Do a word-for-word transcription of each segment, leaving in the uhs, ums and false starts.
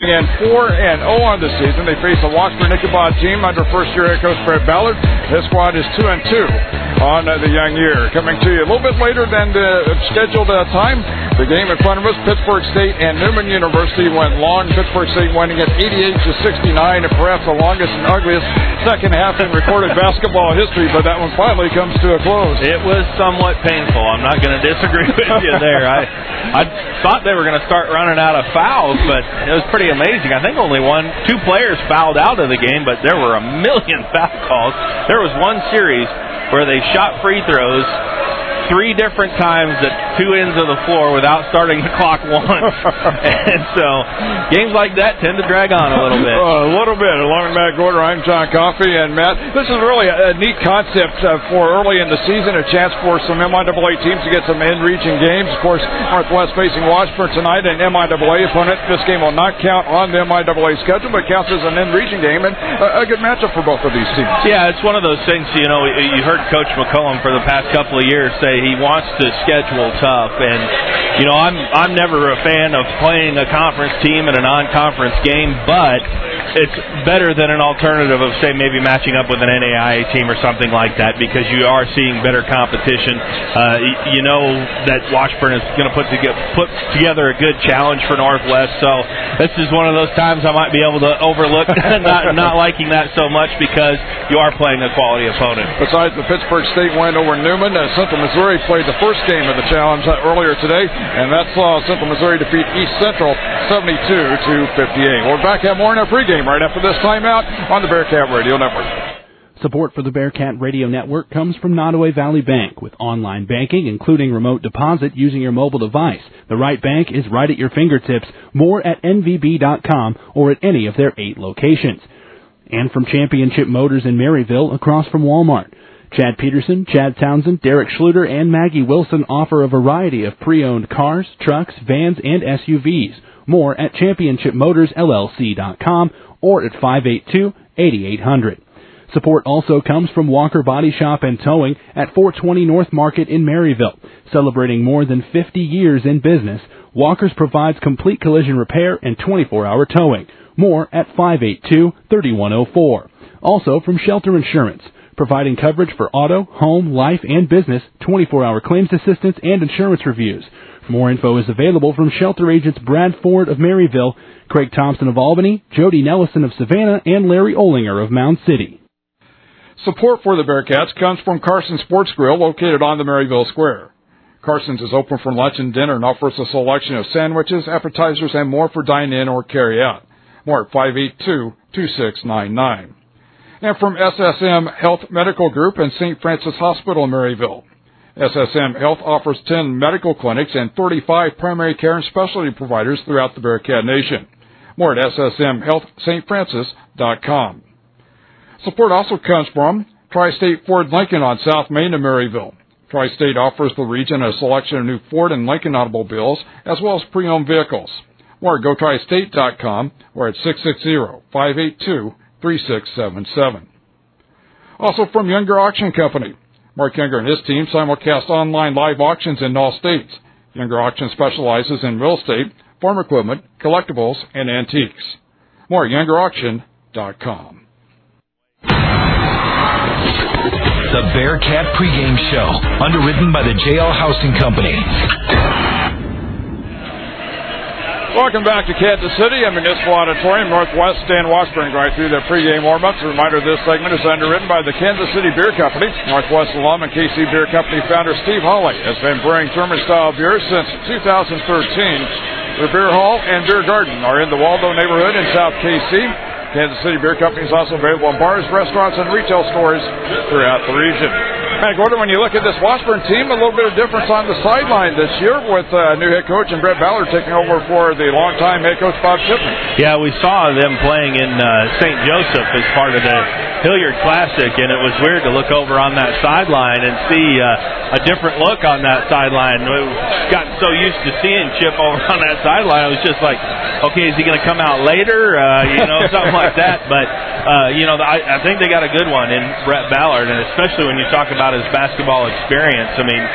And four and oh on the season. They face a Washburn-Ichabod team under first-year head coach Brett Ballard. This squad is two and two on uh, the young year. Coming to you a little bit later than the scheduled uh, time. The game in front of us, Pittsburgh State and Newman University went long. Pittsburgh State winning at eighty-eight to sixty-nine, and perhaps the longest and ugliest second half in recorded basketball history. But that one finally comes to a close. It was somewhat painful. I'm not going to disagree with you there. I I thought they were going to start running out of fouls, but it was pretty amazing. I think only one, two players fouled out of the game, but there were a million foul calls. There was one series where they shot free throws three different times at two ends of the floor without starting the clock once. And so games like that tend to drag on a little bit. Uh, a little bit. Along with Matt Gorder, I'm John Coffey. And Matt, this is really a, a neat concept uh, for early in the season, a chance for some M I A A teams to get some in-region games. Of course, Northwest facing Washburn tonight, an M I A A opponent. This game will not count on the M I A A schedule, but counts as an in-region game, and a, a good matchup for both of these teams. Yeah, it's one of those things, you know, you heard Coach McCollum for the past couple of years say he wants to schedule tough, and you know I'm I'm never a fan of playing a conference team in a non-conference game, but it's better than an alternative of say maybe matching up with an N A I A team or something like that, because you are seeing better competition. Uh, you know that Washburn is going to put together put together a good challenge for Northwest, so this is one of those times I might be able to overlook not not liking that so much because you are playing a quality opponent. Besides the Pittsburgh State win over Newman, uh, Central Missouri played the first game of the challenge uh, earlier today, and that saw Central Missouri defeat East Central seventy-two to fifty-eight. We're back at more in our pregame right after this timeout on the Bearcat Radio Network. Support for the Bearcat Radio Network comes from Nottoway Valley Bank. With online banking, including remote deposit using your mobile device, the right bank is right at your fingertips. More at N V B dot com or at any of their eight locations. And from Championship Motors in Maryville, across from Walmart. Chad Peterson, Chad Townsend, Derek Schluter, and Maggie Wilson offer a variety of pre-owned cars, trucks, vans, and S U Vs. More at Championship Motors L L C dot com or at five eight two, eight eight zero zero. Support also comes from Walker Body Shop and Towing at four twenty North Market in Maryville. Celebrating more than fifty years in business, Walker's provides complete collision repair and twenty-four hour towing. More at five eight two, three one zero four. Also from Shelter Insurance, providing coverage for auto, home, life, and business, twenty-four hour claims assistance, and insurance reviews. More info is available from Shelter agents Brad Ford of Maryville, Craig Thompson of Albany, Jody Nellison of Savannah, and Larry Olinger of Mound City. Support for the Bearcats comes from Carson Sports Grill, located on the Maryville Square. Carson's is open for lunch and dinner and offers a selection of sandwiches, appetizers, and more for dine-in or carry-out. More at five eight two, two six nine nine. And from S S M Health Medical Group and Saint Francis Hospital in Maryville. S S M Health offers ten medical clinics and thirty-five primary care and specialty providers throughout the Bearcat Nation. More at S S M health st francis dot com. Support also comes from Tri-State Ford Lincoln on South Main in Maryville. Tri-State offers the region a selection of new Ford and Lincoln automobiles, as well as pre-owned vehicles. More at go tri state dot com or at six six zero, five eight two, three six seven seven. Also from Younger Auction Company. Mark Younger and his team simulcast online live auctions in all states. Younger Auction specializes in real estate, farm equipment, collectibles, and antiques. More at younger auction dot com. The Bearcat Pregame Show, underwritten by the J L Housing Company. Welcome back to Kansas City and Municipal Auditorium. Northwest and Washburn going through their pregame warm-ups. A reminder, this segment is underwritten by the Kansas City Beer Company. Northwest alum and K C Beer Company founder Steve Hawley has been brewing German-style beers since two thousand thirteen. Their beer hall and beer garden are in the Waldo neighborhood in South K C. Kansas City Beer Company is also available in bars, restaurants, and retail stores throughout the region. Matt Gordon, when you look at this Washburn team, a little bit of difference on the sideline this year with uh, new head coach and Brett Ballard taking over for the longtime head coach Bob Shipman. Yeah, we saw them playing in uh, Saint Joseph as part of the Hilliard Classic, and it was weird to look over on that sideline and see uh, a different look on that sideline. We've gotten so used to seeing Chip over on that sideline, I was just like, okay, is he going to come out later? Uh, you know, something like that. But, uh, you know, I, I think they got a good one in Brett Ballard, and especially when you talk about his basketball experience. I mean,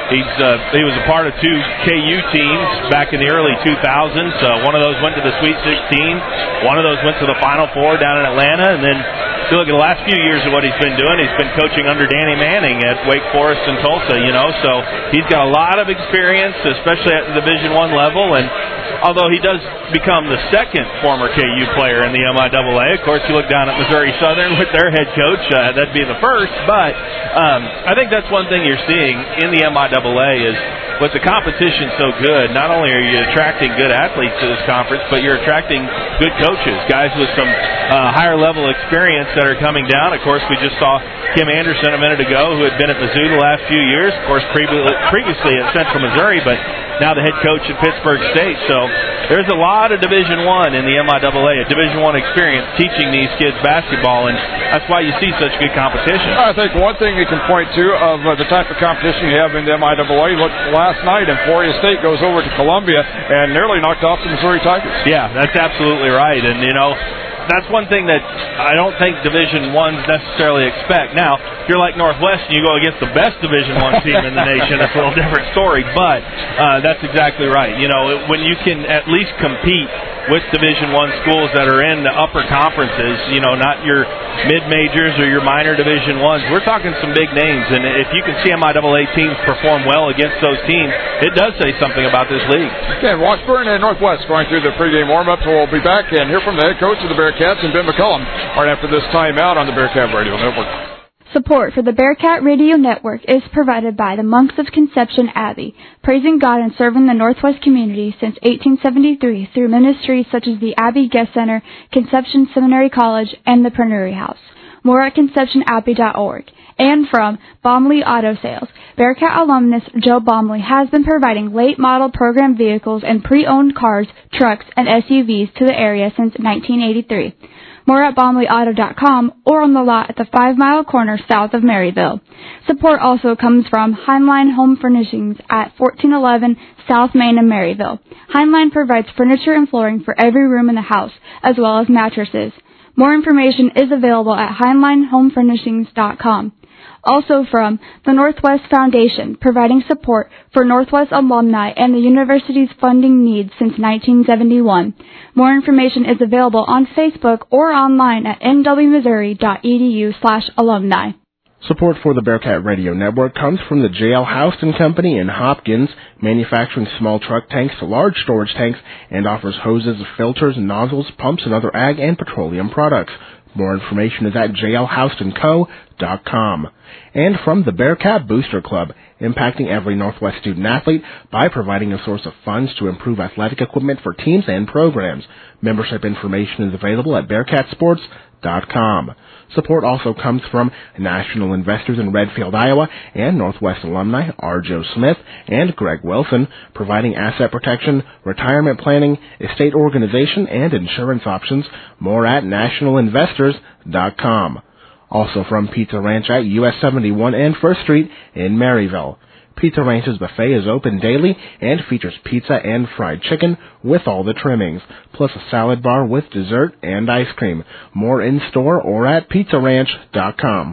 He's uh, he was a part of two K U teams back in the early two thousands. Uh, one of those went to the Sweet sixteen. One of those went to the Final Four down in Atlanta. And then if you look at the last few years of what he's been doing, he's been coaching under Danny Manning at Wake Forest and Tulsa, you know. So he's got a lot of experience, especially at the Division I level. And although he does become the second former K U player in the M I A A, of course, you look down at Missouri Southern with their head coach, uh, that'd be the first. But um, I think that's one thing you're seeing in the M I A A is with the competition so good, not only are you attracting good athletes to this conference, but you're attracting good coaches, guys with some uh, higher-level experience that are coming down. Of course, we just saw Kim Anderson a minute ago, who had been at Mizzou the last few years, of course, previously at Central Missouri, but now the head coach at Pittsburgh State. So there's a lot of Division I in the M I A A, a Division I experience teaching these kids basketball, and that's why you see such good competition. I think one thing you can point to of uh, the type of competition you have in the M I A A, look last night, Emporia State goes over to Columbia and nearly knocked off the Missouri Tigers. Yeah, that's absolutely right, and you know, that's one thing that I don't think Division Ones necessarily expect. Now, if you're like Northwestern, you go against the best Division One team in the nation, it's a little different story, but uh, that's exactly right. You know, when you can at least compete with Division One schools that are in the upper conferences, you know, not your mid-majors or your minor Division Ones, we're talking some big names, and if you can see M I A A teams perform well against those teams, it does say something about this league. Okay, Washburn and Northwest going through the pregame warm-up, so we'll be back and hear from the head coach of the Bearcats and Ben McCullum right after this timeout on the Bearcat Radio Network. Support for the Bearcat Radio Network is provided by the Monks of Conception Abbey, praising God and serving the Northwest community since eighteen seventy-three through ministries such as the Abbey Guest Center, Conception Seminary College, and the Pernuri House. More at conception abbey dot org. And from Baumley Auto Sales, Bearcat alumnus Joe Baumley has been providing late-model program vehicles and pre-owned cars, trucks, and S U Vs to the area since nineteen eighty-three. More at baumley auto dot com or on the lot at the Five Mile Corner south of Maryville. Support also comes from Heinlein Home Furnishings at fourteen eleven South Main in Maryville. Heinlein provides furniture and flooring for every room in the house, as well as mattresses. More information is available at heinlein home furnishings dot com. Also from the Northwest Foundation, providing support for Northwest alumni and the university's funding needs since nineteen seventy-one. More information is available on Facebook or online at n w missouri dot e d u slash alumni. Support for the Bearcat Radio Network comes from the J L Houston Company in Hopkins, manufacturing small truck tanks to large storage tanks, and offers hoses, filters, nozzles, pumps, and other ag and petroleum products. More information is at j l houston co dot com. And from the Bearcat Booster Club, impacting every Northwest student-athlete by providing a source of funds to improve athletic equipment for teams and programs. Membership information is available at bearcat sports dot com. Support also comes from national investors in Redfield, Iowa, and Northwest alumni R. Joe Smith and Greg Wilson, providing asset protection, retirement planning, estate organization, and insurance options. More at national investors dot com. Also from Pizza Ranch at U S seventy-one and First Street in Maryville. Pizza Ranch's buffet is open daily and features pizza and fried chicken with all the trimmings, plus a salad bar with dessert and ice cream. More in-store or at pizza ranch dot com.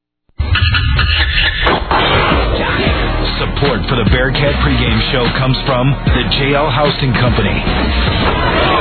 Support for the Bearcat pregame show comes from the J L Houston Company.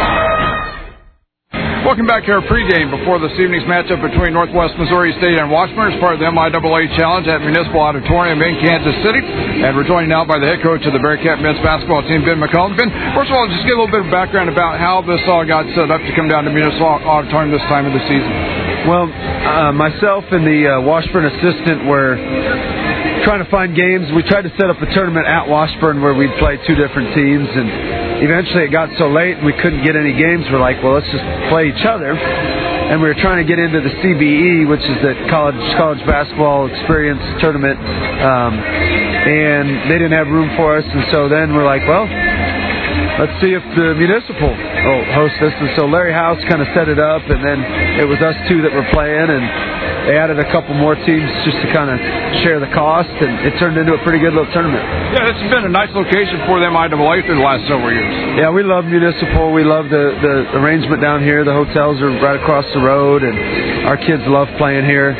Welcome back here pregame before this evening's matchup between Northwest Missouri State and Washburn as part of the M I A A Challenge at Municipal Auditorium in Kansas City. And we're joined now by the head coach of the Bearcat men's basketball team, Ben McCullum. Ben, first of all, just get a little bit of background about how this all got set up to come down to Municipal Auditorium this time of the season. Well, uh, myself and the uh, Washburn assistant were trying to find games. We tried to set up a tournament at Washburn where we'd play two different teams, and eventually it got so late and we couldn't get any games. We're like, well, let's just play each other. And we were trying to get into the C B E, which is the college college basketball experience tournament, um, and they didn't have room for us. And so then we're like, well, let's see if the Municipal will host this. And so Larry House kind of set it up, and then it was us two that were playing, and they added a couple more teams just to kind of share the cost, and it turned into a pretty good little tournament. Yeah, it's been a nice location for them I A A through the last several years. Yeah, we love Municipal. We love the, the arrangement down here. The hotels are right across the road, and our kids love playing here.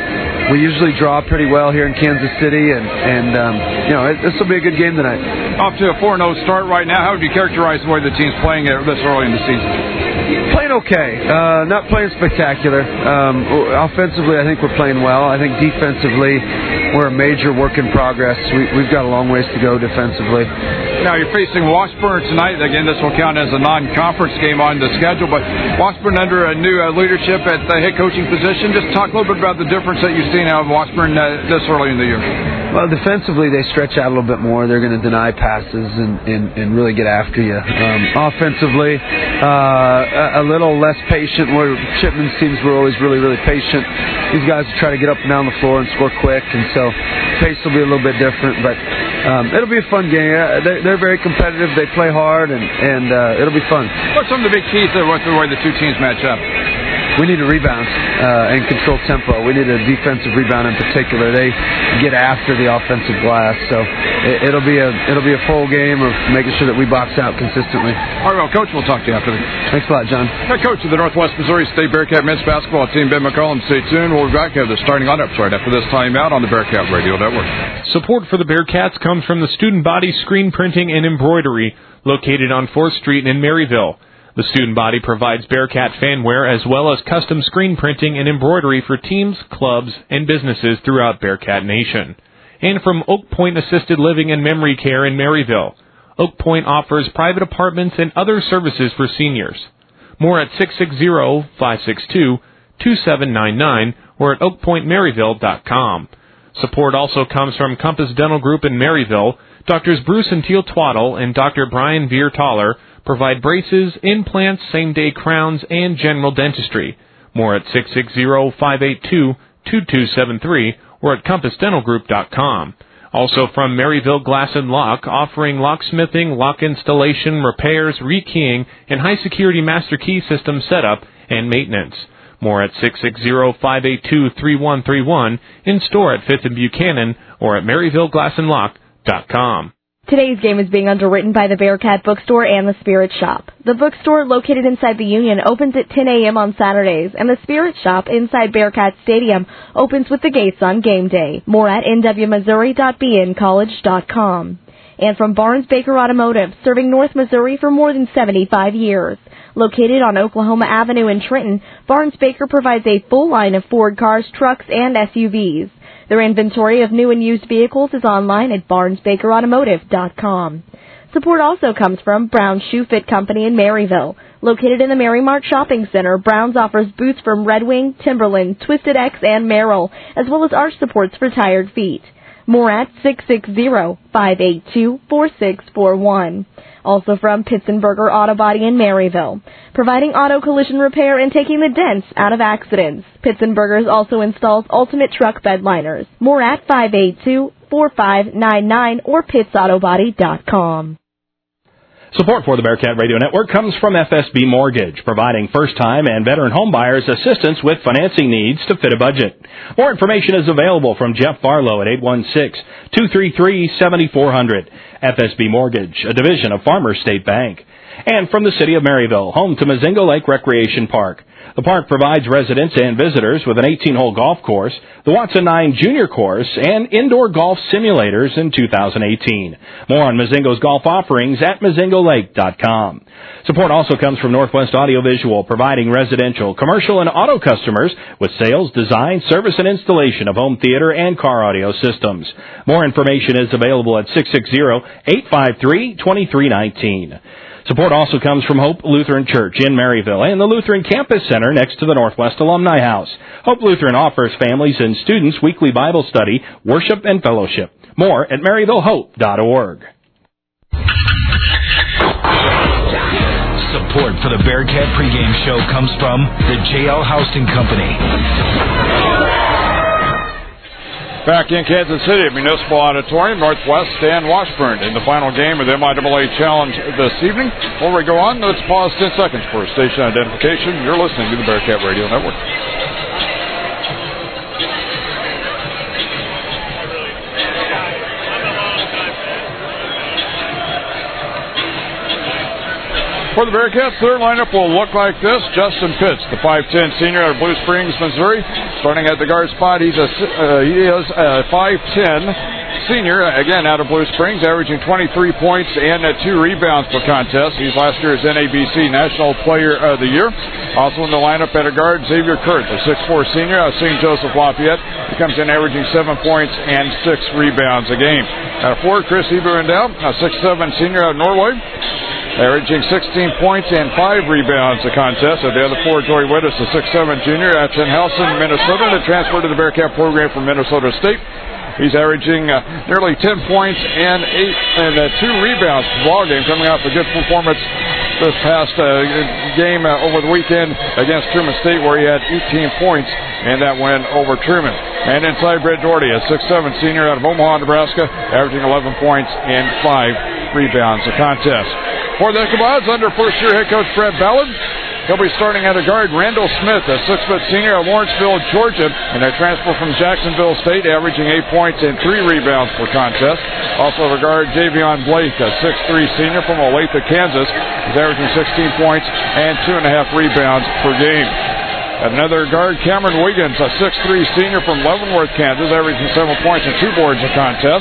we usually draw pretty well here in Kansas City, and, and um, you know, this will be a good game tonight. Off to a four and oh start right now. How would you characterize the way the team's playing it this early in the season? Playing okay. Uh, not playing spectacular. Um, offensively, I think we're playing well. I think defensively, we're a major work in progress. We, we've got a long ways to go defensively. Now, you're facing Washburn tonight. Again, this will count as a non-conference game on the schedule, but Washburn under a new uh, leadership at the head coaching position. Just talk a little bit about the difference that you've seen out of Washburn uh, this early in the year. Well, defensively, they stretch out a little bit more. They're going to deny passes and, and, and really get after you. Um, offensively, uh, a, a little less patient, where Chipman's teams were always really, really patient. These guys will try to get up and down the floor and score quick, and so pace will be a little bit different, but um, it'll be a fun game. They're, they're very competitive. They play hard, and, and uh, it'll be fun. What's some of the big keys to the way the two teams match up? We need a rebound uh, and control tempo. We need a defensive rebound in particular. They get after the offensive glass, so it, it'll be a it'll be a full game of making sure that we box out consistently. All right, well, Coach, we'll talk to you after the Thanks a lot, John. Head coach of the Northwest Missouri State Bearcat men's basketball team, Ben McCollum. Stay tuned. We'll be back to the starting lineups right after this timeout on the Bearcat Radio Network. Support for the Bearcats comes from the Student Body Screen Printing and Embroidery, located on fourth street in Maryville. The Student Body provides Bearcat fanware as well as custom screen printing and embroidery for teams, clubs, and businesses throughout Bearcat Nation. And from Oak Point Assisted Living and Memory Care in Maryville. Oak Point offers private apartments and other services for seniors. More at six six zero, five six two, two seven nine nine or at oak point maryville dot com. Support also comes from Compass Dental Group in Maryville. Doctors Bruce and Teal Twaddle and Doctor Brian Veer-Taller provide braces, implants, same-day crowns, and general dentistry. More at six six zero, five eight two, two two seven three or at compass dental group dot com. Also from Maryville Glass and Lock, offering locksmithing, lock installation, repairs, rekeying, and high-security master key system setup and maintenance. More at six six zero, five eight two, three one three one, in store at fifth and Buchanan, or at maryville glass and lock dot com. Today's game is being underwritten by the Bearcat Bookstore and the Spirit Shop. The bookstore, located inside the Union, opens at ten a.m. on Saturdays, and the Spirit Shop inside Bearcat Stadium opens with the gates on game day. More at n w missouri dot b n college dot com. And from Barnes Baker Automotive, serving North Missouri for more than seventy-five years. Located on Oklahoma Avenue in Trenton, Barnes Baker provides a full line of Ford cars, trucks, and S U Vs. Their inventory of new and used vehicles is online at barnes baker automotive dot com. Support also comes from Brown's Shoe Fit Company in Maryville. Located in the Marymart Shopping Center, Brown's offers boots from Red Wing, Timberland, Twisted X, and Merrill, as well as arch supports for tired feet. More at six six zero, five eight two, four six four one. Also from Pitzenberger Auto Body in Maryville, providing auto collision repair and taking the dents out of accidents. Pitzenberger's also installs ultimate truck bed liners. More at five eight two, four five nine nine or pitts auto body dot com. Support for the Bearcat Radio Network comes from F S B Mortgage, providing first-time and veteran homebuyers assistance with financing needs to fit a budget. More information is available from Jeff Barlow at eight one six, two three three, seven four zero zero. F S B Mortgage, a division of Farmers State Bank. And from the city of Maryville, home to Mazingo Lake Recreation Park. The park provides residents and visitors with an eighteen-hole golf course, the Watson nine Junior Course, and indoor golf simulators in two thousand eighteen. More on Mazingo's golf offerings at mazingo lake dot com. Support also comes from Northwest Audiovisual, providing residential, commercial, and auto customers with sales, design, service, and installation of home theater and car audio systems. More information is available at six six zero, eight five three, two three one nine. Support also comes from Hope Lutheran Church in Maryville and the Lutheran Campus Center next to the Northwest Alumni House. Hope Lutheran offers families and students weekly Bible study, worship, and fellowship. More at maryville hope dot org. Support for the Bearcat pregame show comes from the J L Housing Company. Back in Kansas City at Municipal Auditorium, Northwest and Washburn in the final game of the M I A A Challenge this evening. Before we go on, let's pause ten seconds for station identification. You're listening to the Bearcat Radio Network. For the Bearcats, their lineup will look like this. Justin Pitts, the five ten senior out of Blue Springs, Missouri. Starting at the guard spot, he's a, uh, he is a five ten senior, again out of Blue Springs, averaging twenty-three points and uh, two rebounds per contest. He's last year's N A B C National Player of the Year. Also in the lineup at a guard, Xavier Kurt, the six four senior out of Saint Joseph Lafayette. He comes in averaging seven points and six rebounds a game. At a forward, Chris Eberendell, a six seven senior out of Norway, averaging sixteen points and five rebounds a contest. At the other four, Joey Wittis, the six seven junior out of Chenhausen, Minnesota, to transfer to the Bearcat program from Minnesota State. He's averaging uh, nearly ten points and eight and uh, two rebounds per ball game, coming off a good performance this past uh, game uh, over the weekend against Truman State, where he had eighteen points, and that went over Truman. And inside, Brett Doherty, a six seven senior out of Omaha, Nebraska, averaging eleven points and five rebounds a contest. For the Ichabods, under first-year head coach Brett Ballard, he'll be starting at a guard, Randall Smith, a six foot senior out of Lawrenceville, Georgia, and a transfer from Jacksonville State, averaging eight points and three rebounds per contest. Also at a guard, Javion Blake, a six three senior from Olathe, Kansas, is averaging sixteen points and two and a half rebounds per game. Another guard, Cameron Wiggins, a six three senior from Leavenworth, Kansas, averaging seven points and two boards a contest.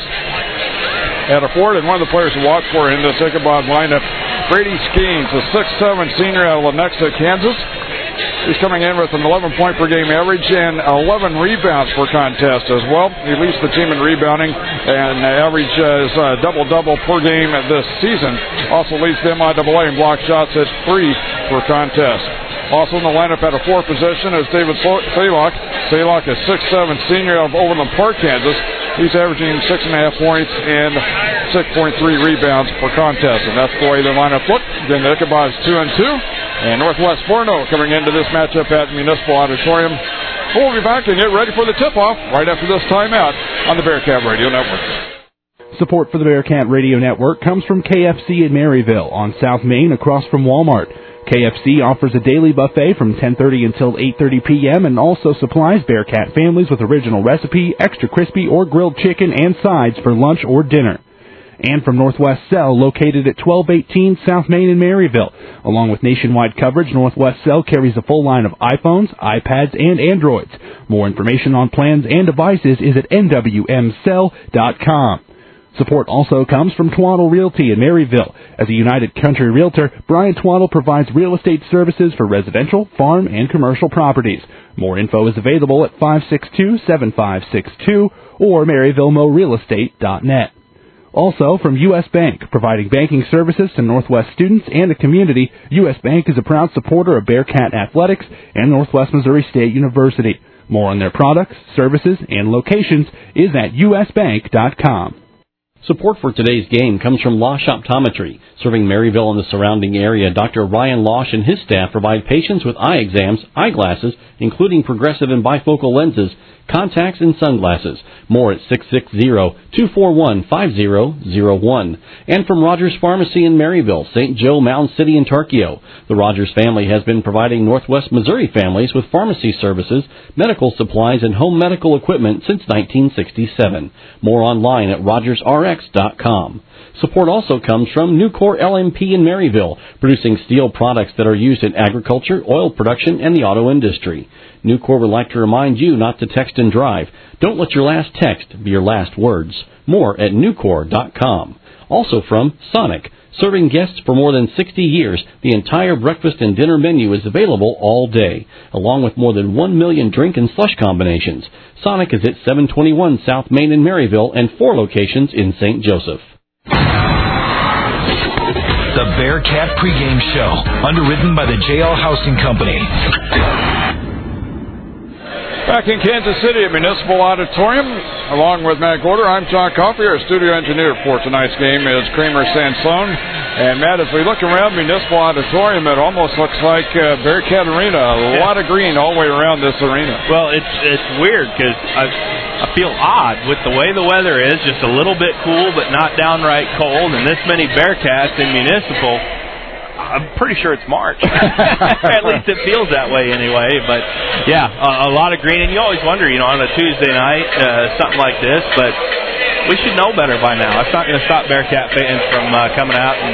At a forward, and one of the players to watch for in this Ichabod lineup, Brady Skeens, a six seven senior out of Lenexa, Kansas. He's coming in with an eleven point per game average and eleven rebounds per contest as well. He leads the team in rebounding and averages uh, double-double per game this season. Also leads them on double A in block shots at three per contest. Also in the lineup at a four position is David Saylock. Saylock is six seven senior of Overland Park, Kansas. He's averaging six and a half points and six point three rebounds per contest. And that's the way the lineup looked. Then the Ichabod's two and two. And Northwest Forno coming into this matchup at Municipal Auditorium. We'll be back and get ready for the tip-off right after this timeout on the Bearcat Radio Network. Support for the Bearcat Radio Network comes from K F C in Maryville on South Main across from Walmart. K F C offers a daily buffet from ten thirty until eight thirty p.m. and also supplies Bearcat families with original recipe, extra crispy or grilled chicken and sides for lunch or dinner. And from Northwest Cell, located at twelve eighteen South Main in Maryville. Along with nationwide coverage, Northwest Cell carries a full line of iPhones, iPads, and Androids. More information on plans and devices is at N W M cell dot com. Support also comes from Twaddle Realty in Maryville. As a United Country Realtor, Brian Twaddle provides real estate services for residential, farm, and commercial properties. More info is available at five six two, seven five six two or Maryville Mo Real Estate dot net. Also from U S Bank, providing banking services to Northwest students and the community, U S Bank is a proud supporter of Bearcat Athletics and Northwest Missouri State University. More on their products, services, and locations is at U S bank dot com. Support for today's game comes from Losh Optometry. Serving Maryville and the surrounding area, Doctor Ryan Losh and his staff provide patients with eye exams, eyeglasses, including progressive and bifocal lenses, contacts, and sunglasses. More at six six zero, two four one, five zero zero one. And from Rogers Pharmacy in Maryville, Saint Joe, Mountain City, and Tarkio. The Rogers family has been providing Northwest Missouri families with pharmacy services, medical supplies, and home medical equipment since nineteen sixty-seven. More online at rogers r x dot com. Support also comes from Nucor L M P in Maryville, producing steel products that are used in agriculture, oil production, and the auto industry. Nucor would like to remind you not to text and drive. Don't let your last text be your last words. More at nucor dot com. Also from Sonic. Serving guests for more than sixty years, the entire breakfast and dinner menu is available all day, along with more than one million drink and slush combinations. Sonic is at seven twenty-one South Main in Maryville and four locations in Saint Joseph. The Bearcat Pregame Show, underwritten by the J L Housing Company. Back in Kansas City at Municipal Auditorium, along with Matt Gorder, I'm John Coffey. Our studio engineer for tonight's game is Kramer Sansone. And Matt, as we look around Municipal Auditorium, it almost looks like uh, Bearcat Arena. A lot of green all the way around this arena. Well, it's it's weird because I, I feel odd with the way the weather is, just a little bit cool but not downright cold, and this many Bearcats in Municipal. I'm pretty sure it's March. At least it feels that way anyway. But, yeah, a, a lot of green. And you always wonder, you know, on a Tuesday night, uh, something like this. But we should know better by now. It's not going to stop Bearcat fans from uh, coming out and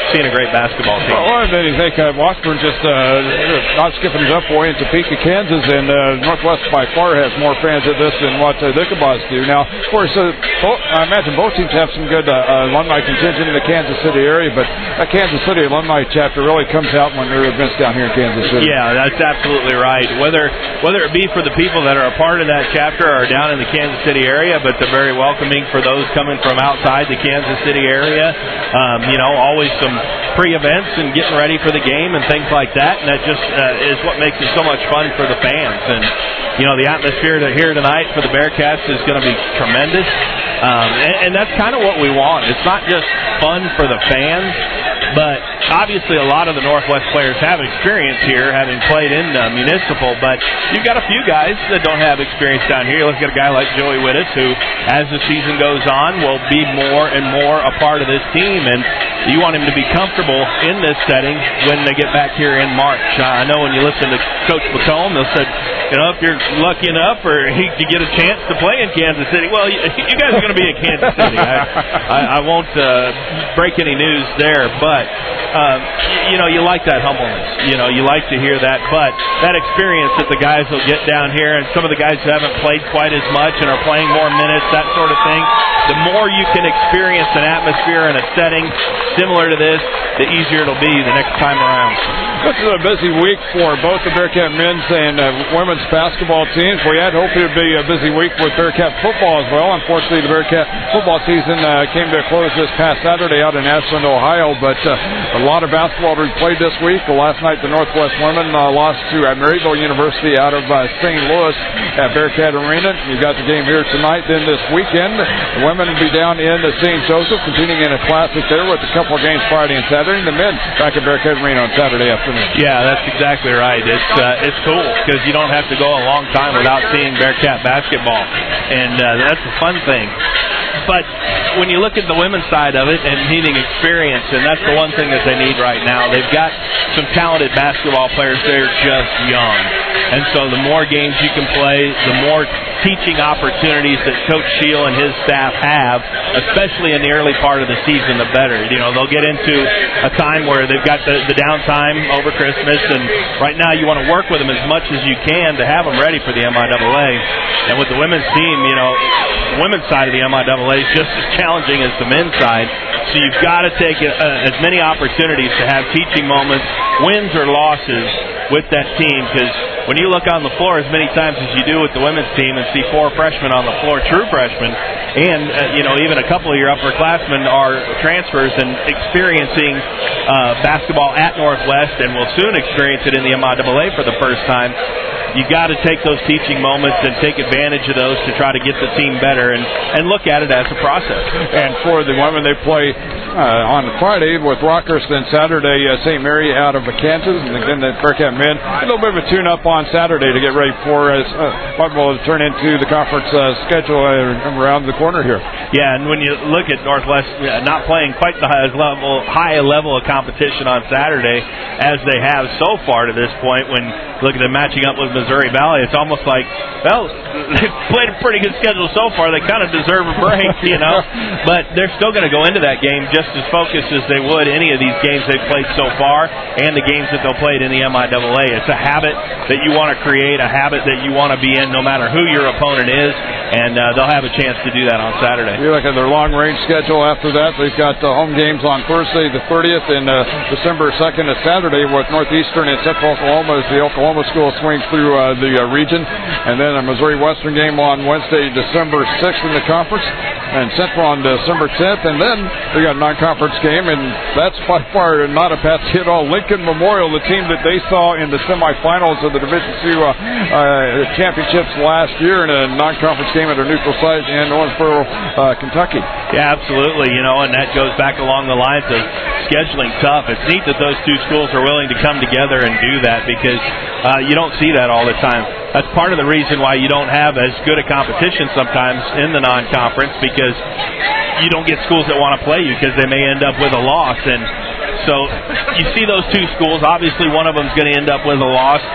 seeing a great basketball team. Well, and then you think uh, Washburn just uh, not skipping it up way in Topeka, Kansas, and uh, Northwest by far has more fans at this than what uh, the Ichabod's do. Now, of course, uh, both, I imagine both teams have some good uh, uh, alumni contingent in the Kansas City area, but that Kansas City alumni chapter really comes out when there are events down here in Kansas City. Yeah, that's absolutely right. Whether whether it be for the people that are a part of that chapter or down in the Kansas City area, but they're very welcoming for those coming from outside the Kansas City area. Um, you know, always some pre-events and getting ready for the game and things like that, and that just uh, is what makes it so much fun for the fans. And, you know, the atmosphere here tonight for the Bearcats is going to be tremendous. Um, and, and that's kind of what we want. It's not just fun for the fans, but obviously a lot of the Northwest players have experience here, having played in uh, municipal, but you've got a few guys that don't have experience down here. Let's get a guy like Joey Wittes, who, as the season goes on, will be more and more a part of this team, and you want him to be comfortable in this setting when they get back here in March. Uh, I know when you listen to Coach McComb, they'll say, you know, if you're lucky enough or he, you get a chance to play in Kansas City, well, you, you guys are going to be in Kansas City. I, I, I won't uh, break any news there, but, um, you know, you like that humbleness. You know, you like to hear that, but that experience that the guys will get down here, and some of the guys who haven't played quite as much and are playing more minutes, that sort of thing, the more you can experience an atmosphere and a setting similar to this, the easier it'll be the next time around. This is a busy week for both the Bearcat men's and uh, women's basketball teams. We had hoped it would be a busy week with Bearcat football as well. Unfortunately, the Bearcat football season uh, came to a close this past Saturday out in Ashland, Ohio, but uh, a lot of basketball to be played this week. Well, last night, the Northwest women uh, lost to uh, Maryville University out of uh, Saint Louis at Bearcat Arena. You've got the game here tonight. Then this weekend, the women will be down in uh, Saint Joseph, competing in a classic there with a couple of games Friday and Saturday, and the men back at Bearcat Arena on Saturday afternoon. Yeah, that's exactly right. It's uh, it's cool because you don't have to go a long time without seeing Bearcat basketball, and uh, that's a fun thing. But when you look at the women's side of it and needing experience, and that's the one thing that they need right now, they've got some talented basketball players. They're just young. And so the more games you can play, the more teaching opportunities that Coach Shield and his staff have, especially in the early part of the season, the better. You know, they'll get into a time where they've got the, the downtime over Christmas, and right now you want to work with them as much as you can to have them ready for the M I A A. And with the women's team, you know, the women's side of the M I A A is just as challenging as the men's side. So you've got to take uh, as many opportunities to have teaching moments, wins or losses, with that team, because when you look on the floor as many times as you do with the women's team and see four freshmen on the floor, true freshmen, and uh, you know, even a couple of your upperclassmen are transfers and experiencing uh, basketball at Northwest and will soon experience it in the M I A A for the first time. You got to take those teaching moments and take advantage of those to try to get the team better and, and look at it as a process. And for the women, they play uh, on Friday with Rockhurst, then Saturday uh, Saint Mary out of Kansas, and then the Bearcat men. A little bit of a tune-up on Saturday to get ready for uh, what will turn into the conference uh, schedule uh, around the corner here. Yeah, and when you look at Northwest uh, not playing quite the highest level, high level of competition on Saturday as they have so far to this point, when you look at them matching up with Missouri Valley, it's almost like, well, they've played a pretty good schedule so far. They kind of deserve a break, you know. But they're still going to go into that game just as focused as they would any of these games they've played so far and the games that they'll play in the M I A A. It's a habit that you want to create, a habit that you want to be in no matter who your opponent is, and uh, they'll have a chance to do that on Saturday. You look at their long-range schedule after that. They've got uh, home games on Thursday the thirtieth and uh, December second and Saturday with Northeastern and Central Oklahoma as the Oklahoma School swings through uh, the uh, region. And then a Missouri Western game on Wednesday, December sixth in the conference, and Central on December tenth. And then we got a non-conference game, and that's by far not a patsy at all. Lincoln Memorial, the team that they saw in the semifinals of the Division two uh, uh, championships last year in a non-conference game at their neutral site in Owensboro, uh, Kentucky. Yeah, absolutely. You know, and that goes back along the lines of scheduling tough. It's neat that those two schools are willing to come together and do that, because uh, you don't see that all the time. That's part of the reason why you don't have as good a competition sometimes in the non-conference, because you don't get schools that want to play you because they may end up with a loss. And so you see those two schools. Obviously, one of them is going to end up with a loss.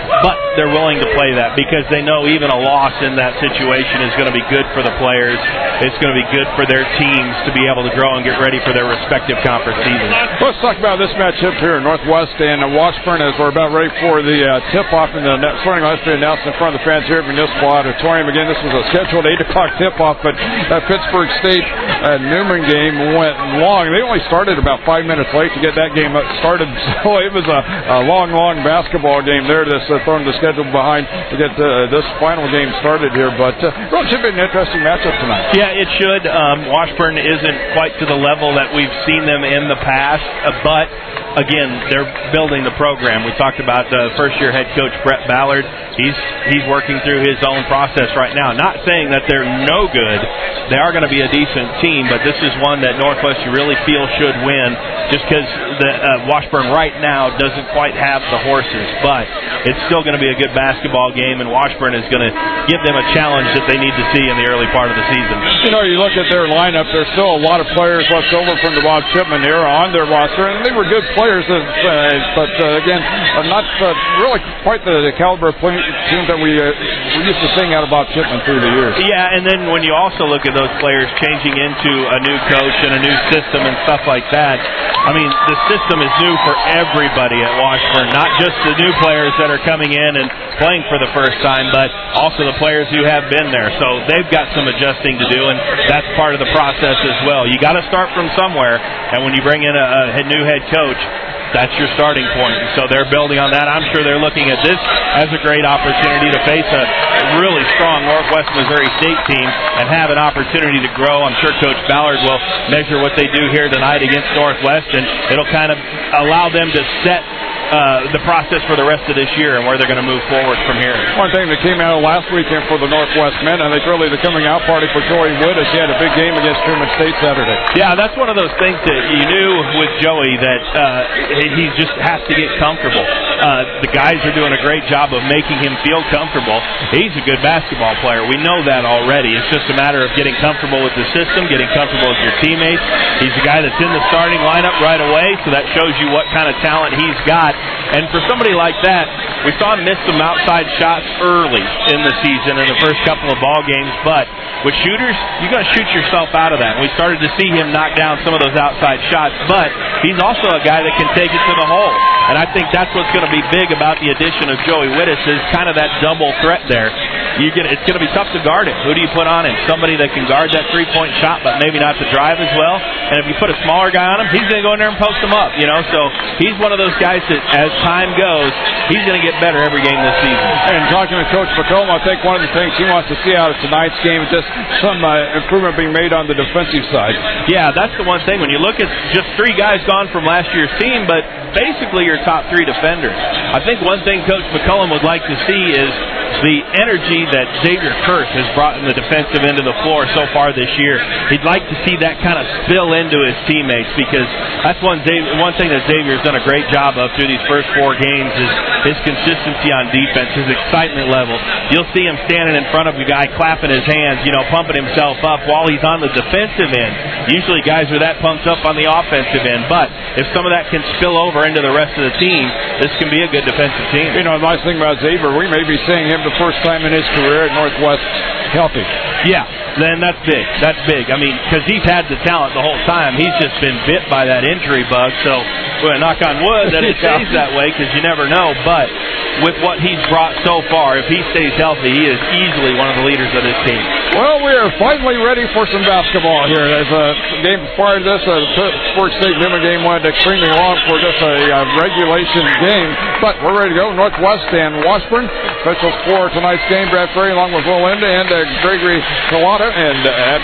but they're willing to play that because they know even a loss in that situation is going to be good for the players. It's going to be good for their teams to be able to grow and get ready for their respective conference seasons. Let's talk about this matchup here in Northwest and Washburn as we're about ready for the uh, tip-off in the starting line to be announced in front of the fans here at Municipal Auditorium. Again, this was a scheduled eight o'clock tip-off, but that Pittsburgh State uh, Newman game went long. They only started about five minutes late to get that game started, so it was a, a long, long basketball game there that's uh, throwing the schedule behind to get uh, this final game started here. But uh, it should be an interesting matchup tonight. Yeah, it should. Um, Washburn isn't quite to the level that we've seen them in the past, uh, but again, they're building the program. We talked about the first-year head coach, Brett Ballard. He's he's working through his own process right now. Not saying that they're no good. They are going to be a decent team, but this is one that Northwest you really feel should win just because the uh, Washburn right now doesn't quite have the horses. But it's still going to be a good basketball game, and Washburn is going to give them a challenge that they need to see in the early part of the season. You know, you look at their lineup, there's still a lot of players left over from the Bob Chipman era on their roster, and they were good players, uh, but uh, again, uh, not uh, really quite the, the caliber of play, team that we, uh, we used to seeing out of Bob Chipman through the years. Yeah, and then when you also look at those players changing into a new coach and a new system and stuff like that, I mean, the system is new for everybody at Washburn, not just the new players that are coming in and playing for the first time, but also the players who have been there. So they've got some adjusting to do, and that's part of the process as well. You got to start from somewhere, and when you bring in a, a new head coach, that's your starting point. So they're building on that. I'm sure they're looking at this as a great opportunity to face a really strong Northwest Missouri State team and have an opportunity to grow. I'm sure Coach Ballard will measure what they do here tonight against Northwest, and it'll kind of allow them to set Uh, the process for the rest of this year and where they're going to move forward from here. One thing that came out of last weekend for the Northwest men, I think really the coming out party for Joey Wood is he had a big game against Truman State Saturday. Yeah, that's one of those things that you knew with Joey that uh, he just has to get comfortable. Uh, the guys are doing a great job of making him feel comfortable. He's a good basketball player. We know that already. It's just a matter of getting comfortable with the system, getting comfortable with your teammates. He's a guy that's in the starting lineup right away, so that shows you what kind of talent he's got. And for somebody like that, we saw him miss some outside shots early in the season in the first couple of ball games, but with shooters, you're going to shoot yourself out of that. And we started to see him knock down some of those outside shots, but he's also a guy that can take it to the hole. And I think that's what's going to be big about the addition of Joey Wittes is kind of that double threat there. You get, it's going to be tough to guard him. Who do you put on him? Somebody that can guard that three-point shot, but maybe not to drive as well. And if you put a smaller guy on him, he's going to go in there and post him up, you know. So he's one of those guys that, as time goes, he's going to get better every game this season. And talking to Coach McComb, I think one of the things he wants to see out of tonight's game is just some uh, improvement being made on the defensive side. Yeah, that's the one thing. When you look at just three guys gone from last year's team, but basically your top three defenders. I think one thing Coach McCollum would like to see is the energy that Xavier Kurth has brought in the defensive end of the floor so far this year. He'd like to see that kind of spill into his teammates because that's one Xavier, one thing that Xavier's done a great job of through these first four games is his consistency on defense, his excitement level. You'll see him standing in front of a guy clapping his hands, you know, pumping himself up while he's on the defensive end. Usually guys are that pumped up on the offensive end, but if some of that can spill over into the rest of the team, this can be a good defensive team. You know, the nice thing about Xavier, we may be seeing him the first time in his career at Northwest healthy. Yeah, then that's big. That's big. I mean, because he's had the talent the whole time. He's just been bit by that injury bug. So, well, knock on wood that it yeah. stays that way because you never know. But with what he's brought so far, if he stays healthy, he is easily one of the leaders of this team. Well, we are finally ready for some basketball here. As a game prior to this, a Pittsburgh State Newman game went extremely long for just a uh, regulation game. But we're ready to go. Northwest and Washburn. Officials for tonight's game, Brad Ferry along with Will Linda and uh, Gregory Kalata. And uh,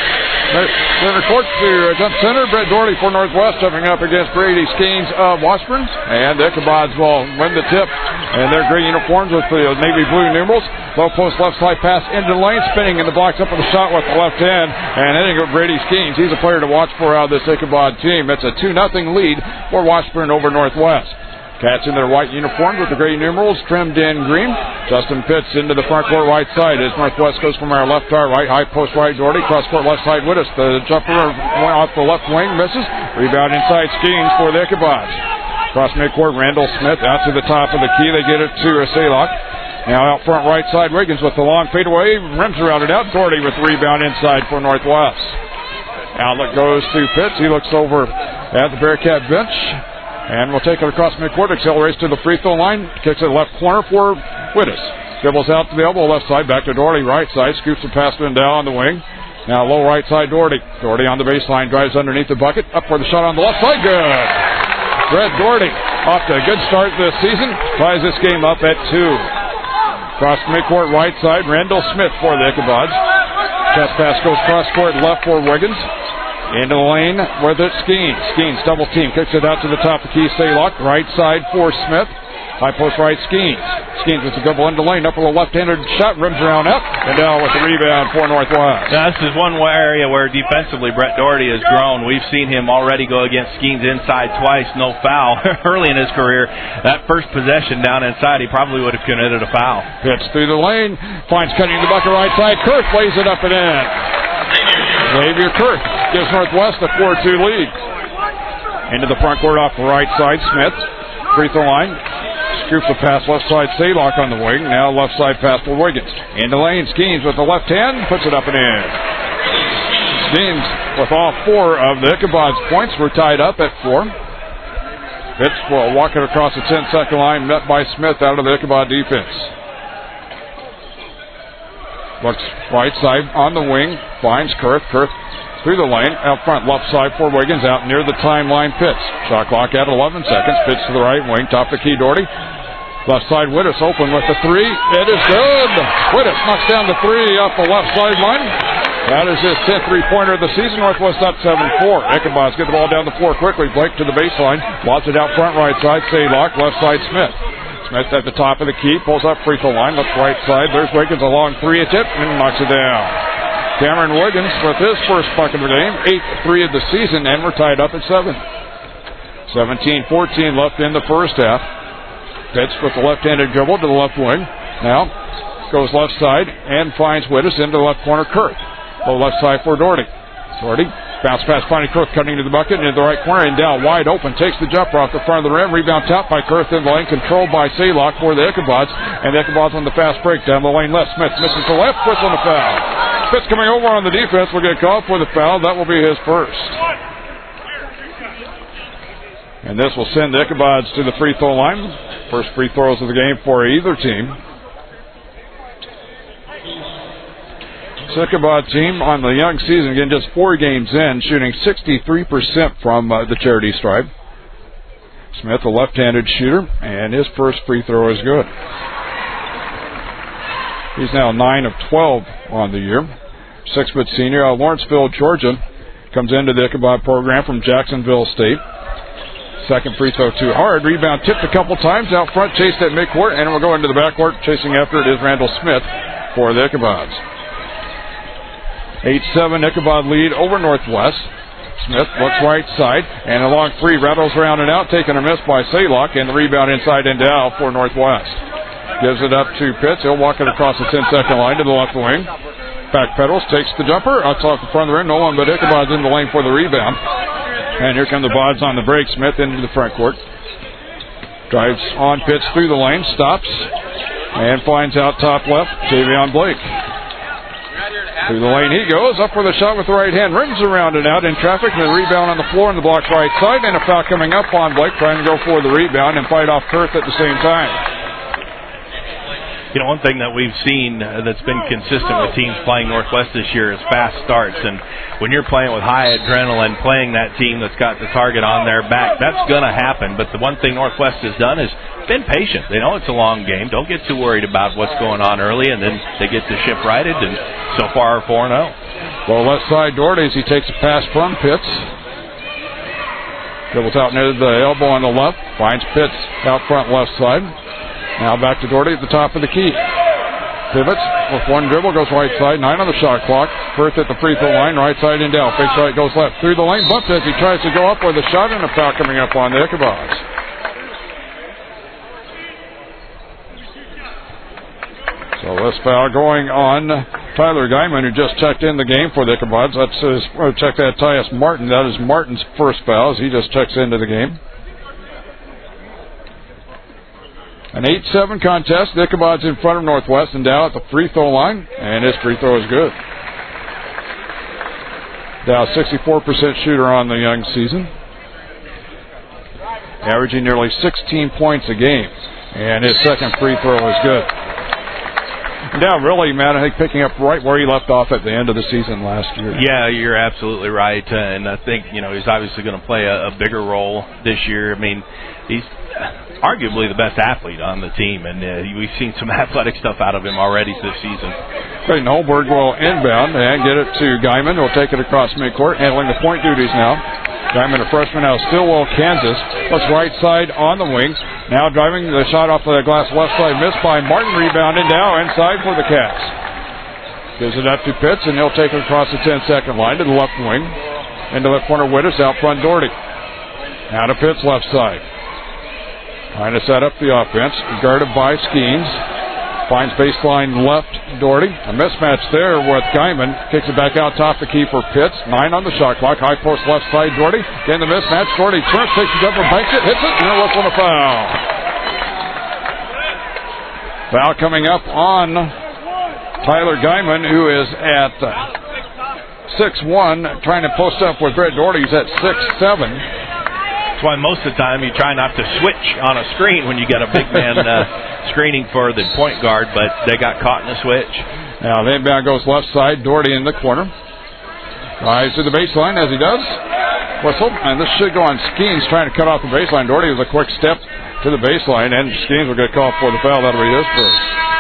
center court to uh, jump center, Brett Doherty for Northwest stepping up against Brady Skeens of Washburn. And the Ichabods will win the tip. And their gray uniforms with the navy blue numerals. Low post left side pass into the lane, spinning in the blocks up with the shot with the left hand. And hitting with Brady Skeens. He's a player to watch for out of this Ichabod team. It's a two nothing lead for Washburn over Northwest. Cats in their white uniforms with the gray numerals trimmed in green. Justin Pitts into the front court right side as Northwest goes from our left to our right. High post right, Doherty. Cross court left side with us. The jumper went off the left wing, misses. Rebound inside Skeens for the Ichabods. Cross midcourt, Randall Smith out to the top of the key. They get it to Saylock. Now out front right side, Wiggins with the long fadeaway. Rims around it out. Doherty with the rebound inside for Northwest. Outlet goes to Pitts. He looks over at the Bearcat bench. And we'll take it across midcourt. Accelerates to the free throw line. Kicks it left corner for Wittes. Dribbles out to the elbow left side. Back to Doherty right side. Scoops the pass to Dow on the wing. Now low right side, Doherty. Doherty on the baseline. Drives underneath the bucket. Up for the shot on the left side. Good. Brett Doherty off to a good start this season. Ties this game up at two. Cross midcourt right side, Randall Smith for the Ichabods. Pass pass goes cross court left for Wiggins. Into the lane with it, Skeens. Skeens double team, kicks it out to the top of the key. Saylock, right side for Smith. High post right, Skeens. Skeens with a double into the lane, up with a left-handed shot, rims around up, and down with the rebound for Northwest. Now, this is one area where defensively Brett Doherty has grown. We've seen him already go against Skeens inside twice, no foul. Early in his career, that first possession down inside, he probably would have committed a foul. Hits through the lane, finds cutting the bucket right side. Kurth lays it up and in. Xavier Kurth gives Northwest a four two lead. Into the front court off the right side, Smith. Free throw line. Scoops the pass left side, Saylock on the wing. Now left side pass for Wiggins. Into lane, Skeens with the left hand, puts it up and in. Skeens with all four of the Ichabods points. We're tied up at four. Pitts will walk it across the ten-second line, met by Smith out of the Ichabod defense. Looks right side on the wing, finds Kurth. Kurth through the lane, out front left side for Wiggins, out near the timeline. Pitts. Shot clock at eleven seconds. Pitts to the right wing, top of the key, Doherty. Left side, Wittes open with the three. It is good. Wittes knocks down the three off the left sideline. That is his tenth three-pointer of the season. Northwest up seven four. Ichabods get the ball down the floor quickly. Blake to the baseline. Lots it out front right side. Saylock. Left side, Smith. Smith at the top of the key. Pulls up free throw line. Left right side. There's Wiggins. A long three attempt and knocks it down. Cameron Wiggins with his first bucket of the game. Eighth three of the season. And we're tied up at seven. seventeen fourteen left in the first half. Pitts with the left-handed dribble to the left wing. Now goes left side and finds Wittes into the left corner. Kurth. Low left side for Doherty. Doherty. Bounce pass finding Kurth cutting to the bucket into the right corner and down wide open. Takes the jumper off the front of the rim. Rebound top by Kurth in the lane. Controlled by Saylock for the Ichabods. And the Ichabods on the fast break down the lane left. Smith misses the left. Puts on the foul. Smith coming over on the defense. Will get called for the foul. That will be his first. And this will send the Ichabods to the free throw line. First free throws of the game for either team. Ichabod team on the young season, again, just four games in, shooting sixty-three percent from uh, the charity stripe. Smith, a left-handed shooter, and his first free throw is good. He's now nine of twelve on the year. Six-foot senior out of Lawrenceville, Georgia, comes into the Ichabod program from Jacksonville State. Second free throw too hard. Rebound tipped a couple times out front, chased at midcourt, and it will go into the backcourt. Chasing after it is Randall Smith for the Ichabods. eight seven Ichabod lead over Northwest. Smith looks right side, and a long three rattles around and out, taken a miss by Saylock, and the rebound inside and out for Northwest. Gives it up to Pitts. He'll walk it across the ten-second line to the left wing. Back pedals, takes the jumper. Outs off the front of the rim. No one but Ichabod's in the lane for the rebound. And here come the Bods on the break. Smith into the front court. Drives on Pitts through the lane, stops, and finds out top left, Javion Blake. Through the lane he goes, up for the shot with the right hand, rims around and out in traffic, and the rebound on the floor on the block right side, and a foul coming up on Blake, trying to go for the rebound and fight off Kurth at the same time. You know, one thing that we've seen uh, that's been consistent with teams playing Northwest this year is fast starts. And when you're playing with high adrenaline, playing that team that's got the target on their back, that's going to happen. But the one thing Northwest has done is been patient. They know it's a long game. Don't get too worried about what's going on early, and then they get the ship righted, and so far four and oh. Well, left side, Doherty, as he takes a pass from Pitts. Dribbles out near the elbow on the left. Finds Pitts out front left side. Now back to Doherty at the top of the key. Pivots with one dribble, goes right side, nine on the shot clock. Kurth at the free throw line, right side and down. Fake right, goes left through the lane, bumps as he tries to go up with a shot, and a foul coming up on the Ichabods. So this foul going on Tyler Guyman, who just checked in the game for the Ichabods. That's his, or check that Tyus Martin. That is Martin's first foul as he just checks into the game. An eight seven contest. Ichabod's in front of Northwest and Dow at the free throw line, and his free throw is good. Dow, sixty-four percent shooter on the young season, averaging nearly sixteen points a game, and his second free throw is good. Dow really, Matt, I think picking up right where he left off at the end of the season last year. Yeah, you're absolutely right, uh, and I think, you know, he's obviously going to play a, a bigger role this year. I mean, he's arguably the best athlete on the team, and uh, we've seen some athletic stuff out of him already this season. Clayton Holberg will inbound and get it to Guyman. He'll take it across midcourt, handling the point duties now. Guyman, a freshman out of Stillwell, Kansas. Looks right side on the wing. Now driving the shot off the glass left side, missed by Martin. Rebounding now inside for the Cats. Gives it up to Pitts, and he'll take it across the ten-second line to the left wing. Into left corner, Witters. Out front, Doherty. Now to Pitts, left side. Trying to set up the offense. Guarded by Skeens. Finds baseline left, Doherty. A mismatch there with Guyman. Kicks it back out top the key for Pitts. Nine on the shot clock. High post left side, Doherty. Getting the mismatch. Doherty turns, takes it up and banks it. Hits it. And a whistle on a foul. Foul coming up on Tyler Guyman, who is at six one. Trying to post up with Brett Doherty. He's at six seven. That's why most of the time you try not to switch on a screen when you got a big man uh, screening for the point guard, but they got caught in a switch. Now the inbound goes left side, Doherty in the corner. Drives to the baseline as he does. Whistle, and this should go on Skeens trying to cut off the baseline. Doherty with a quick step to the baseline, and Skeens will get called for the foul. That'll be his first.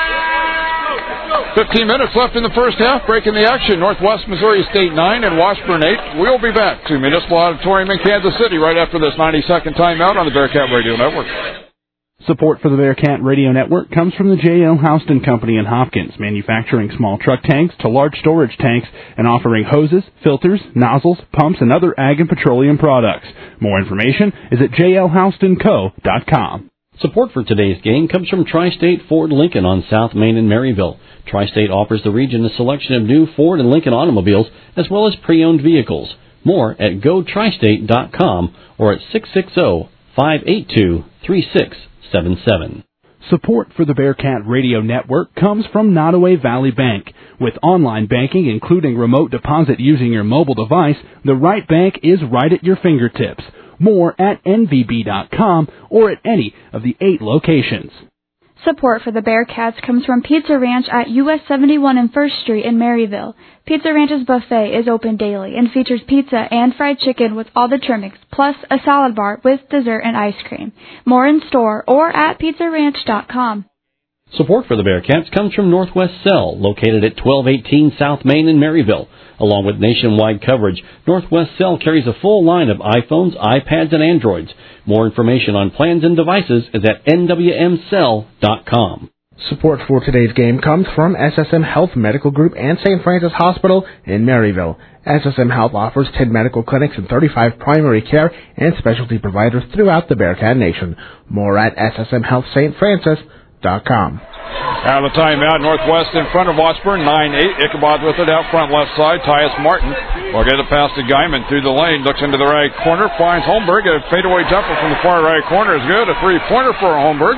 fifteen minutes left in the first half. Breaking the action. Northwest Missouri State nine and Washburn eight. We'll be back to Municipal Auditorium in Kansas City right after this ninety-second timeout on the Bearcat Radio Network. Support for the Bearcat Radio Network comes from the J L. Houston Company in Hopkins, manufacturing small truck tanks to large storage tanks and offering hoses, filters, nozzles, pumps, and other ag and petroleum products. More information is at j l houston co dot com. Support for today's game comes from Tri-State Ford Lincoln on South Main in Maryville. Tri-State offers the region a selection of new Ford and Lincoln automobiles as well as pre-owned vehicles. More at go tri state dot com or at six six zero, five eight two, three six seven seven. Support for the Bearcat Radio Network comes from Nottoway Valley Bank. With online banking, including remote deposit using your mobile device, the right bank is right at your fingertips. More at N V B dot com or at any of the eight locations. Support for the Bearcats comes from Pizza Ranch at U S seventy-one and First Street in Maryville. Pizza Ranch's buffet is open daily and features pizza and fried chicken with all the trimmings, plus a salad bar with dessert and ice cream. More in store or at pizza ranch dot com. Support for the Bearcats comes from Northwest Cell, located at twelve eighteen South Main in Maryville. Along with nationwide coverage, Northwest Cell carries a full line of iPhones, iPads, and Androids. More information on plans and devices is at n w m cell dot com. Support for today's game comes from S S M Health Medical Group and Saint Francis Hospital in Maryville. S S M Health offers ten medical clinics and thirty-five primary care and specialty providers throughout the Bearcat Nation. More at s s m health st francis dot com. Out of the timeout, Northwest in front of Washburn, nine eight. Ichabod with it out front left side. Tyus Martin will get it past to Guyman through the lane. Looks into the right corner. Finds Holmberg. A fadeaway jumper from the far right corner is good. A three-pointer for Holmberg.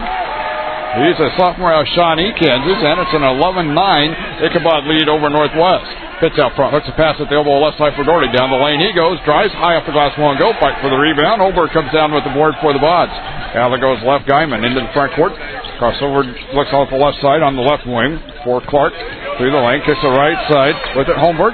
He's a sophomore out of Shawnee, Kansas, and it's an eleven nine Ichabod lead over Northwest. Pitts out front. Hooks a pass at the elbow left side for Doherty. Down the lane he goes. Drives high off the glass. Won't go. Fight for the rebound. Holmberg comes down with the board for the Bods. Now there goes left Guyman into the front court. Crossover looks off the left side on the left wing for Clark. Through the lane. Kicks the right side with it. Holmberg.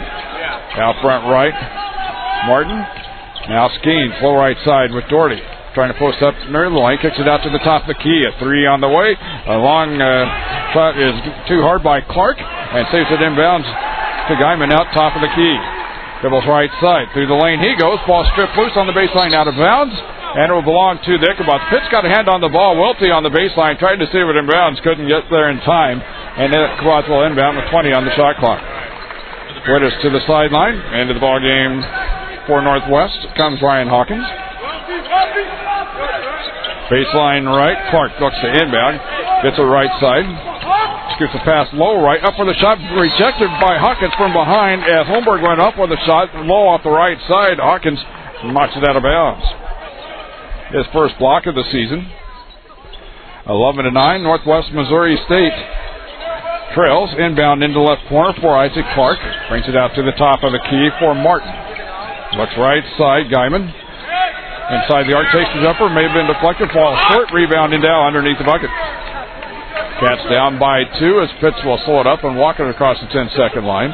Out front right. Martin. Now Skeens. Low right side with Doherty. Trying to post up near the lane. Kicks it out to the top of the key. A three on the way. A long uh, shot is too hard by Clark. And saves it inbounds to Guyman out top of the key. Dribbles right side. Through the lane he goes. Ball stripped loose on the baseline out of bounds. And it will belong to the Ichabod. Pitts got a hand on the ball. Welty on the baseline. Tried to see it in bounds. Couldn't get there in time. And then Ichabod will inbound with twenty on the shot clock. Witters to the sideline. Into the ball game for Northwest comes Ryan Hawkins. Baseline right. Clark looks to inbound. Gets it right side. Scoots a pass low right. Up for the shot. Rejected by Hawkins from behind as Holmberg went up with a shot low off the right side. Hawkins knocks it out of bounds. His first block of the season. eleven to nine, Northwest Missouri State trails. Inbound into left corner for Isaac Clark. Brings it out to the top of the key for Martin. Looks right side, Guyman. Inside the arc, takes the jumper. May have been deflected. Falls short. Rebound in Dow underneath the bucket. Cats down by two as Pitts will slow it up and walk it across the ten-second line.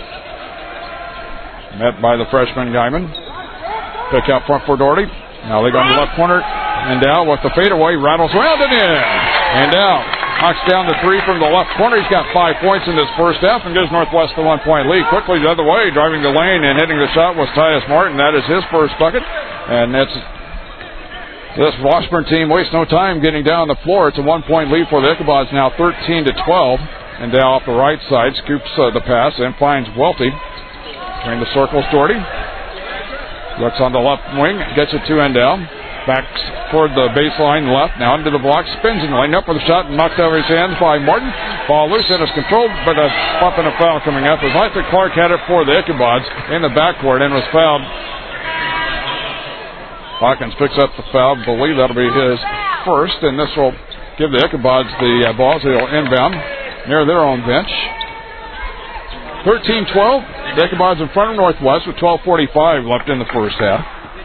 Met by the freshman Guyman. Pick out front for Doherty. Now they go in the left corner. And Dow with the fadeaway. Rattles around and in. And Dow knocks down the three from the left corner. He's got five points in this first half and gives Northwest the one-point lead. Quickly the other way, driving the lane and hitting the shot was Tyus Martin. That is his first bucket. And that's this Washburn team wastes no time getting down the floor. It's a one-point lead for the Ichabods now, thirteen to twelve. And Dow off the right side scoops uh, the pass and finds Welty. Between the circles, Doherty. Looks on the left wing, gets it to Endell. Backs toward the baseline left, now into the block, spins and line up with a shot and knocked out of his hands by Martin. Ball loose and is controlled, but a bump and a foul coming up as Isaac Clark had it for the Ichabods in the backcourt and was fouled. Hawkins picks up the foul, believe that'll be his first, and this will give the Ichabods the uh, ball, so they'll inbound near their own bench. thirteen twelve, the Ichabods in front of Northwest with twelve forty-five left in the first half.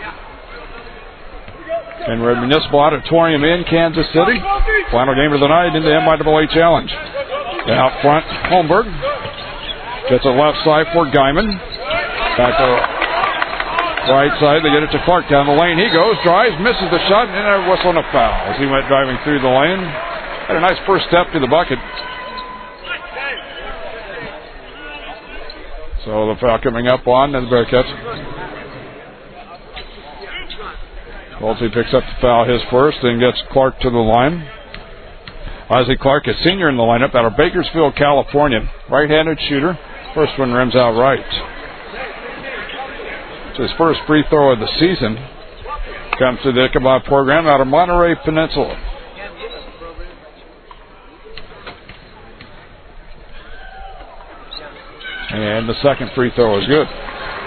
And we're at Municipal Auditorium in Kansas City. Final game of the night in the M I A A Challenge. Out front, Holmberg. Gets it left side for Guyman. Back to right side. They get it to Clark down the lane. He goes, drives, misses the shot, and a whistle and a foul as he went driving through the lane. Had a nice first step to the bucket. So the foul coming up on the Bearcats. Welty picks up the foul, his first, and gets Clark to the line. Isaac Clark, a senior in the lineup out of Bakersfield, California. Right-handed shooter. First one rims out right. It's his first free throw of the season. Comes to the Ichabod program out of Monterey Peninsula. And the second free throw is good.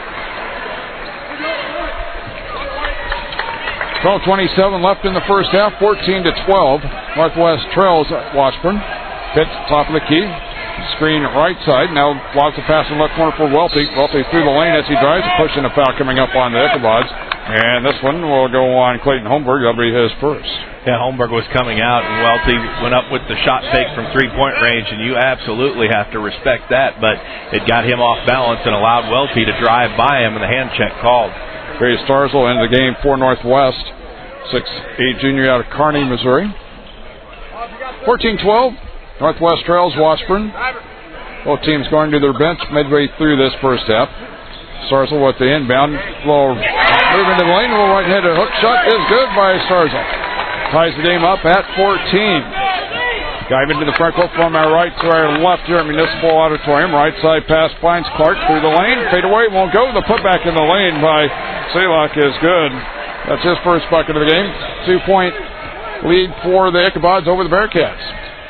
twelve twenty-seven left in the first half, fourteen to twelve. Northwest trails Washburn. Pitts top of the key. Screen right side. Now lots of pass in left corner for Welty. Welty through the lane as he drives. Pushing a foul coming up on the Ichabods. And this one will go on Clayton Holmberg. That'll be his first. Yeah, Holmberg was coming out, and Welty went up with the shot fake from three-point range, and you absolutely have to respect that. But it got him off balance and allowed Welty to drive by him, and the hand check called. Gray Starzl into the game for Northwest. six eight junior out of Kearney, Missouri. fourteen twelve. Northwest trails Washburn. Both teams going to their bench midway through this first half. Starzl with the inbound. Little move into the lane. A little right-handed hook shot is good by Starzl. Ties the game up at fourteen. Dive into the front court from our right to our left here at Municipal Auditorium. Right side pass finds Clark through the lane. Fade away, won't go. The putback in the lane by Salak is good. That's his first bucket of the game. Two-point lead for the Ichabods over the Bearcats.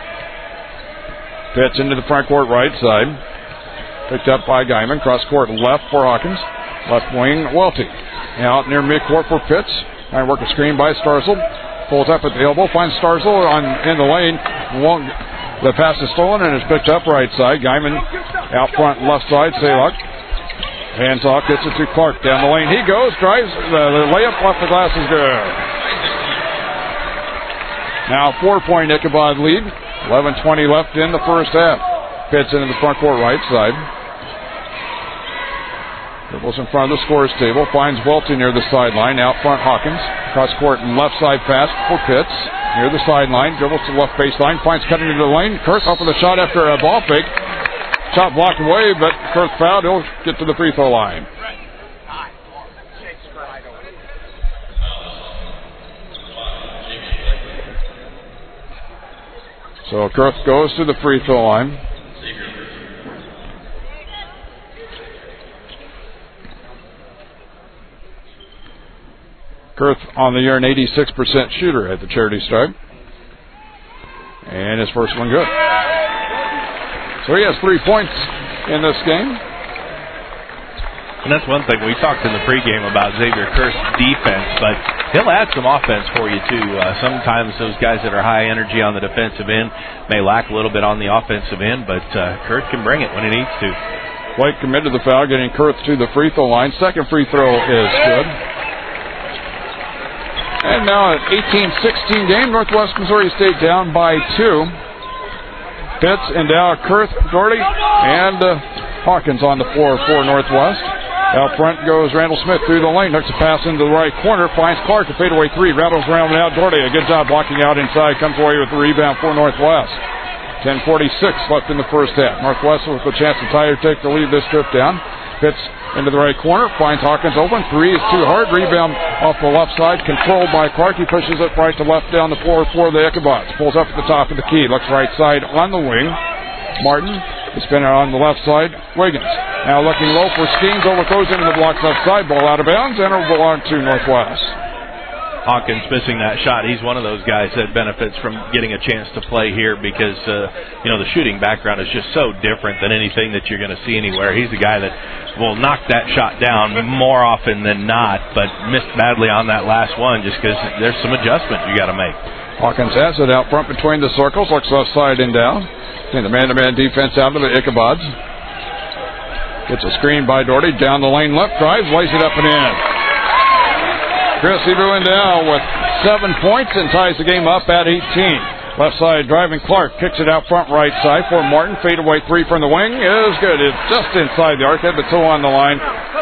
Pitch into the front court right side. Picked up by Guyman. Cross court left for Hawkins. Left wing, Welty. Out near midcourt for Pitts. And work a screen by Starzl. Pulls up at the elbow, finds Starzl on in the lane. Won't, the pass is stolen and is picked up right side. Guyman out front left side. Salak hands off, gets it to Clark down the lane. He goes, drives, the, the layup off the glass is good. Now four-point Ichabod lead. eleven twenty left in the first half. Pitts into the front court right side. Dribbles in front of the scores table. Finds Welty near the sideline. Out front Hawkins. Cross court and left side pass for Pitts. Near the sideline. Dribbles to the left baseline. Finds cutting into the lane. Kurth off with a shot after a ball fake. Shot blocked away, but Kurth fouled. He'll get to the free throw line. So Kurth goes to the free throw line. Kurth on the year an eighty-six percent shooter at the charity stripe. And his first one good. So he has three points in this game. And that's one thing we talked in the pregame about Xavier Kurth's defense, but he'll add some offense for you, too. Uh, sometimes those guys that are high energy on the defensive end may lack a little bit on the offensive end, but uh, Kurth can bring it when he needs to. White committed the foul, getting Kurth to the free throw line. Second free throw is good. And now an eighteen sixteen game. Northwest Missouri State down by two. Pitts, Endow, Kurth, Doherty, and uh, Hawkins on the floor for Northwest. Out front goes Randall Smith through the lane. Hooks a pass into the right corner. Finds Clark. A fadeaway three. Rattles around and out. Doherty, a good job blocking out inside. Comes away with the rebound for Northwest. ten forty-six left in the first half. Northwest with a chance to tie or take the lead this trip down. Pitts into the right corner. Finds Hawkins open. Three is too hard. Rebound off the left side. Controlled by Clark. He pushes it right to left down the floor for the Ichabods. Pulls up at the top of the key. Looks right side on the wing. Martin. The spinner on the left side. Wiggins. Now looking low for Skeens. Overthrows into the blocks left side. Ball out of bounds. And it'll belong to Northwest. Hawkins missing that shot. He's one of those guys that benefits from getting a chance to play here because, uh, you know, the shooting background is just so different than anything that you're going to see anywhere. He's a guy that will knock that shot down more often than not, but missed badly on that last one just because there's some adjustments you got to make. Hawkins has it out front between the circles. Looks left side and down. And the man-to-man defense out of the Ichabods. Gets a screen by Doherty. Down the lane left. Drives. Lays it up and in. Chris Eberwindell with seven points and ties the game up at eighteen. Left side driving Clark. Kicks it out front right side for Martin. Fadeaway three from the wing is good. It's just inside the arc. Had the toe on the line.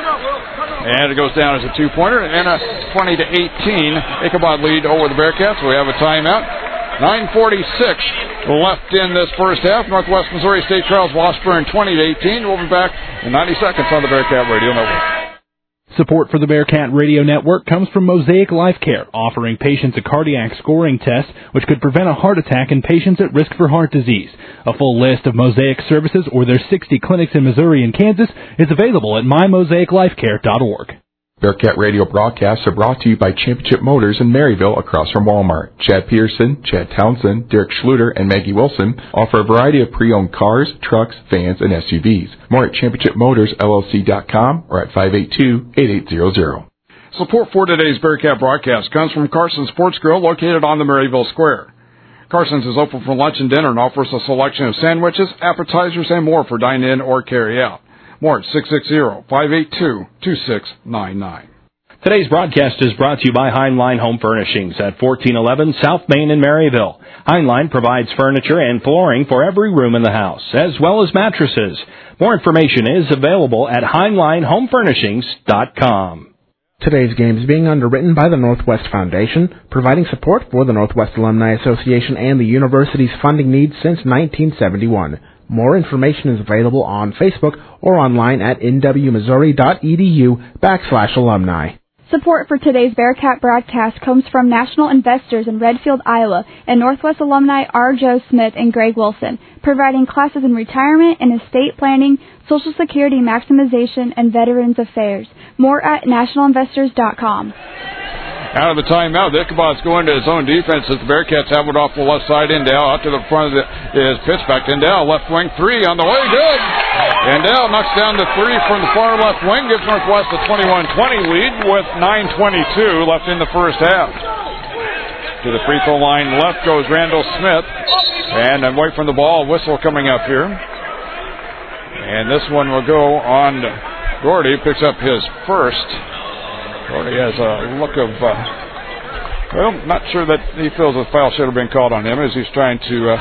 And it goes down as a two-pointer. And a twenty to eighteen Ichabod lead over the Bearcats. We have a timeout. nine forty-six left in this first half. Northwest Missouri State trails Washburn twenty to eighteen. We'll be back in ninety seconds on the Bearcat Radio Network. Support for the Bearcat Radio Network comes from Mosaic Life Care, offering patients a cardiac scoring test which could prevent a heart attack in patients at risk for heart disease. A full list of Mosaic services or their sixty clinics in Missouri and Kansas is available at my mosaic life care dot org. Bearcat Radio broadcasts are brought to you by Championship Motors in Maryville across from Walmart. Chad Peterson, Chad Townsend, Derek Schluter, and Maggie Wilson offer a variety of pre-owned cars, trucks, vans, and S U Vs. More at championship motors L L C dot com or at five eight two, eight eight zero zero. Support for today's Bearcat broadcast comes from Carson's Sports Grill located on the Maryville Square. Carson's is open for lunch and dinner and offers a selection of sandwiches, appetizers, and more for dine-in or carry-out. More at six six zero, five eight two, two six nine nine. Today's broadcast is brought to you by Heinlein Home Furnishings at fourteen eleven South Main in Maryville. Heinlein provides furniture and flooring for every room in the house, as well as mattresses. More information is available at heinlein home furnishings dot com. Today's game is being underwritten by the Northwest Foundation, providing support for the Northwest Alumni Association and the university's funding needs since nineteen seventy-one. More information is available on Facebook or online at n w missouri dot e d u backslash alumni. Support for today's Bearcat broadcast comes from National Investors in Redfield, Iowa, and Northwest alumni R. Joe Smith and Greg Wilson, providing classes in retirement and estate planning, Social Security maximization, and Veterans Affairs. More at national investors dot com. Out of the timeout, the Ichabod's going to his own defense as the Bearcats have it off the left side. Endow out to the front of the, is pitch back to Endow. Left wing three on the way. Good. Endow knocks down the three from the far left wing. Gives Northwest a twenty-one twenty lead with nine twenty-two left in the first half. To the free throw line left goes Randall Smith. And away from the ball, whistle coming up here. And this one will go on Doherty. Picks up his first. Doherty has a look of, uh, well, not sure that he feels a foul should have been called on him as he's trying to uh,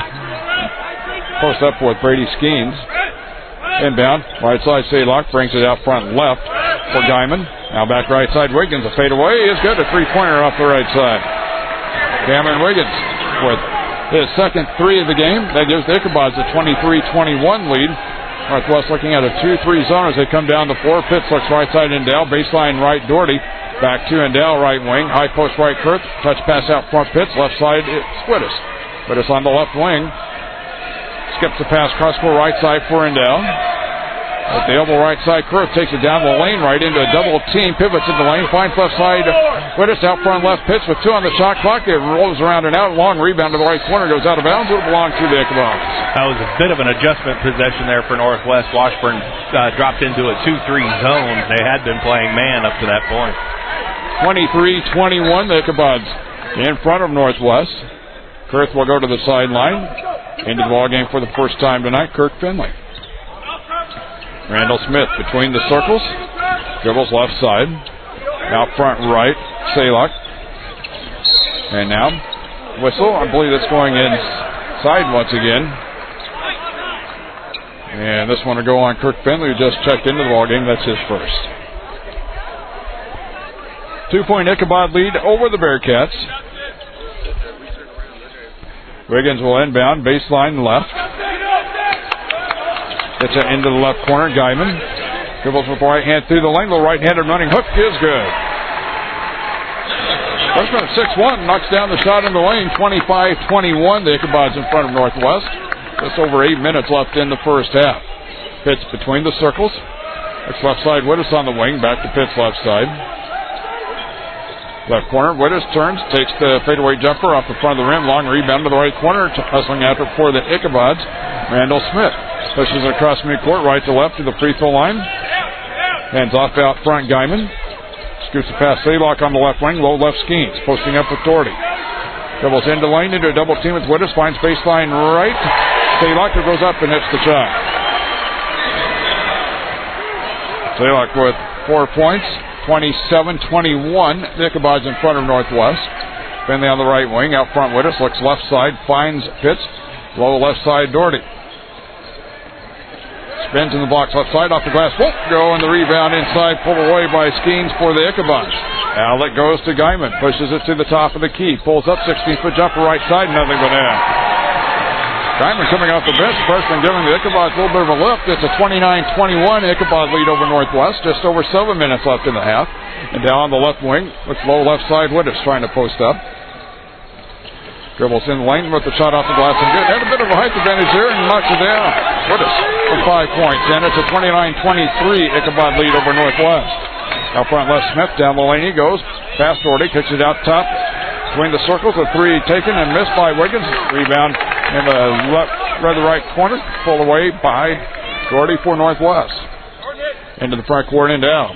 post up with Brady Skeens. Inbound, right side, Saylock brings it out front left for Guyman. Now back right side, Wiggins, a fadeaway is good, a three-pointer off the right side. Cameron Wiggins with his second three of the game. That gives the Ichabods a twenty-three twenty-one lead. Northwest looking at a two three zone as they come down the floor. Pitts looks right side Endow. Baseline right Doherty. Back to Endow right wing. High post right Kurth. Touch pass out front Pitts. Left side it's Whittis. Whittis on the left wing. Skips the pass cross court right side for Endow. At the elbow right side, Kurth takes it down the lane right into a double team. Pivots in the lane. Finds left side. Whittis out front left pitch with two on the shot clock. It rolls around and out. Long rebound to the right corner. Goes out of bounds. It belongs to the Ichabods. That was a bit of an adjustment possession there for Northwest. Washburn uh, dropped into a two three zone. They had been playing man up to that point. twenty-three twenty-one, the Ichabod's in front of Northwest. Kurth will go to the sideline. Into the ball game for the first time tonight, Kirk Finley. Randall Smith between the circles. Dribbles left side. Out front right, Salok. And now, whistle. I believe that's going inside once again. And this one will go on Kirk Finley, who just checked into the ball game. That's his first. Two-point Ichabod lead over the Bearcats. Wiggins will inbound, baseline left. Gets it into the left corner. Guyman dribbles with the right hand through the lane. The right-handed running hook is good. Freshman at six one knocks down the shot in the lane. twenty-five twenty-one. The Ichabod's in front of Northwest. Just over eight minutes left in the first half. Pitts between the circles. Looks left side. Wittes on the wing. Back to Pitts left side. Left corner. Wittes turns. Takes the fadeaway jumper off the front of the rim. Long rebound to the right corner. Hustling after for the Ichabods. Randall Smith pushes it across midcourt. Right to left to the free throw line. Hands off out front. Guyman. Scoots it past Saylock on the left wing. Low left Skeens. Posting up with Doherty. Dribbles into lane. Into a double team with Wittes. Finds baseline right. Saylock goes up and hits the shot. Saylock with four points. twenty-seven twenty-one. The Ichabod's in front of Northwest. Finley on the right wing. Out front Wittes. Looks left side. Finds Pitts. Low left side Doherty. Spins in the box left side. Off the glass. Won't go. And the rebound inside. Pulled away by Skeens for the Ichabod. Outlet goes to Guyman. Pushes it to the top of the key. Pulls up. sixteen-foot jumper right side. Nothing but in. Guyman coming off the bench. Freshman giving the Ichabod a little bit of a lift. It's a twenty-nine twenty-one Ichabod lead over Northwest. Just over seven minutes left in the half. And down on the left wing, looks low left side. Wittes trying to post up. Dribbles in the lane with the shot off the glass and good. Had a bit of a height advantage there and knocks it down. Wittes for five points. And it's a twenty-nine twenty-three Ichabod lead over Northwest. Out front left Smith. Down the lane he goes. Past Doherty. Kicks it out top. Between the circles, a three taken and missed by Wiggins. Rebound in the left, rather right corner. Pulled away by Doherty for Northwest. Into the front court and down.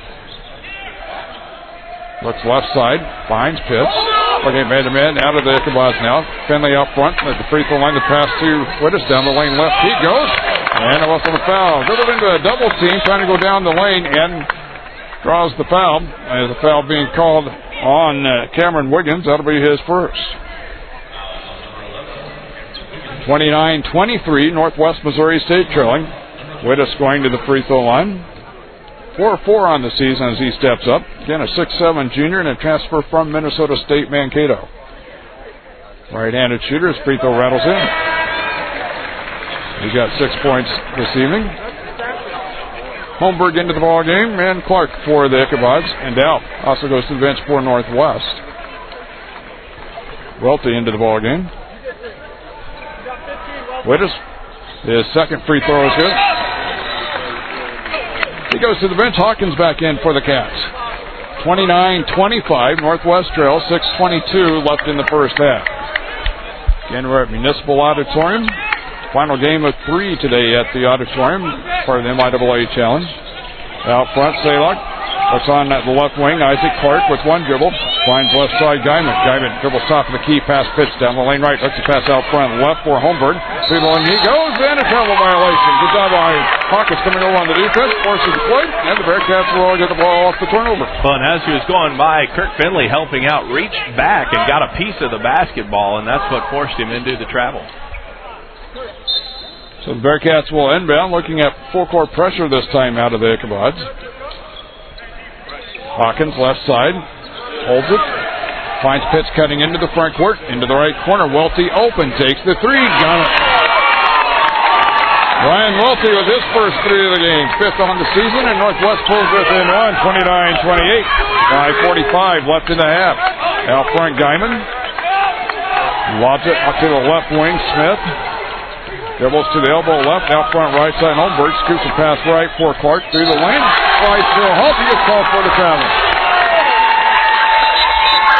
Looks left side. Finds Pitts. Okay, man to man. Out of the Ichabods now. Finley up front at the free throw line. The pass to Wittes. Down the lane left. He goes. And a whistle to foul. Dribbled into a double team. Trying to go down the lane and draws the foul. As the foul being called on uh, Cameron Wiggins. That'll be his first. twenty-nine twenty-three, Northwest Missouri State trailing. Wittes going to the free throw line. four four on the season as he steps up. Again, a six seven junior and a transfer from Minnesota State Mankato. Right-handed shooter. His free throw rattles in. He's got six points this evening. Holmberg into the ball game, and Clark for the Ichabods. And Dow also goes to the bench for Northwest. Welty into the ball game. Wittes, his second free throw is good. He goes to the bench. Hawkins back in for the Cats. twenty-nine twenty-five, Northwest trail, six twenty-two left in the first half. Again, we're at Municipal Auditorium. Final game of three today at the Auditorium, part of the M I A A Challenge. Out front, Saylock looks on at the left wing. Isaac Clark with one dribble. Finds left side Guyman. Guyman dribbles top of the key, pass Pitts down the lane right. Looks to pass out front left for Holmberg. Through the lane he goes, and a travel violation. Good job by Hawkins coming over on the defense. Forces the play, and the Bearcats will get the ball off the turnover. Well, and as he was going by, Kirk Finley helping out, reached back and got a piece of the basketball, and that's what forced him into the travel. So the Bearcats will inbound, looking at full court pressure this time out of the Ichabods. Hawkins left side, holds it, finds Pitts cutting into the front court, into the right corner. Welty open, takes the three, got it. Ryan Welty with his first three of the game, fifth on the season, and Northwest pulls within one, twenty-nine twenty-eight. five forty-five left in the half. Out front, Guyman lobs it up to the left wing, Smith. Dribbles to the elbow left, out front right side. Holmberg scoops a pass right for Clark through the lane. Slides to a halt. He gets called for the travel.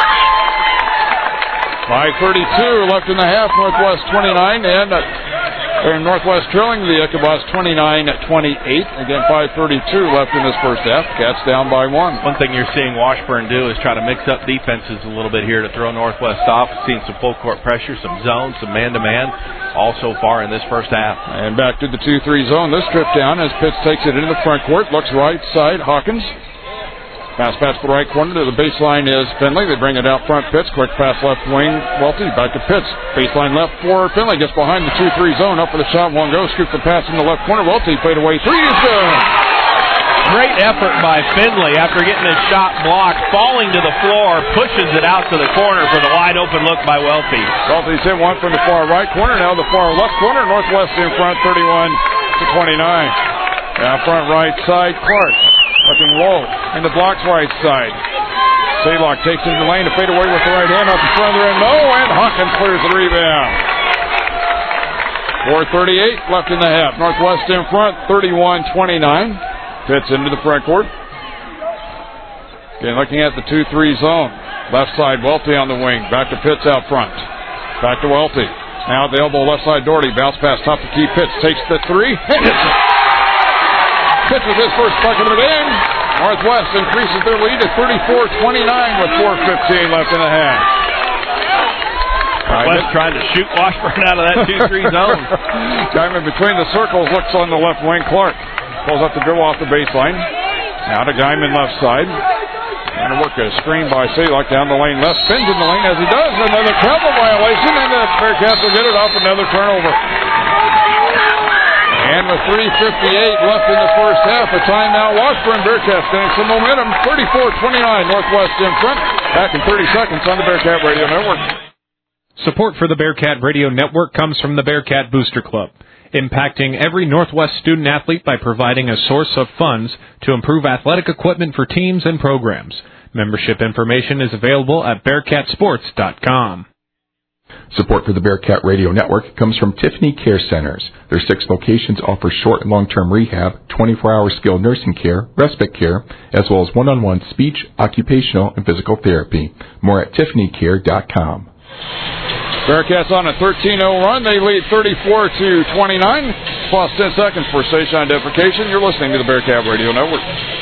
five thirty-two left in the half. Northwest twenty-nine, and uh, And Northwest trailing the Ichabod twenty-nine twenty-eight. Again, five thirty-two left in this first half. Cats down by one. One thing you're seeing Washburn do is try to mix up defenses a little bit here to throw Northwest off. Seeing some full court pressure, some zone, some man-to-man, all so far in this first half. And back to the two three zone. This trip down as Pitts takes it into the front court. Looks right side, Hawkins. Pass pass to the right corner to the baseline is Finley. They bring it out front. Pitts. Quick pass left wing. Welty back to Pitts. Baseline left for Finley. Gets behind the two three zone. Up for the shot. Won't go. Scoop the pass in the left corner. Welty fade away. Three is good. Great effort by Finley after getting his shot blocked. Falling to the floor. Pushes it out to the corner for the wide open look by Welty. Welty's hit one from the far right corner. Now the far left corner. Northwest in front. thirty-one to twenty-nine. Now front right side. Clark. Looking low in the block's right side. Saylock takes it in the lane to fade away with the right hand off the front of the end. No, and Hawkins clears the rebound. four thirty-eight left in the half. Northwest in front, thirty-one twenty-nine. Pitts into the front court. Again, looking at the two three zone. Left side, Welty on the wing. Back to Pitts out front. Back to Welty. Now at the elbow, left side, Doherty. Bounce pass, top to key. Pitts takes the three. And hits it. Pitts with his first bucket of the game. Northwest increases their lead to thirty-four twenty-nine with four fifteen left in the half. Northwest trying to shoot Washburn out of that two three zone. Guyman between the circles looks on the left wing. Clark pulls up the dribble off the baseline. Now to Guyman left side. Trying to work a screen by Saylock down the lane left. Spins in the lane as he does. Another travel violation, and the Bearcats will get it off another turnover. And with three fifty-eight left in the first half, a timeout. Washburn Bearcats getting some momentum. thirty-four twenty-nine, Northwest in front. Back in thirty seconds on the Bearcat Radio Network. Support for the Bearcat Radio Network comes from the Bearcat Booster Club, impacting every Northwest student athlete by providing a source of funds to improve athletic equipment for teams and programs. Membership information is available at bearcat sports dot com. Support for the Bearcat Radio Network comes from Tiffany Care Centers. Their six locations offer short and long-term rehab, twenty-four hour skilled nursing care, respite care, as well as one-on-one speech, occupational, and physical therapy. More at tiffany care dot com. Bearcats on a thirteen oh run. They lead thirty-four to twenty-nine. Plus ten seconds for station identification. You're listening to the Bearcat Radio Network.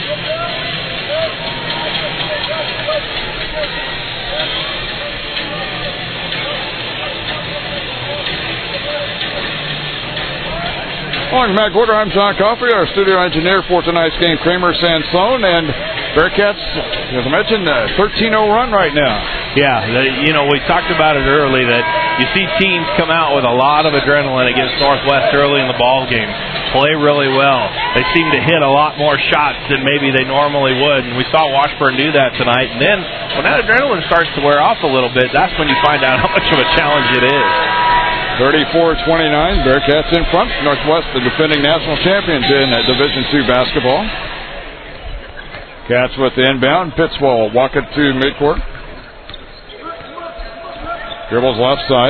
Along with Matt Gorder, I'm John Coffey, our studio engineer for tonight's game, Kramer Sansone, and Bearcats, as I mentioned, a thirteen oh run right now. Yeah, the, you know, we talked about it early that you see teams come out with a lot of adrenaline against Northwest early in the ball game, play really well. They seem to hit a lot more shots than maybe they normally would, and we saw Washburn do that tonight. And then when that adrenaline starts to wear off a little bit, that's when you find out how much of a challenge it is. thirty-four twenty-nine, Bearcats in front. Northwest, the defending national champions in Division two basketball. Cats with the inbound. Pitts will walk it to midcourt. Dribbles left side.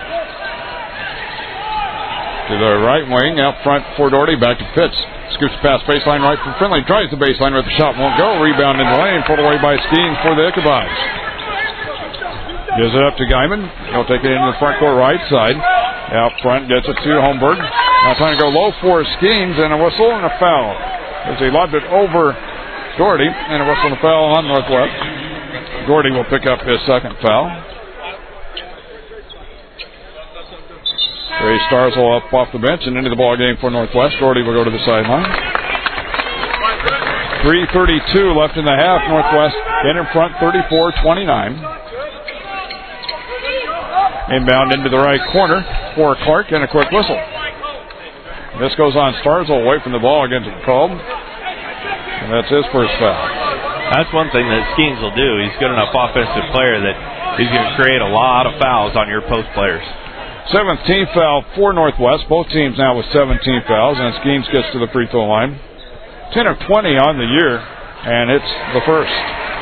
To the right wing, out front for Doherty, back to Pitts. Scoops past baseline right for Finley. Tries the baseline, but the shot won't go. Rebound in the lane, pulled away by Skeens for the Ichabods. Gives it up to Guyman. He'll take it into the front court right side. Out front, gets it to Holmberg. Now trying to go low for Skeens, and a whistle and a foul. As he lobbed it over Doherty, and a whistle and a foul on Northwest. Doherty will pick up his second foul. Ray Starzl up off the bench and into the ball game for Northwest. Doherty will go to the sideline. three thirty-two left in the half. Northwest in in front, thirty-four twenty-nine. Inbound into the right corner for Clark and a quick whistle. This goes on Starzl away from the ball against called. And that's his first foul. That's one thing that Skeens will do. He's a good enough offensive player that he's going to create a lot of fouls on your post players. Seventh team foul for Northwest. Both teams now with seventeen fouls, and Skeens gets to the free throw line. ten of twenty on the year, and it's the first.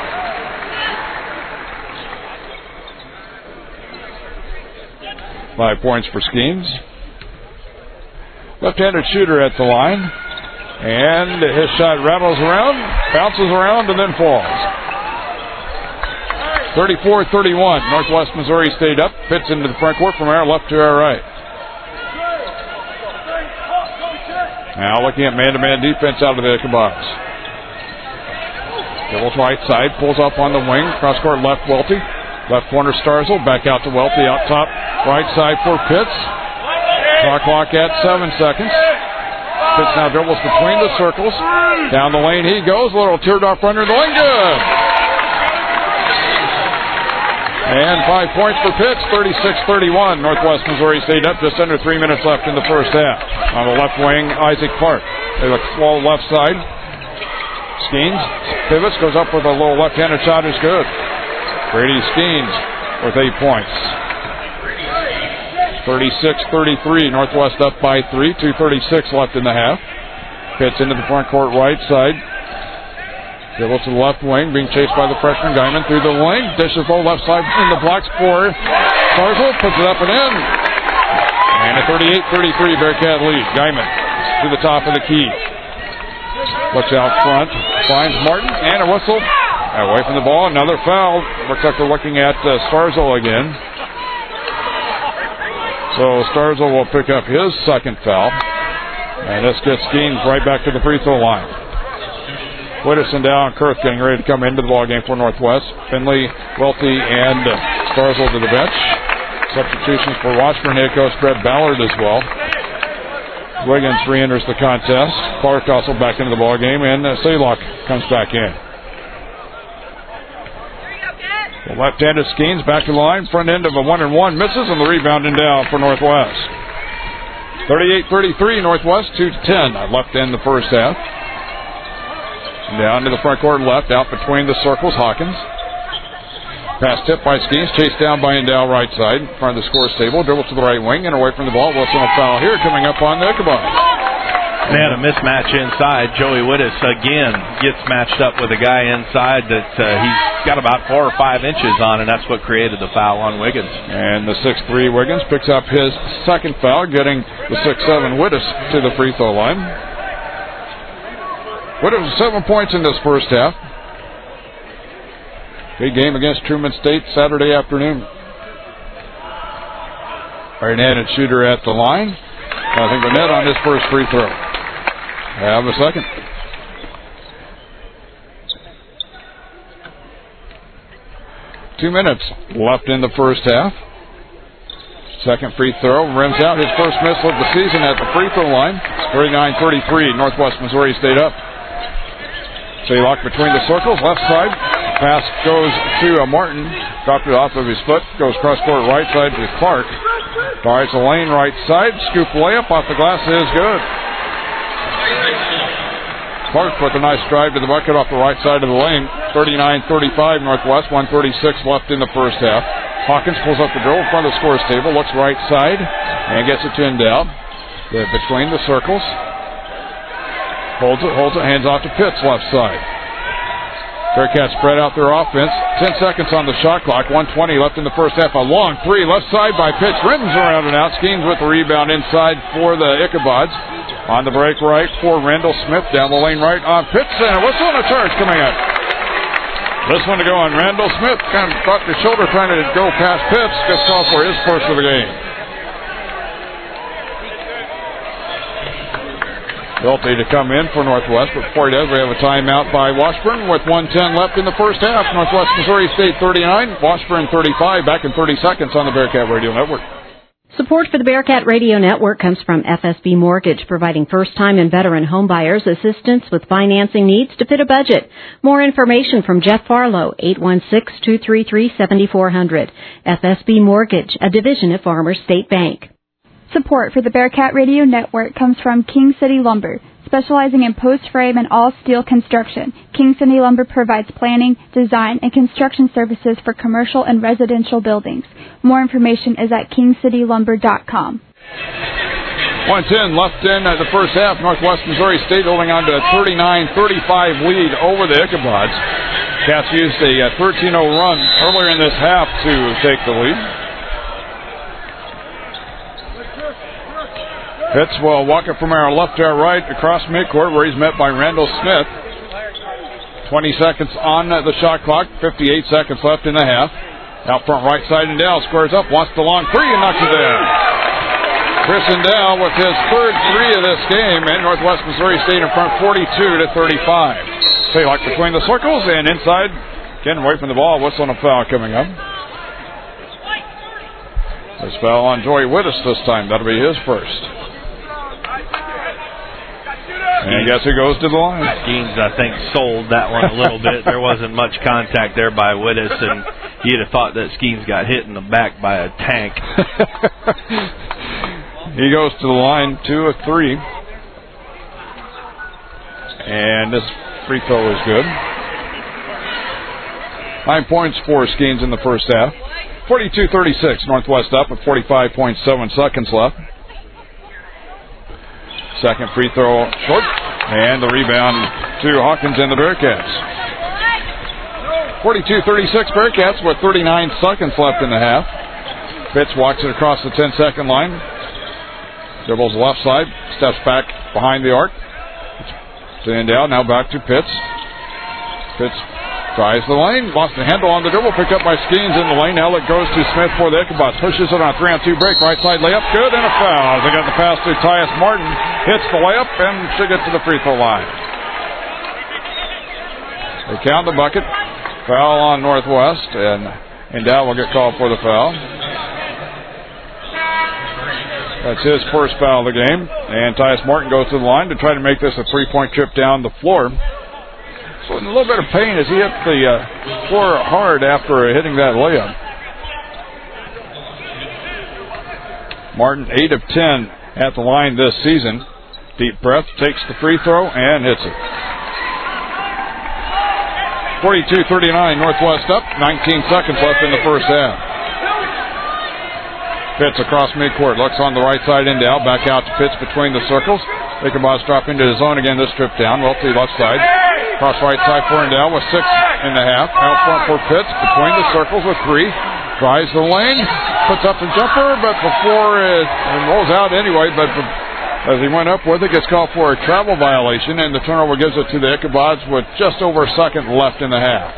Five points for Skeens. Left-handed shooter at the line, and his shot rattles around, bounces around, and then falls. thirty-four thirty-one. Northwest Missouri stayed up. Pitts into the front court from our left to our right. Now looking at man-to-man defense out of the Ichabod's. Dribbles right side, pulls up on the wing, cross-court left Welty. Left corner Starzl, back out to Welty, out top, right side for Pitts. Clock clock at seven seconds. Pitts now dribbles between the circles. Down the lane he goes, a little teardrop under the lane, good. And five points for Pitts, thirty-six thirty-one. Northwest Missouri State up, just under three minutes left in the first half. On the left wing, Isaac Clark. They look slow left side. Skeens pivots, goes up with a little left-handed shot, is good. Brady Skeens with eight points. thirty-six thirty-three. Northwest up by three. two thirty-six left in the half. Pitts into the front court right side. Dribbles to the left wing, being chased by the freshman Guyman through the lane. Dishes low left side in the blocks for Starzl. Puts it up and in. And a thirty-eight thirty-three Bearcat lead. Guyman to the top of the key. Looks out front. Finds Martin. And a whistle. Away from the ball. Another foul. Looks like they're looking at uh, Starzl again. So Starzl will pick up his second foul. And this gets Skeens right back to the free throw line. Whittison down, Kurth getting ready to come into the ball game for Northwest. Finley, Welty, and uh, Starzl to the bench. Substitutions for Washburn head coach Brett Ballard as well. Wiggins re-enters the contest. Clark also back into the ball game, and uh, Saylock comes back in. The left-handed Skeens back to the line, front end of a one and one, misses, and the rebounding down for Northwest. thirty-eight thirty-three Northwest, two to ten left in the first half. Down to the front court left, out between the circles, Hawkins. Pass tipped by Skeens, chased down by Endow right side, in front of the scores table, dribbles to the right wing and away from the ball. Wilson will foul here, coming up on the Ichabod. They had a mismatch inside. Joey Wittes again gets matched up with a guy inside that uh, he's got about four or five inches on, and that's what created the foul on Wiggins. And the six three Wiggins picks up his second foul, getting the six seven Wittes to the free throw line. Wittes seven points in this first half. Big game against Truman State Saturday afternoon. Right-handed shooter at the line. I think the net on his first free throw. Have a second. Two minutes left in the first half. Second free throw rims out, his first miss of the season at the free throw line. thirty-nine thirty-three, Northwest Missouri State up. Saylock between the circles, left side. Pass goes to uh, Martin. Dropped it off of his foot. Goes cross-court right side to Clark. Fires the lane right side. Scoop layup off the glass is good. Clark with a nice drive to the bucket off the right side of the lane. thirty-nine thirty-five Northwest. one thirty-six left in the first half. Hawkins pulls up the dribble in front of the scores table. Looks right side and gets it to Endow. Between the circles. Holds it, holds it, hands off to Pitts left side. Bearcats spread out their offense. Ten seconds on the shot clock. one twenty left in the first half. A long three left side by Pitts. Rims around and out. Skeens with the rebound inside for the Ichabods. On the break right for Randall Smith. Down the lane right on Pitts. And a whistle and a charge coming up. This one to go on Randall Smith. Kind of dropped his shoulder trying to go past Pitts. Gets called for his first of the game. Welty to come in for Northwest, but before he does, we have a timeout by Washburn with one ten left in the first half. Northwest Missouri State thirty-nine, Washburn thirty-five, back in thirty seconds on the Bearcat Radio Network. Support for the Bearcat Radio Network comes from F S B Mortgage, providing first-time and veteran homebuyers assistance with financing needs to fit a budget. More information from Jeff Farlow, eight one six, two three three, seven four zero zero. F S B Mortgage, a division of Farmers State Bank. Support for the Bearcat Radio Network comes from King City Lumber, specializing in post frame and all steel construction. King City Lumber provides planning, design, and construction services for commercial and residential buildings. More information is at king city lumber dot com. one ten left in uh, the first half. Northwest Missouri State holding on to a thirty-nine thirty-five lead over the Ichabods. Cats used a thirteen oh run earlier in this half to take the lead. Pitts will walk it from our left to our right across midcourt where he's met by Randall Smith. twenty seconds on the shot clock. fifty-eight seconds left in the half. Out front right side, and Dow squares up, wants the long three and knocks it down. Chris Endell with his third three of this game, and Northwest Missouri stayed in front forty-two to thirty-five. Salok between the circles and inside. Getting away from the ball. Whistle and a foul coming up. This foul on Joey Wittes this time. That'll be his first. And guess who goes to the line? Skeens, I think, sold that one a little bit. There wasn't much contact there by Wittes, and you'd have thought that Skeens got hit in the back by a tank. He goes to the line, two of three. And this free throw is good. Nine points for Skeens in the first half. forty-two thirty-six, Northwest up with forty-five point seven seconds left. Second free throw short, and the rebound to Hawkins and the Bearcats. forty-two thirty-six Bearcats with thirty-nine seconds left in the half. Pitts walks it across the ten-second line. Dribbles left side, steps back behind the arc. Stand down, now back to Pitts. Pitts tries the lane, lost the handle on the dribble, picked up by Skeens in the lane. Now it goes to Smith for the Ichabod. Pushes it on a three on two break, right side layup, good, and a foul. They got the pass to Tyus Martin, hits the layup, and she gets to the free throw line. They count the bucket. Foul on Northwest, and, and Dow will get called for the foul. That's his first foul of the game, and Tyus Martin goes to the line to try to make this a three-point trip down the floor. So in a little bit of pain as he hit the uh, floor hard after hitting that layup. Martin, eight of ten at the line this season. Deep breath, takes the free throw, and hits it. forty-two thirty-nine, Northwest up. nineteen seconds left in the first half. Pitts across midcourt, looks on the right side in Dow, back out to Pitts between the circles. Ichabod's drop into his zone again this trip down. Well to the left side. Cross right side for Endell with six and a half. Out front for Pitts between the circles with three. Tries the lane. Puts up the jumper, but before it, it rolls out anyway, but as he went up with it, gets called for a travel violation, and the turnover gives it to the Ichabods with just over a second left in the half.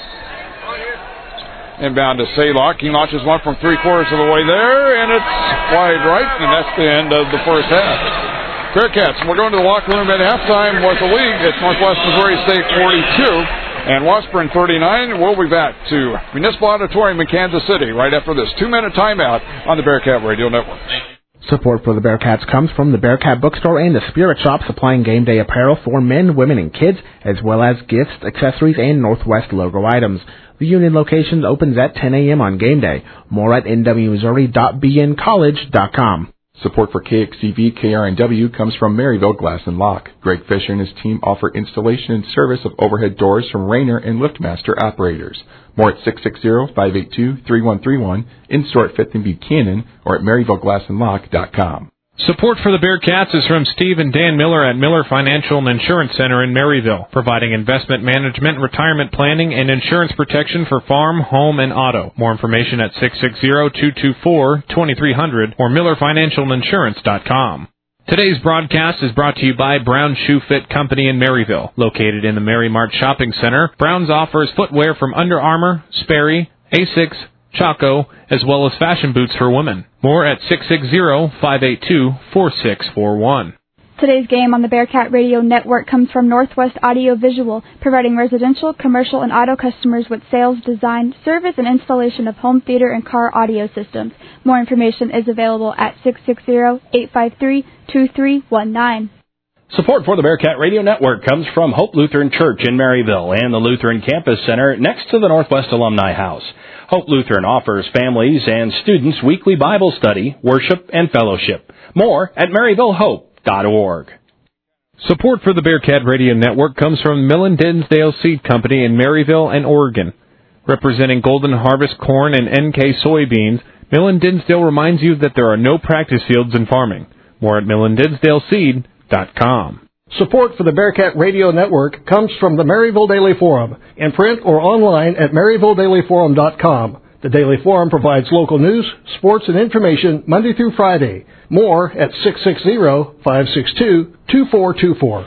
Inbound to Salok. He launches one from three quarters of the way there, and it's wide right, and that's the end of the first half. Bearcats, we're going to the locker room at halftime with the league. It's Northwest Missouri State forty-two and Washburn thirty-nine. We'll be back to Municipal Auditorium in Kansas City right after this two-minute timeout on the Bearcat Radio Network. Support for the Bearcats comes from the Bearcat Bookstore and the Spirit Shop, supplying game day apparel for men, women, and kids, as well as gifts, accessories, and Northwest logo items. The Union location opens at ten a.m. on game day. More at n w missouri dot b n college dot com. Support for K X C V K R N W comes from Maryville Glass and Lock. Greg Fisher and his team offer installation and service of overhead doors from Rainer and LiftMaster operators. More at six six zero, five eight two, three one three one, in-store at fifth and Buchanan, or at maryville glass and lock dot com. Support for the Bearcats is from Steve and Dan Miller at Miller Financial and Insurance Center in Maryville, providing investment management, retirement planning, and insurance protection for farm, home, and auto. More information at six six zero, two two four, two three zero zero or miller financial insurance dot com. Today's broadcast is brought to you by Brown Shoe Fit Company in Maryville. Located in the Mary Mart Shopping Center, Brown's offers footwear from Under Armour, Sperry, Asics, Chaco, as well as fashion boots for women. More at six six zero, five eight two, four six four one. Today's game on the Bearcat Radio Network comes from Northwest Audio Visual, providing residential, commercial, and auto customers with sales, design, service, and installation of home theater and car audio systems. More information is available at six six zero, eight five three, two three one nine. Support for the Bearcat Radio Network comes from Hope Lutheran Church in Maryville and the Lutheran Campus Center next to the Northwest Alumni House. Hope Lutheran offers families and students weekly Bible study, worship, and fellowship. More at maryville hope dot org. Support for the Bearcat Radio Network comes from Millen Dinsdale Seed Company in Maryville and Oregon. Representing Golden Harvest corn and N K soybeans, Millen Dinsdale reminds you that there are no practice fields in farming. More at millen dinsdale seed dot com. Support for the Bearcat Radio Network comes from the Maryville Daily Forum, in print or online at maryville daily forum dot com. The Daily Forum provides local news, sports, and information Monday through Friday. More at six six zero, five six two, two four two four.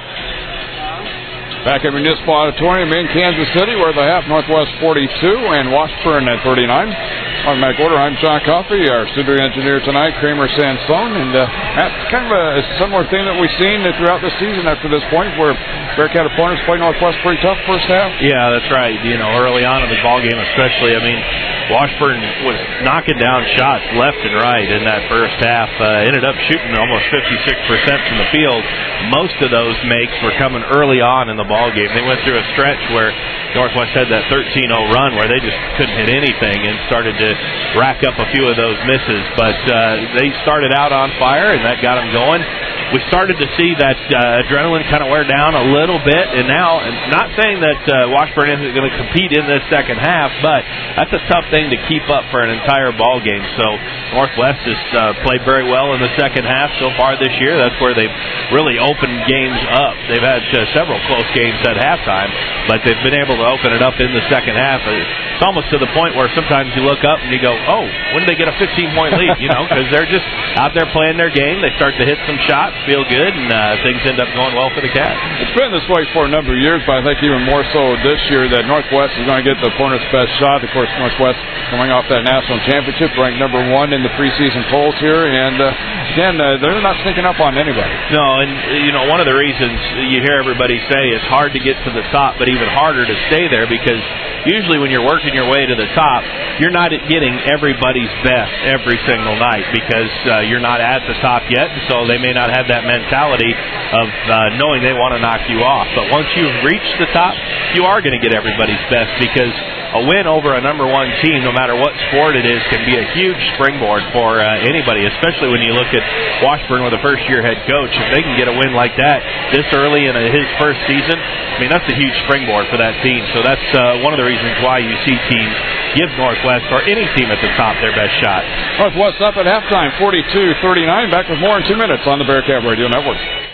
Back at Municipal Auditorium in Kansas City, where the half Northwest forty-two and Washburn at thirty-nine. I'm Matt Gorder. I'm John Coffey, our studio engineer tonight, Kramer Sansone. And uh, that's kind of a similar thing that we've seen throughout the season up to this point, where Bearcat opponents play Northwest pretty tough first half. Yeah, that's right. You know, early on in the ball game especially, I mean, Washburn was knocking down shots left and right in that first half. Uh, ended up shooting almost fifty-six percent from the field. Most of those makes were coming early on in the ball game. They went through a stretch where Northwest had that thirteen oh run where they just couldn't hit anything and started to rack up a few of those misses. But uh, they started out on fire, and that got them going. We started to see that uh, adrenaline kind of wear down a little bit, and now, and not saying that uh, Washburn isn't going to compete in this second half, but that's a tough thing to keep up for an entire ball game. So Northwest has uh, played very well in the second half so far this year. That's where they've really opened games up. They've had uh, several close games at halftime, but they've been able to open it up in the second half. It's almost to the point where sometimes you look up and you go, oh, when did they get a fifteen-point lead? You know, because they're just out there playing their game. They start to hit some shots, feel good, and uh, things end up going well for the Cats. It's been this way for a number of years, but I think even more so this year that Northwest is going to get the opponent's best shot. Of course, Northwest coming off that national championship, ranked number one in the preseason polls here, and uh, again, uh, they're not sneaking up on anybody. No, and you know, one of the reasons you hear everybody say it's hard to get to the top, but even harder to stay there, because usually when you're working your way to the top, you're not getting everybody's best every single night, because uh, you're not at the top yet, so they may not have that mentality of uh, knowing they want to knock you off. But once you've reached the top, you are going to get everybody's best, because a win over a number one team, no matter what sport it is, can be a huge springboard for uh, anybody, especially when you look at Washburn with a first-year head coach. If they can get a win like that this early in his first season, I mean, that's a huge springboard for that team. So that's uh, one of the reasons why you see teams give Northwest or any team at the top their best shot. Northwest up at halftime, forty-two thirty-nine. Back with more in two minutes on the Bearcat Radio Network.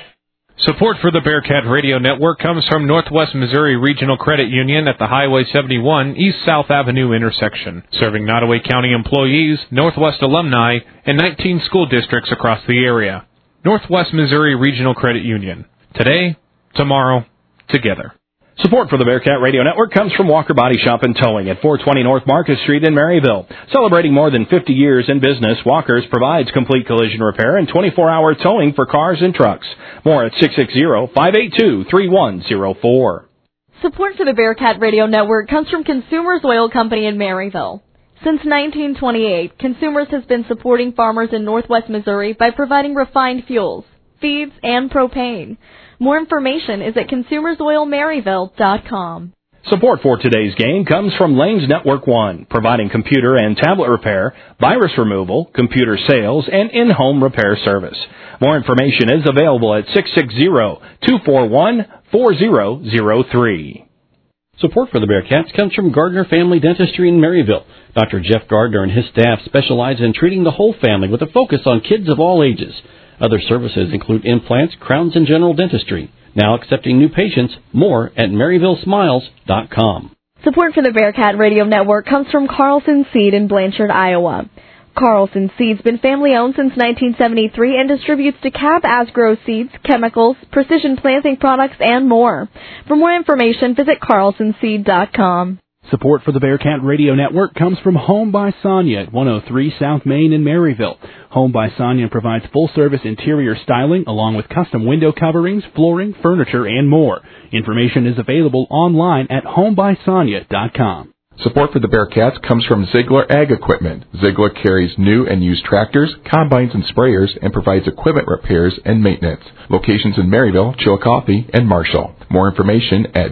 Support for the Bearcat Radio Network comes from Northwest Missouri Regional Credit Union at the Highway seventy-one East-South Avenue intersection, serving Nottoway County employees, Northwest alumni, and nineteen school districts across the area. Northwest Missouri Regional Credit Union. Today, tomorrow, together. Support for the Bearcat Radio Network comes from Walker Body Shop and Towing at four twenty North Market Street in Maryville. Celebrating more than fifty years in business, Walker's provides complete collision repair and twenty-four hour towing for cars and trucks. More at six six zero, five eight two, three one zero four. Support for the Bearcat Radio Network comes from Consumers Oil Company in Maryville. Since nineteen twenty-eight, Consumers has been supporting farmers in Northwest Missouri by providing refined fuels, feeds, and propane. More information is at consumers oil maryville dot com. Support for today's game comes from Lanes Network One, providing computer and tablet repair, virus removal, computer sales, and in-home repair service. More information is available at six six zero, two four one, four zero zero three. Support for the Bearcats comes from Gardner Family Dentistry in Maryville. Doctor Jeff Gardner and his staff specialize in treating the whole family with a focus on kids of all ages. Other services include implants, crowns, and general dentistry. Now accepting new patients. More at maryville smiles dot com. Support for the Bearcat Radio Network comes from Carlson Seed in Blanchard, Iowa. Carlson Seed's been family-owned since nineteen seventy-three and distributes DeKalb Asgrow seeds, chemicals, precision planting products, and more. For more information, visit carlson seed dot com. Support for the Bearcat Radio Network comes from Home by Sonia at one oh three South Main in Maryville. Home by Sonia provides full-service interior styling along with custom window coverings, flooring, furniture, and more. Information is available online at home by sonia dot com. Support for the Bearcats comes from Ziegler Ag Equipment. Ziegler carries new and used tractors, combines, and sprayers and provides equipment repairs and maintenance. Locations in Maryville, Chillicothe, and Marshall. More information at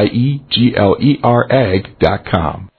ziegler ag dot com.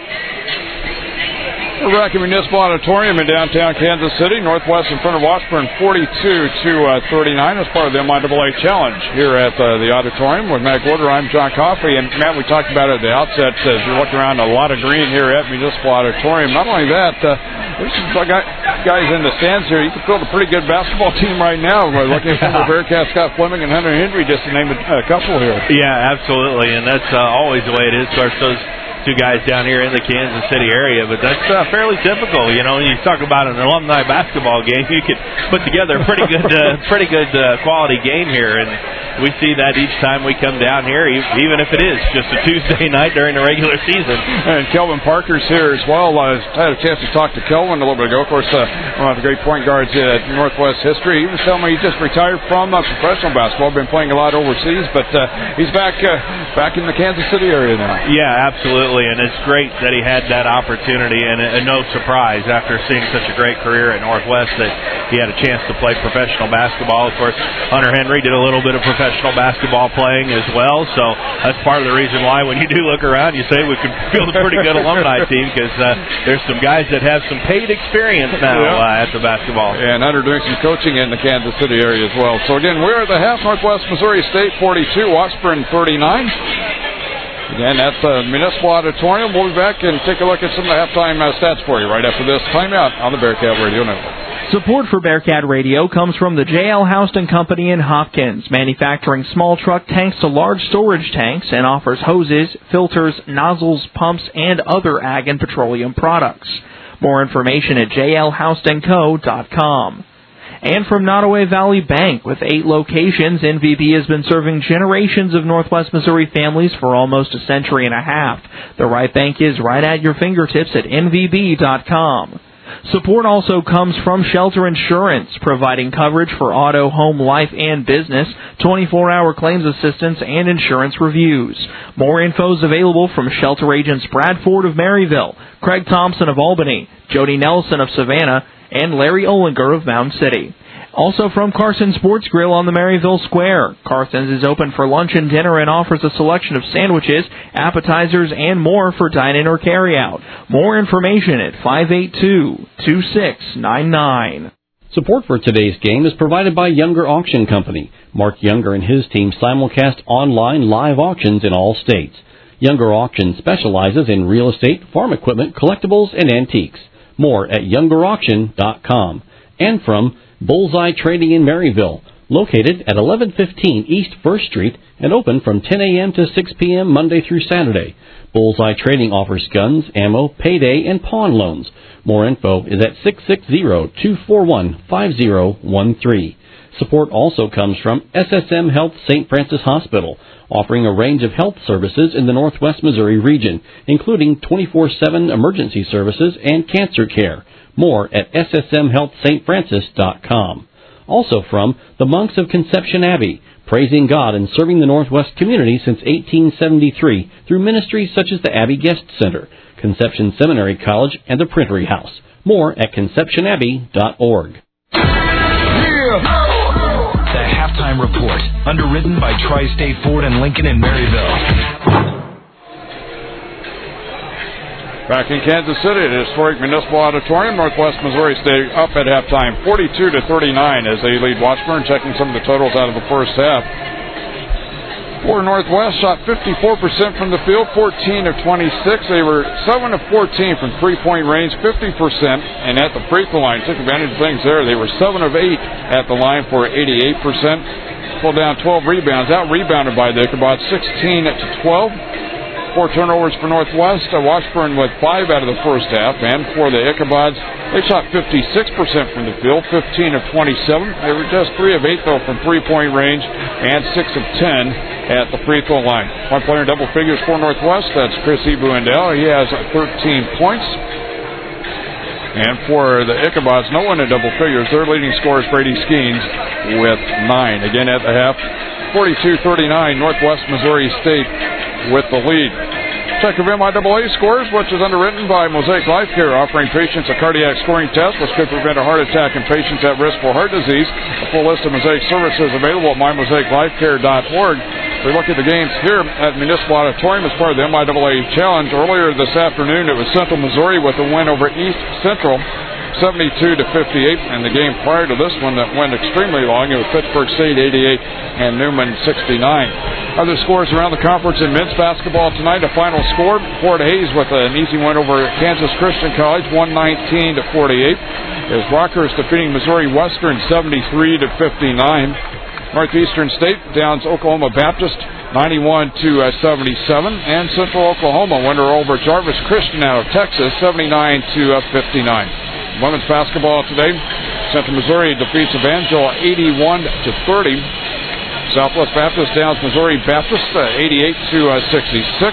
The Racket Municipal Auditorium in downtown Kansas City, Northwest in front of Washburn, forty-two to thirty-nine as part of the M I A A Challenge here at uh, the auditorium with Matt Gorder. I'm John Coffey, and Matt, we talked about it at the outset as you're looking around, a lot of green here at Municipal Auditorium. Not only that, uh, there's some guys in the stands here. You can field a pretty good basketball team right now. We're looking at the Bearcats, Scott Fleming and Hunter Henry, just to name a, a couple here. Yeah, absolutely, and that's uh, always the way it is. Of course, those two guys down here in the Kansas City area, but that's uh, fairly typical. You know, you talk about an alumni basketball game, you could put together a pretty good, uh, pretty good uh, quality game here, and we see that each time we come down here, even if it is just a Tuesday night during the regular season. And Kelvin Parker's here as well. Uh, I had a chance to talk to Kelvin a little bit ago. Of course, uh, one of the great point guards in Northwest history. He was telling me he just retired from uh, professional basketball, been playing a lot overseas, but uh, he's back uh, back in the Kansas City area now. Yeah, absolutely, and it's great that he had that opportunity, and, and no surprise after seeing such a great career at Northwest that he had a chance to play professional basketball. Of course, Hunter Henry did a little bit of professional basketball playing as well, so that's part of the reason why when you do look around, you say we can field a pretty good alumni team, because uh, there's some guys that have some paid experience now yeah. uh, at the basketball. And Hunter doing some coaching in the Kansas City area as well. So again, we're at the half. Northwest Missouri State forty-two, Washburn thirty-nine. Again, that's the Municipal Auditorium. We'll be back and take a look at some of the halftime uh, stats for you right after this timeout on the Bearcat Radio Network. Support for Bearcat Radio comes from the J L Houston Company in Hopkins, manufacturing small truck tanks to large storage tanks, and offers hoses, filters, nozzles, pumps, and other ag and petroleum products. More information at j l houston co dot com. And from Nottoway Valley Bank, with eight locations, N V B has been serving generations of Northwest Missouri families for almost a century and a half. The right bank is right at your fingertips at n v b dot com. Support also comes from Shelter Insurance, providing coverage for auto, home, life, and business, twenty-four hour claims assistance, and insurance reviews. More info is available from Shelter agents Brad Ford of Maryville, Craig Thompson of Albany, Jody Nelson of Savannah, and Larry Olinger of Mound City. Also from Carson Sports Grill on the Maryville Square. Carson's is open for lunch and dinner and offers a selection of sandwiches, appetizers, and more for dine-in or carry-out. More information at five eight two, two six nine nine. Support for today's game is provided by Younger Auction Company. Mark Younger and his team simulcast online live auctions in all states. Younger Auction specializes in real estate, farm equipment, collectibles, and antiques. More at younger auction dot com. And from Bullseye Trading in Maryville, located at eleven fifteen East First Street and open from ten a.m. to six p.m. Monday through Saturday. Bullseye Trading offers guns, ammo, payday, and pawn loans. More info is at six six zero, two four one, five zero one three. Support also comes from S S M Health Saint Francis Hospital, offering a range of health services in the Northwest Missouri region, including twenty-four seven emergency services and cancer care. More at s s m health st francis dot com. Also from the Monks of Conception Abbey, praising God and serving the Northwest community since eighteen seventy-three through ministries such as the Abbey Guest Center, Conception Seminary College, and the Printery House. More at conception abbey dot org. The Halftime Report, underwritten by Tri-State Ford and Lincoln in Maryville. Back in Kansas City, the historic Municipal Auditorium, Northwest Missouri State up at halftime, forty-two to thirty-nine as they lead Washburn. Checking some of the totals out of the first half. For Northwest, shot fifty-four percent from the field, fourteen of twenty-six. They were seven of fourteen from three-point range, fifty percent. And at the free throw line, took advantage of things there. They were seven of eight at the line for eighty-eight percent. Pulled down twelve rebounds, out-rebounded by the Ichabod, sixteen to twelve. Four turnovers for Northwest. Uh, Washburn with five out of the first half. And for the Ichabods, they shot fifty-six percent from the field, fifteen of twenty-seven. They were just three of eight, though, from three-point range, and six of ten at the free throw line. One player in double figures for Northwest. That's Chris Ebuendel. He has thirteen points. And for the Ichabods, no one in double figures. Their leading scorer is Brady Skeens with nine. Again at the half, forty-two thirty-nine, Northwest Missouri State with the lead. Check of M I A A scores, which is underwritten by Mosaic Life Care, offering patients a cardiac scoring test which could prevent a heart attack in patients at risk for heart disease. A full list of Mosaic services available at my mosaic life care dot org. We look at the games here at Municipal Auditorium as part of the M I A A Challenge. Earlier this afternoon, it was Central Missouri with a win over East Central, seventy-two to fifty-eight, and the game prior to this one that went extremely long, it was Pittsburgh State eighty-eight and Newman sixty-nine. Other scores around the conference in men's basketball tonight. A final score: Fort Hays with an easy win over Kansas Christian College, one nineteen to forty-eight. As Rockhurst defeating Missouri Western seventy-three to fifty-nine. Northeastern State downs Oklahoma Baptist ninety-one to seventy-seven. And Central Oklahoma winner over Jarvis Christian out of Texas, seventy-nine to fifty-nine. Women's basketball today, Central Missouri defeats Evangel eighty-one to thirty. Southwest Baptist downs Missouri Baptist uh, eighty-eight to sixty-six.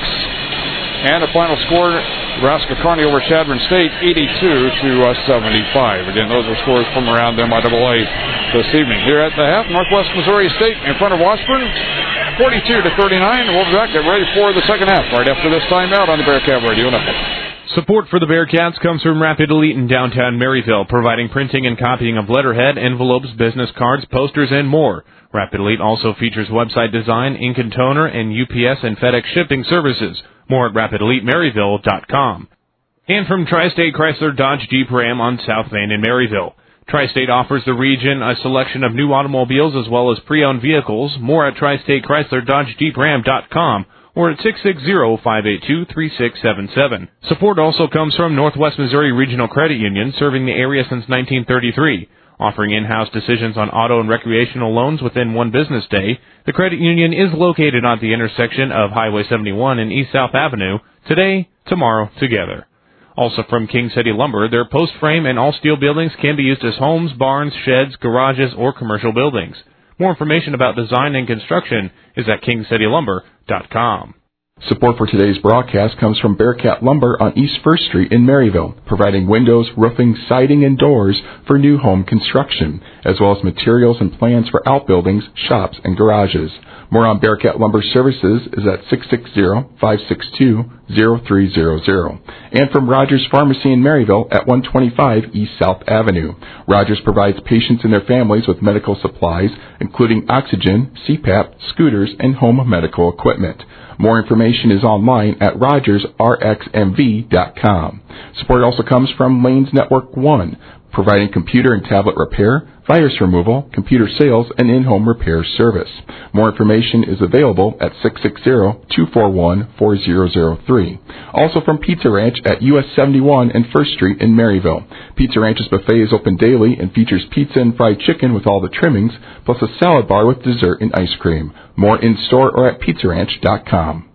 And the final score, Nebraska Kearney over Chadron State, eighty-two to seventy-five. Again, those are scores from around M I A A this evening. Here at the half, Northwest Missouri State in front of Washburn, forty-two to thirty-nine. We'll be back. Get ready for the second half right after this timeout on the Bearcat Radio Network. Support for the Bearcats comes from Rapid Elite in downtown Maryville, providing printing and copying of letterhead, envelopes, business cards, posters, and more. Rapid Elite also features website design, ink and toner, and U P S and FedEx shipping services. More at rapid elite maryville dot com. And from Tri-State Chrysler Dodge Jeep Ram on South Main in Maryville. Tri-State offers the region a selection of new automobiles as well as pre-owned vehicles. More at tri state chrysler dodge jeep ram dot com. Or at six six zero, five eight two, three six seven seven. Support also comes from Northwest Missouri Regional Credit Union, serving the area since nineteen thirty-three. Offering in-house decisions on auto and recreational loans within one business day, the credit union is located at the intersection of Highway seventy-one and East South Avenue. Today, tomorrow, together. Also from King City Lumber, their post frame and all steel buildings can be used as homes, barns, sheds, garages, or commercial buildings. More information about design and construction is at king city lumber dot com. Support for today's broadcast comes from Bearcat Lumber on East First Street in Maryville, providing windows, roofing, siding, and doors for new home construction, as well as materials and plans for outbuildings, shops, and garages. More on Bearcat Lumber Services is at six six zero, five six two, zero three zero zero. And from Rogers Pharmacy in Maryville at one twenty-five East South Avenue. Rogers provides patients and their families with medical supplies, including oxygen, C PAP, scooters, and home medical equipment. More information is online at rogers r x m v dot com. Support also comes from Lanes Network One, providing computer and tablet repair, virus removal, computer sales, and in-home repair service. More information is available at six six zero, two four one, four zero zero three. Also from Pizza Ranch at U S seventy-one and First Street in Maryville. Pizza Ranch's buffet is open daily and features pizza and fried chicken with all the trimmings, plus a salad bar with dessert and ice cream. More in-store or at pizza ranch dot com.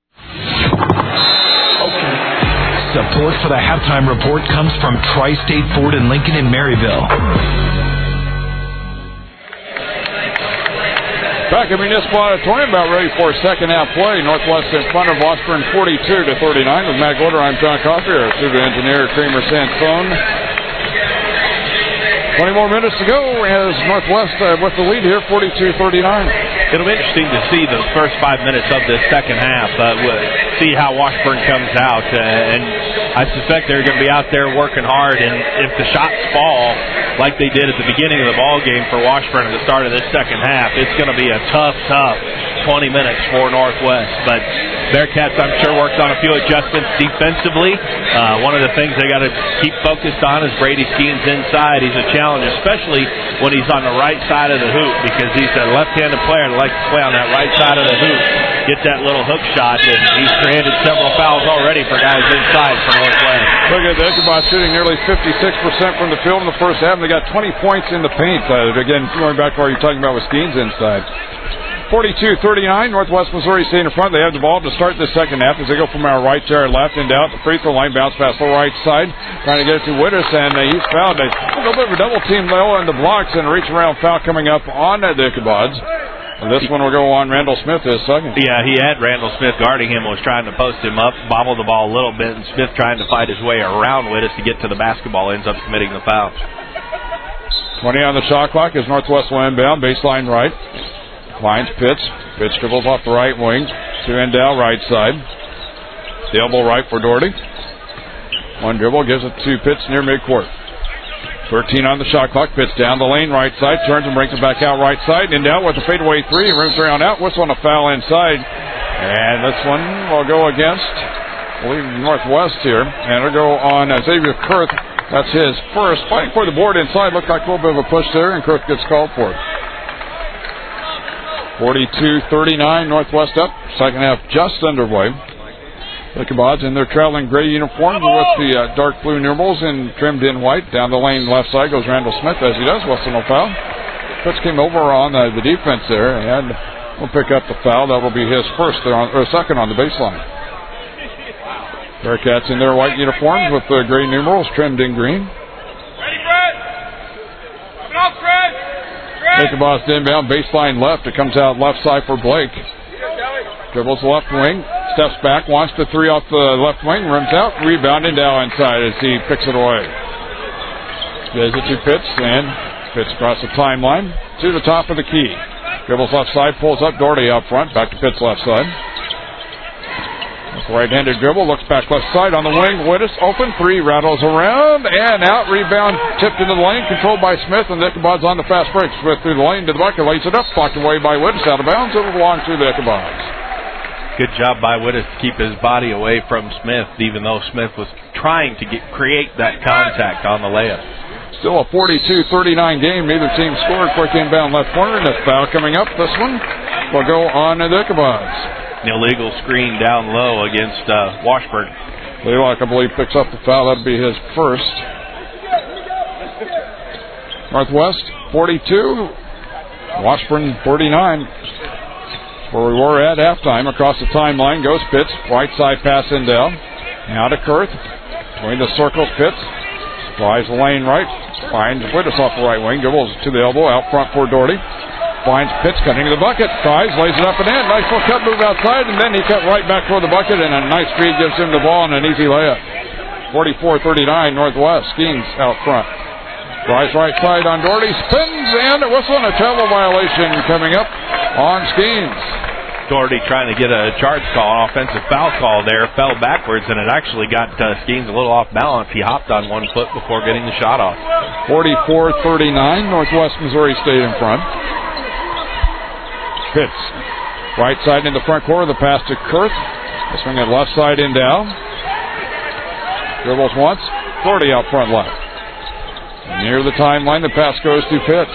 Support for the halftime report comes from Tri-State Ford and Lincoln in Maryville. Back at Municipal Auditorium, about ready for second half play. Northwest in front of Washburn, forty-two to thirty-nine. With Matt Gloder, I'm John Coffey, our studio engineer, Kramer Sansone. twenty more minutes to go as Northwest uh, with the lead here, forty-two thirty-nine. It'll be interesting to see those first five minutes of this second half, uh, see how Washburn comes out. Uh, and I suspect they're going to be out there working hard, and if the shots fall like they did at the beginning of the ball game for Washburn at the start of this second half, it's going to be a tough, tough twenty minutes for Northwest. But Bearcats, I'm sure, worked on a few adjustments defensively. Uh, one of the things they got to keep focused on is Brady Skeens inside. He's a challenge, especially when he's on the right side of the hoop, because he's a left-handed player and likes to play on that right side of the hoop. Get that little hook shot, and he's created several fouls already for guys inside for Northwest. Look at the Ichabod shooting nearly fifty-six percent from the field in the first half, and they got twenty points in the paint. Uh, again, going back to what you're talking about with Skeens inside. forty-two thirty-nine, Northwest Missouri State in front. They have the ball to start the second half as they go from our right to our left and down the free throw line, bounce pass the right side, trying to get it to Witters, and uh, he's fouled. A little bit of a double team low on the blocks, and a reach around foul coming up on uh, the Ichabods. And this one will go on Randall Smith his second. Yeah, he had Randall Smith guarding him, was trying to post him up, bobbled the ball a little bit, and Smith trying to fight his way around Witters to get to the basketball, ends up committing the foul. twenty on the shot clock as Northwest will inbound, baseline right. Clines Pitts. Pitts dribbles off the right wing to Endow, right side. The elbow right for Doherty. One dribble gives it to Pitts near midcourt. thirteen on the shot clock. Pitts down the lane, right side. Turns and brings it back out right side. Endow with the fadeaway three. Rims around out. Whistle on a foul inside. And this one will go against, I believe, Northwest here. And it'll go on uh, Xavier Kurth. That's his first. Fighting for the board inside. Looked like a little bit of a push there, and Kurth gets called for it. forty-two thirty-nine, Northwest up. Second half just underway. Ichabods in their traveling gray uniforms with the uh, dark blue numerals and trimmed in white. Down the lane left side goes Randall Smith as he does. Whistle no foul. Pitts came over on uh, the defense there, and will pick up the foul. That will be his first on, or second on the baseline. Bearcats in their white uniforms with the gray numerals trimmed in green. Ready, Fred? Coming off, Fred. Ichabod's inbound, baseline left. It comes out left side for Blake. Dribbles left wing, steps back, wants the three off the left wing, runs out, rebound and down inside as he picks it away. Gives it to Pitts, and Pitts across the timeline to the top of the key. Dribbles left side, pulls up Doherty out front, back to Pitts left side. Right-handed dribble, looks back left side on the wing. Wittes open, three, rattles around and out. Rebound tipped into the lane, controlled by Smith, and Ichabod's on the fast break. Smith through the lane to the bucket, lays it up, blocked away by Wittes, out of bounds. It will belong to the Ichabods. Good job by Wittes to keep his body away from Smith, even though Smith was trying to get create that contact on the layup. Still a forty-two thirty-nine game. Neither team scored. Quick inbound left corner, and a foul coming up. This one will go on to the Ichabods. Illegal screen down low against uh, Washburn. Laylock, I believe, picks up the foul. That'll be his first. Northwest forty-two, Washburn forty-nine. Where we were at halftime. Across the timeline goes Pitts. Right side pass in down. Now to Kurth. Between the circles, Pitts flies the lane right. Finds Wittes off the right wing. Dribbles to the elbow. Out front for Doherty. Finds Pitts cutting to the bucket. Tries, lays it up and in. Nice little cut move outside, and then he cut right back toward the bucket, and a nice feed gives him the ball and an easy layup. forty-four thirty-nine Northwest. Skeens out front. Drives right side on Doherty. Spins and a whistle and a travel violation coming up on Skeens. Doherty trying to get a charge call, an offensive foul call there, fell backwards, and it actually got uh, Skeens a little off balance. He hopped on one foot before getting the shot off. forty-four thirty-nine Northwest Missouri stayed in front. Pitts. Right side in the front corner. The pass to Kurth. The swing at left side in down. Dribbles once. Doherty out front left. Near the timeline, the pass goes to Pitts.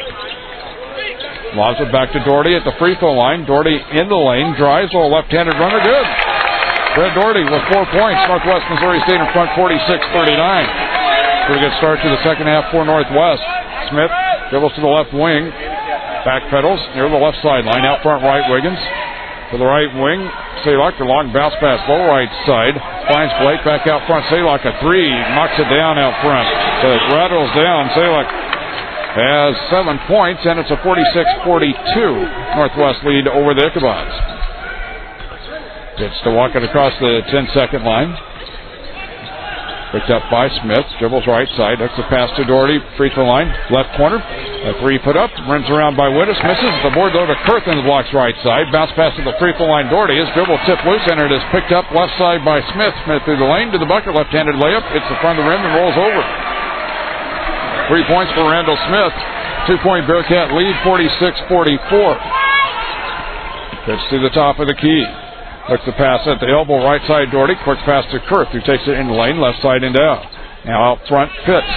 Lobs it back to Doherty at the free throw line. Doherty in the lane. Drives. A left-handed runner. Good. Fred Doherty with four points. Northwest Missouri State in front forty-six thirty-nine. Pretty good start to the second half for Northwest. Smith dribbles to the left wing. Backpedals near the left sideline. Out front right, Wiggins. To the right wing, Salak, the long bounce pass, low right side. Finds Blake back out front. Salak a three. Knocks it down out front. So it rattles down. Salak has seven points, and it's a forty-six forty-two Northwest lead over the Ichabods. Gets to walk it across the ten-second line. Picked up by Smith. Dribbles right side. That's the pass to Doherty. Free throw line. Left corner. A three put up. Rims around by Wittes. Misses. The board though to Kurth in the blocks right side. Bounce pass to the free throw line. Doherty. His dribble tip loose, and it is picked up left side by Smith. Smith through the lane to the bucket. Left-handed layup. Hits the front of the rim and rolls over. Three points for Randall Smith. Two-point Bearcat lead. forty-six forty-four. Pitch to the top of the key. Looks the pass at the elbow, right side, Doherty. Quick pass to Kurth, who takes it in the lane, left side and down. Now out front, Pitts.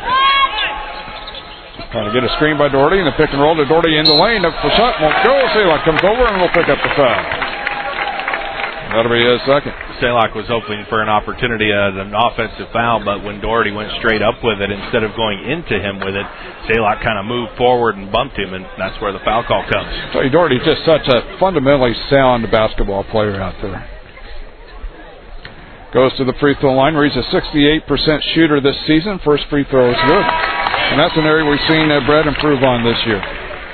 Trying to get a screen by Doherty, and the pick and roll to Doherty in the lane. Up for shot, won't go. Salak comes over and will pick up the foul. That'll be his second. Salak was hoping for an opportunity at an offensive foul, but when Doherty went straight up with it, instead of going into him with it, Salak kind of moved forward and bumped him, and that's where the foul call comes. So Doherty's just such a fundamentally sound basketball player out there. Goes to the free throw line, where he's a sixty-eight percent shooter this season. First free throw is good. And that's an area we've seen uh, Brett improve on this year.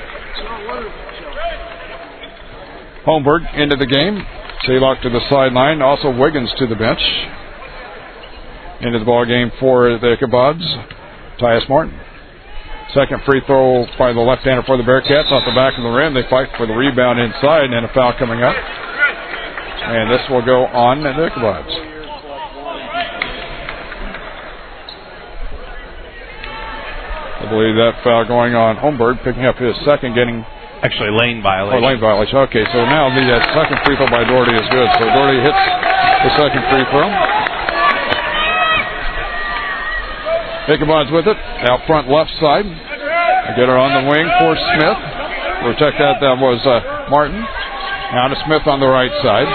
Holmberg into the game. Salak to the sideline. Also Wiggins to the bench. Into the ball game for the Ichabods. Tyus Martin. Second free throw by the left-hander for the Bearcats off the back of the rim. They fight for the rebound inside, and a foul coming up. And this will go on the Ichabods. I believe that foul going on Holmberg, picking up his second, getting... Actually, lane violation. Oh, lane violation. Okay, so now the uh, second free throw by Doherty is good. So Doherty hits the second free throw. Ichabods with it. Out front left side. Get her on the wing for Smith. We'll check that. That was uh, Martin. Now to Smith on the right side.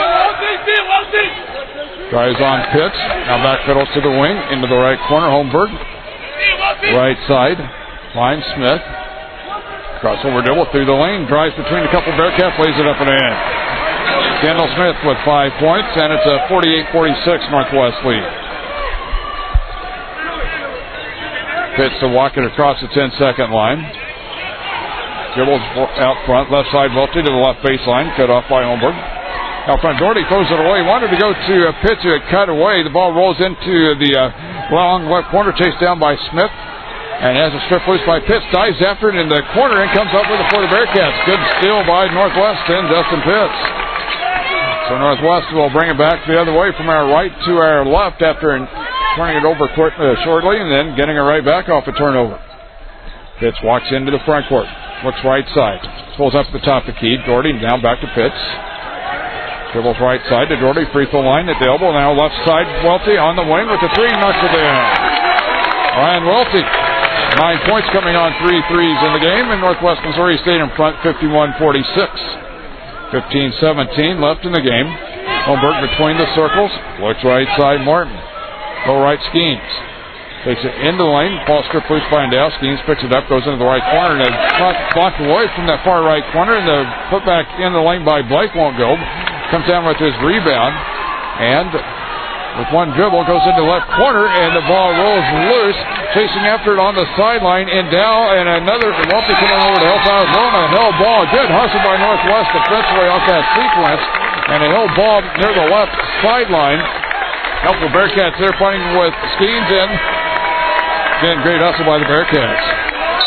Drives on Pitts. Now back pedals to the wing. Into the right corner. Holmberg. Right side. Finds Smith. Crossover dribble through the lane, drives between a couple Bearcats, lays it up and in. Kendall Smith with five points, and it's a forty-eight forty-six Northwest lead. Pitts to walk it across the ten-second line. Dribbles out front, left side, Welty to the left baseline, cut off by Holmberg. Out front, Doherty throws it away. Wanted to go to a Pitts who had cut away. The ball rolls into the uh, long left corner, chased down by Smith. And has a strip loose by Pitts. Dives after it in the corner and comes up with it for the Bearcats. Good steal by Northwest and Justin Pitts. So Northwest will bring it back the other way from our right to our left after turning it over quick, uh, shortly and then getting it right back off a turnover. Pitts walks into the front court. Looks right side. Pulls up the top of the key. Doherty down back to Pitts. Dribbles right side to Doherty. Free throw line at the elbow. Now left side. Welty on the wing with the three. Knocks it in. Ryan Welty. Nine points coming on three threes in the game. And Northwest Missouri State in front fifty-one forty-six. fifteen seventeen left in the game. Holmberg between the circles. Looks right side. Martin. Low right Skeens. Takes it into the lane. Ball strip loose by Dow. Skeens picks it up. Goes into the right corner. And it's blocked away from that far right corner. And the putback in the lane by Blake won't go. Comes down with his rebound, and with one dribble goes into the left corner, and the ball rolls loose. Chasing after it on the sideline, and Dow and another Welty coming over to help out. Rona, held ball. Good hustle by Northwest defensively off that sequence, and a held ball near the left sideline. Helpful Bearcats there fighting with Skeens in. Again, great hustle by the Bearcats.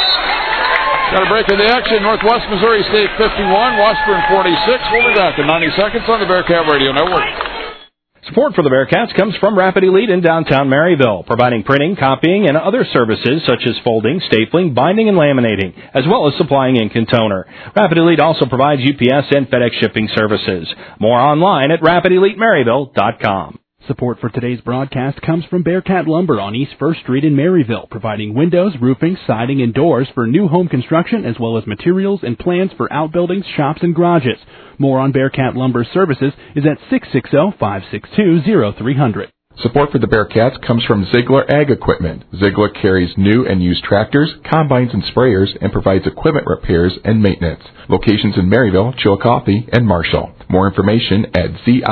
Got a break of the action. Northwest Missouri State fifty-one, Washburn forty-six. We'll be back in ninety seconds on the Bearcat Radio Network. Support for the Bearcats comes from Rapid Elite in downtown Maryville, providing printing, copying, and other services such as folding, stapling, binding, and laminating, as well as supplying ink and toner. Rapid Elite also provides U P S and FedEx shipping services. More online at rapid elite maryville dot com. Support for today's broadcast comes from Bearcat Lumber on East First Street in Maryville, providing windows, roofing, siding, and doors for new home construction, as well as materials and plans for outbuildings, shops, and garages. More on Bearcat Lumber services is at six six zero, five six two, zero three zero zero. Support for the Bearcats comes from Ziegler Ag Equipment. Ziegler carries new and used tractors, combines, and sprayers, and provides equipment repairs and maintenance. Locations in Maryville, Chillicothe, and Marshall. More information at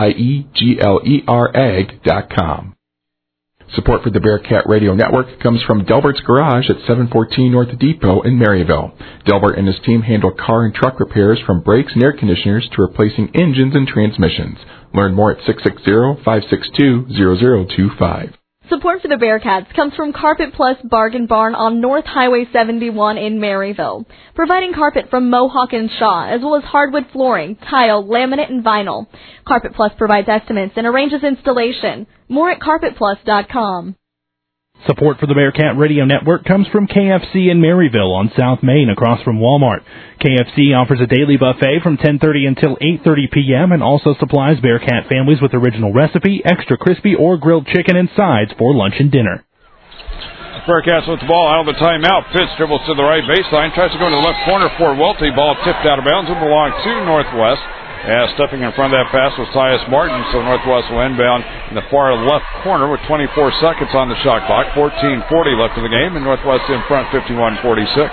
ziegler ag dot com. Support for the Bearcat Radio Network comes from Delbert's Garage at seven fourteen North Depot in Maryville. Delbert and his team handle car and truck repairs from brakes and air conditioners to replacing engines and transmissions. Learn more at six six zero, five six two, zero zero two five. Support for the Bearcats comes from Carpet Plus Bargain Barn on North Highway seventy-one in Maryville, providing carpet from Mohawk and Shaw, as well as hardwood flooring, tile, laminate, and vinyl. Carpet Plus provides estimates and arranges installation. More at carpet plus dot com. Support for the Bearcat Radio Network comes from K F C in Maryville on South Main across from Walmart. K F C offers a daily buffet from ten thirty until eight thirty p.m. and also supplies Bearcat families with original recipe, extra crispy, or grilled chicken and sides for lunch and dinner. Bearcats with the ball out of the timeout. Pitts dribbles to the right baseline, tries to go to the left corner for Welty. Ball tipped out of bounds and belonged to Northwest. Yeah, stepping in front of that pass was Tyus Martin, so Northwest will inbound in the far left corner with twenty-four seconds on the shot clock. fourteen forty left in the game, and Northwest in front fifty-one forty-six.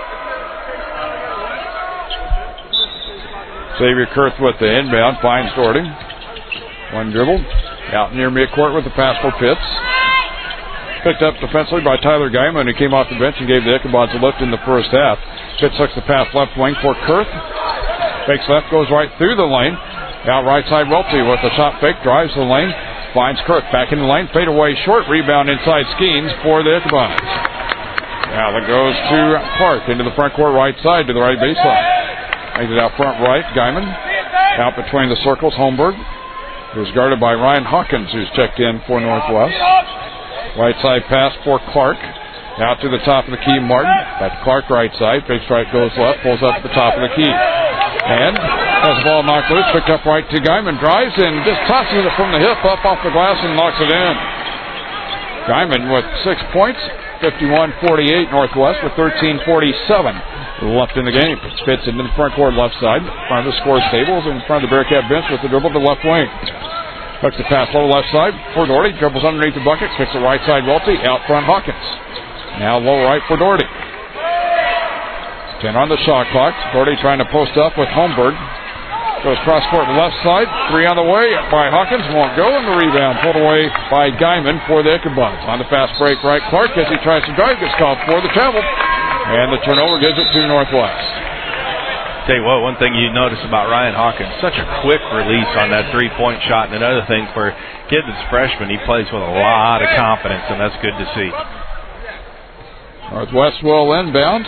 Xavier Kurth with the inbound, finds Doherty. One dribble, out near midcourt with the pass for Pitts. Picked up defensively by Tyler Guyman, who came off the bench and gave the Ichabod's a lift in the first half. Pitts hooks the pass left wing for Kurth. Fakes left, goes right through the lane. Out right side, Welty with a shot fake, drives the lane, finds Kurth back in the lane, fade away short, rebound inside Skeens for the Ichabod's. Now that goes to Clark into the front court right side to the right baseline. Makes it out front right, Guyman. Out between the circles, Holmberg, who's guarded by Ryan Hawkins, who's checked in for Northwest. Right side pass for Clark. Out to the top of the key, Martin. That's Clark right side. Big strike goes left, pulls up to the top of the key. And has the ball knocked loose, picked up right to Guyman, drives and just tosses it from the hip up off the glass and knocks it in. Guyman with six points, fifty-one forty-eight Northwest with thirteen forty-seven left in the game. Spits into the front court left side, in front of the score tables, in front of the Bearcat bench with the dribble to the left wing. Hooks the pass low left side for Doherty, dribbles underneath the bucket, kicks the right side Welty, out front Hawkins. Now low right for Doherty. ten on the shot clock. Doherty trying to post up with Holmberg. Goes cross court left side. Three on the way by Hawkins. Won't go. And the rebound pulled away by Guyman for the Ichabod. On the fast break right. Clark as he tries to drive gets called for the travel. And the turnover gives it to Northwest. Tell you what, one thing you notice about Ryan Hawkins, such a quick release on that three-point shot. And another thing for a kid that's freshman, he plays with a lot of confidence, and that's good to see. Northwest will inbound.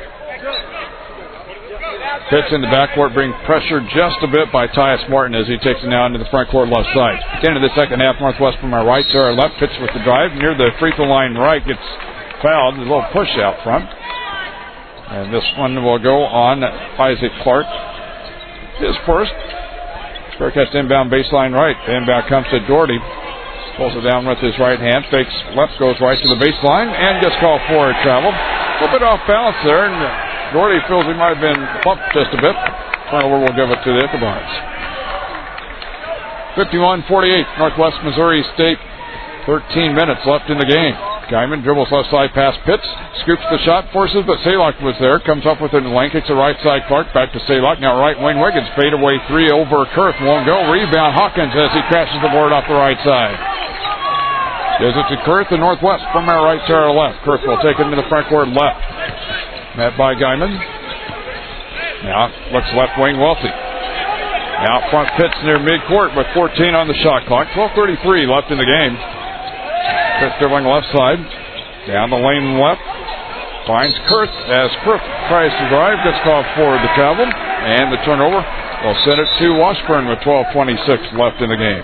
Pitts in the backcourt, being pressured just a bit by Tyus Martin as he takes it now into the front court left side. At the end of the second half, Northwest from our right to our left. Pitts with the drive near the free throw line right. Gets fouled. A little push out front. And this one will go on Isaac Clark. His first. Bearcats inbound baseline right. The inbound comes to Doherty. Pulls it down with his right hand. Fakes left, goes right to the baseline, and gets called for a travel. A little bit off balance there, and Doherty feels he might have been bumped just a bit. Turnover will give it to the Ichabods. fifty-one forty-eight, Northwest Missouri State. thirteen minutes left in the game. Guyman dribbles left side past Pitts. Scoops the shot, forces, but Saylock was there. Comes up with it in the lane. Kicks the right side. Clark back to Saylock. Now right wing Wiggins. Fade away three over Kurth. Won't go. Rebound Hawkins as he crashes the board off the right side. Gives it to Kurth, the Northwest from our right to our left. Kurth will take it into the front court left. Met by Guyman. Now looks left wing Welty. Now front Pitts near midcourt with fourteen on the shot clock. twelve thirty-three left in the game. Pitts dribbling left side. Down the lane left. Finds Kurth as Kurth tries to drive. Gets called for the travel. And the turnover will send it to Washburn with twelve twenty-six left in the game.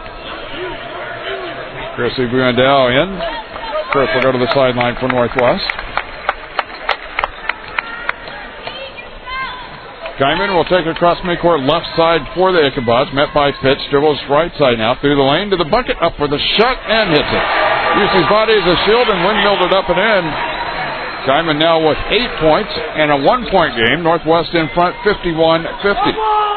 Chrissy Buendel in. Kurth will go to the sideline for Northwest. Guyman will take it across midcourt left side for the Ichabods. Met by Pitts. Dribbles right side now through the lane to the bucket. Up for the shot and hits it. Used his body as a shield and windmilled it up and in. Guyman now with eight points and a one-point game. Northwest in front fifty-one fifty.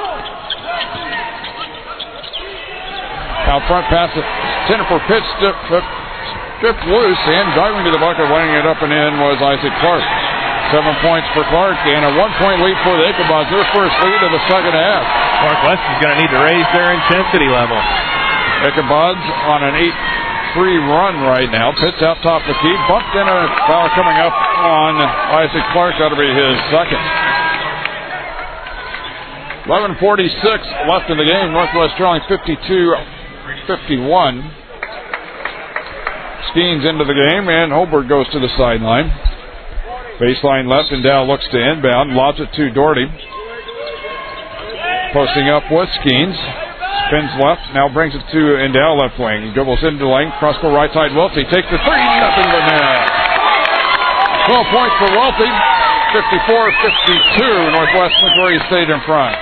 Now front pass it. Center for Pitts. Stripped loose and driving to the bucket, weighing it up and in was Isaac Clark. Seven points for Clark and a one-point lead for the Ichabods. Their first lead of the second half. Northwest is going to need to raise their intensity level. Ichabods on an eight three run right now. Pitts out top of the key. Bumped in a foul coming up on Isaac Clark. That'll be his second. eleven forty-six left in the game. Northwest trailing fifty-two fifty-one. Skeens into the game, and Holberg goes to the sideline. Baseline left, and Dow looks to inbound. Lobs it to Doherty. Posting up with Skeens. Spins left, now brings it to Endow left wing. Dribbles into the lane, cross the right side. Welty takes the three, nothing but net. twelve points for Welty. fifty-four fifty-two. Northwest Missouri State in front.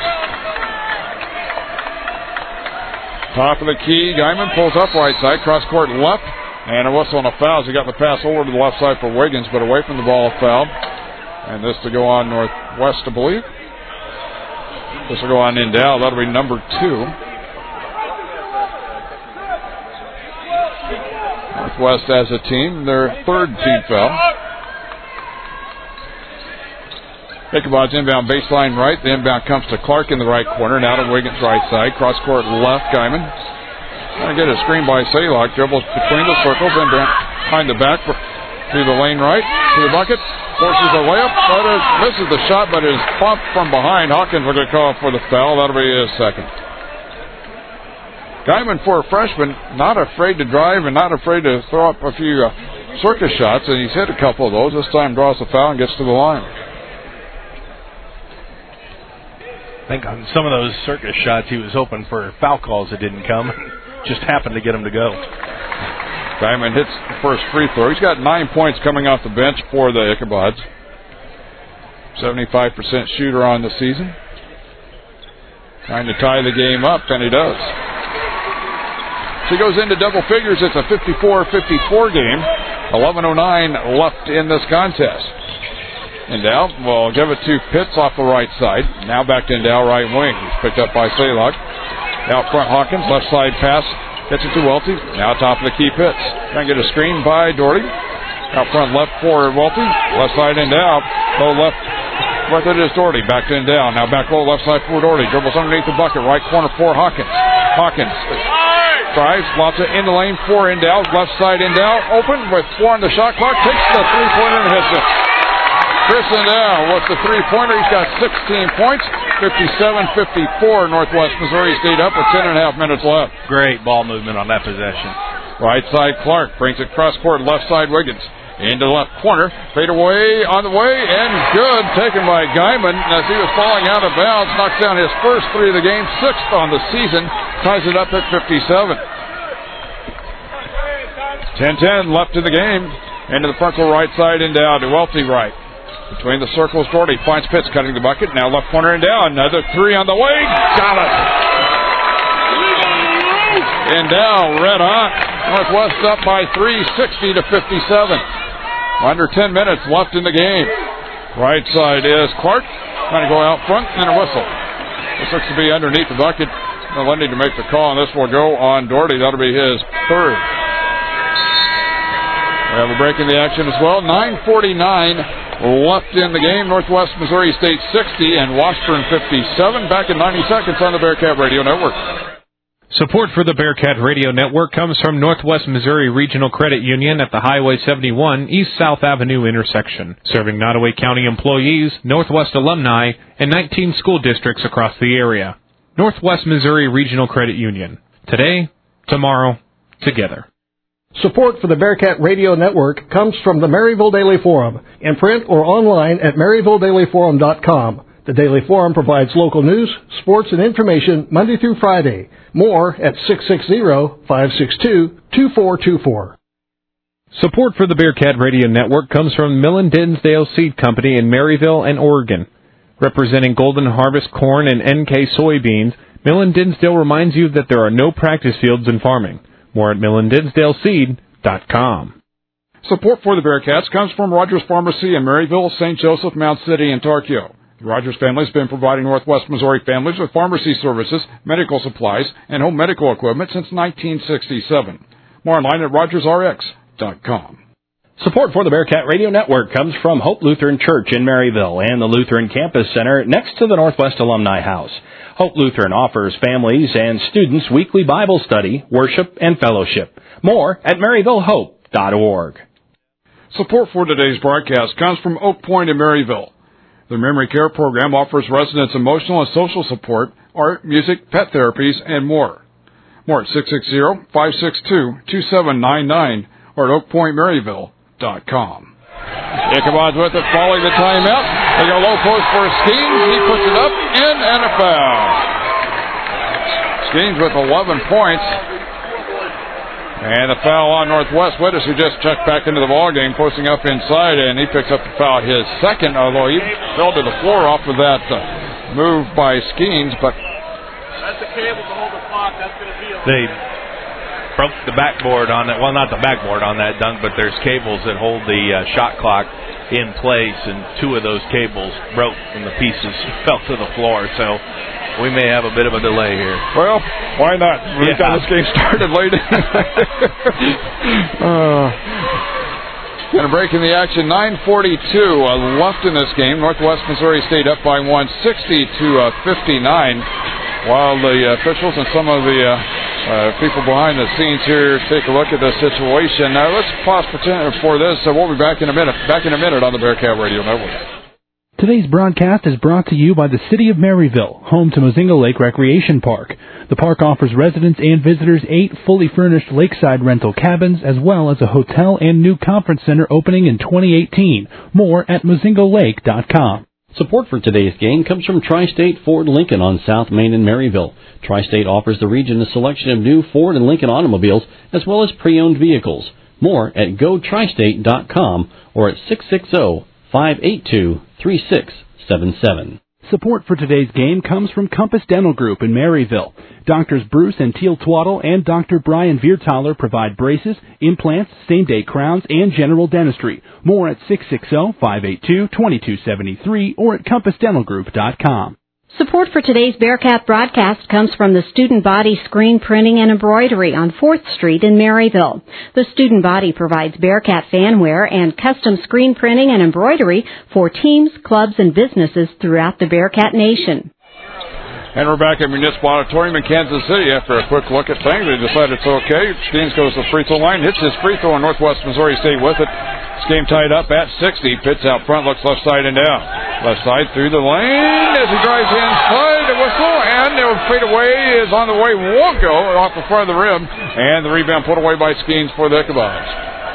Top of the key, Guyman pulls up right side, cross court left. And a whistle and a foul as he got the pass over to the left side for Wiggins, but away from the ball, foul. And this to go on Northwest, I believe. This will go on Endow. That'll be number two. Northwest as a team, their third team foul. Ichabods inbound baseline right. The inbound comes to Clark in the right corner. Now to Wiggins right side. Cross court left, Guyman. Trying to get a screen by Saylock. Dribbles between the circles and behind the back through the lane right to the bucket. Forces a layup, but it misses the shot, but is bumped from behind. Hawkins will get called for the foul. That'll be his second. Guyman, for a freshman, not afraid to drive and not afraid to throw up a few uh, circus shots, and he's hit a couple of those. This time draws the foul and gets to the line. I think on some of those circus shots, he was hoping for foul calls that didn't come. Just happened to get him to go. Guyman hits the first free throw. He's got nine points coming off the bench for the Ichabods. seventy-five percent shooter on the season. Trying to tie the game up, and he does. So he goes into double figures. It's a fifty-four fifty-four game. eleven oh nine left in this contest. Endow will give it to Pitts off the right side. Now back to Endow, right wing. He's picked up by Saylock. Out front, Hawkins, left side pass, gets it to Welty. Now top of the key, Pitts. Trying to get a screen by Doherty. Out front, left for Welty. Left side, Endow. Low left With it is Doherty, back in down. Now back low, left side for Doherty. Dribbles underneath the bucket, right corner for Hawkins. Hawkins drives, lots it in the lane for Endow. Left side Endow, open with four on the shot clock. Takes the three-pointer and hits it. Chris Endow with the three-pointer. He's got sixteen points. fifty-seven fifty-four. Northwest Missouri State up with ten and a half minutes left. Great ball movement on that possession. Right side Clark brings it cross court. Left side Wiggins. Into the left corner, fade away, on the way, and good, taken by Guyman as he was falling out of bounds, knocks down his first three of the game, sixth on the season, ties it up at fifty-seven. ten ten left in the game, into the frontal right side, and down to Welty right. Between the circles, Doherty finds Pitts cutting the bucket, now left corner and down, another three on the way, got it! And down, red hot, Northwest up by three, sixty to fifty-seven. Under ten minutes left in the game. Right side is Clark. Trying to go out front and a whistle. This looks to be underneath the bucket. They'll need to make the call, and this will go on Doherty. That'll be his third. We have a break in the action as well. nine forty-nine left in the game. Northwest Missouri State sixty and Washburn fifty-seven. Back in ninety seconds on the Bearcat Radio Network. Support for the Bearcat Radio Network comes from Northwest Missouri Regional Credit Union at the Highway seventy-one East-South Avenue intersection, serving Nottoway County employees, Northwest alumni, and nineteen school districts across the area. Northwest Missouri Regional Credit Union. Today, tomorrow, together. Support for the Bearcat Radio Network comes from the Maryville Daily Forum, in print or online at maryville daily forum dot com. The Daily Forum provides local news, sports, and information Monday through Friday. More at six six zero, five six two, two four two four. Support for the Bearcat Radio Network comes from Millen Dinsdale Seed Company in Maryville and Oregon. Representing Golden Harvest corn and N K soybeans, Millen Dinsdale reminds you that there are no practice fields in farming. More at millen dinsdale seed dot com. Support for the Bearcats comes from Rogers Pharmacy in Maryville, Saint Joseph, Mount City, and Tarkio. The Rogers family has been providing Northwest Missouri families with pharmacy services, medical supplies, and home medical equipment since nineteen sixty-seven. More online at rogers r x dot com. Support for the Bearcat Radio Network comes from Hope Lutheran Church in Maryville and the Lutheran Campus Center next to the Northwest Alumni House. Hope Lutheran offers families and students weekly Bible study, worship, and fellowship. More at maryville hope dot org. Support for today's broadcast comes from Oak Point in Maryville. The Memory Care Program offers residents emotional and social support, art, music, pet therapies, and more. More at six six zero, five six two, two seven nine nine or at oak point maryville dot com. Ichabod's with it, following the timeout. They go low post for Skeens. He puts it up, in, and a foul. Skeens with eleven points. And the foul on Northwest. Wittes, who just checked back into the ballgame, posting up inside, and he picks up the foul, his second, although he fell to the floor off of that uh, move by Skeens. But that's the cable to hold the clock. That's going to be a... They broke the backboard on that. Well, not the backboard on that dunk, but there's cables that hold the uh, shot clock in place, and two of those cables broke and the pieces fell to the floor. So we may have a bit of a delay here. Well, why not? We've got this game started late. uh, Going to break in the action. nine forty-two uh, left in this game. Northwest Missouri State up by one, sixty to fifty-nine. While the officials and some of the uh, uh, people behind the scenes here take a look at the situation. Now let's pause for this. So we'll be back in a minute. Back in a minute on the Bearcat Radio Network. Today's broadcast is brought to you by the City of Maryville, home to Mozingo Lake Recreation Park. The park offers residents and visitors eight fully furnished lakeside rental cabins, as well as a hotel and new conference center opening in twenty eighteen. More at mozingo lake dot com. Support for today's game comes from Tri-State Ford Lincoln on South Main in Maryville. Tri-State offers the region a selection of new Ford and Lincoln automobiles, as well as pre-owned vehicles. More at go tri state dot com or at six six zero, five eight two, three six seven seven. Support for today's game comes from Compass Dental Group in Maryville. Doctors Bruce and Teal Twaddle and Doctor Brian Viertaler provide braces, implants, same-day crowns, and general dentistry. More at six six zero, five eight two, two two seven three or at compass dental group dot com. Support for today's Bearcat broadcast comes from the Student Body Screen Printing and Embroidery on fourth Street in Maryville. The Student Body provides Bearcat fanwear and custom screen printing and embroidery for teams, clubs, and businesses throughout the Bearcat Nation. And we're back at Municipal Auditorium in Kansas City. After a quick look at things, they decide it's okay. Skeens goes to the free throw line, hits his free throw, and Northwest Missouri State with it. This game tied up at sixty. Pitts out front, looks left side and down. Left side through the lane as he drives inside. The whistle, and the fade away is on the way. Won't go off the front of the rim, and the rebound put away by Skeens for the Ichabod's.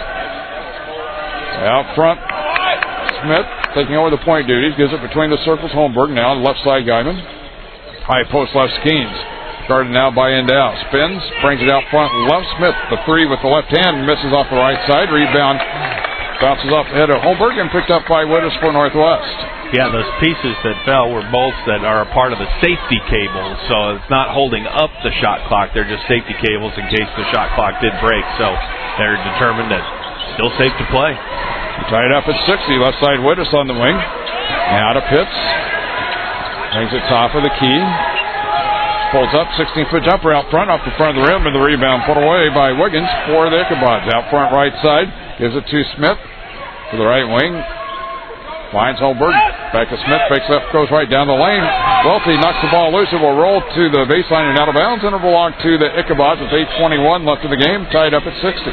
Out front, Smith taking over the point duties, gives it between the circles. Holmberg now on the left side, Guyman. High post left, Skeens. Guarded now by Endow. Spins, brings it out front left. Smith, the three with the left hand, misses off the right side. Rebound bounces off the head of Holmberg and picked up by Wittes for Northwest. Yeah, those pieces that fell were bolts that are a part of the safety cable, so it's not holding up the shot clock. They're just safety cables in case the shot clock did break, so they're determined that it's still safe to play. Tied up at sixty. Left side, Wittes on the wing. Now to Pitts. Brings it top of the key. Pulls up, sixteen-foot jumper out front, off the front of the rim, and the rebound put away by Wiggins for the Ichabod's. Out front right side, gives it to Smith to the right wing. Finds Holmberg. Back to Smith, fakes left, goes right down the lane. Welty knocks the ball loose. It will roll to the baseline and out of bounds, and it will belong to the Ichabod's with eight twenty-one left in the game, tied up at sixty.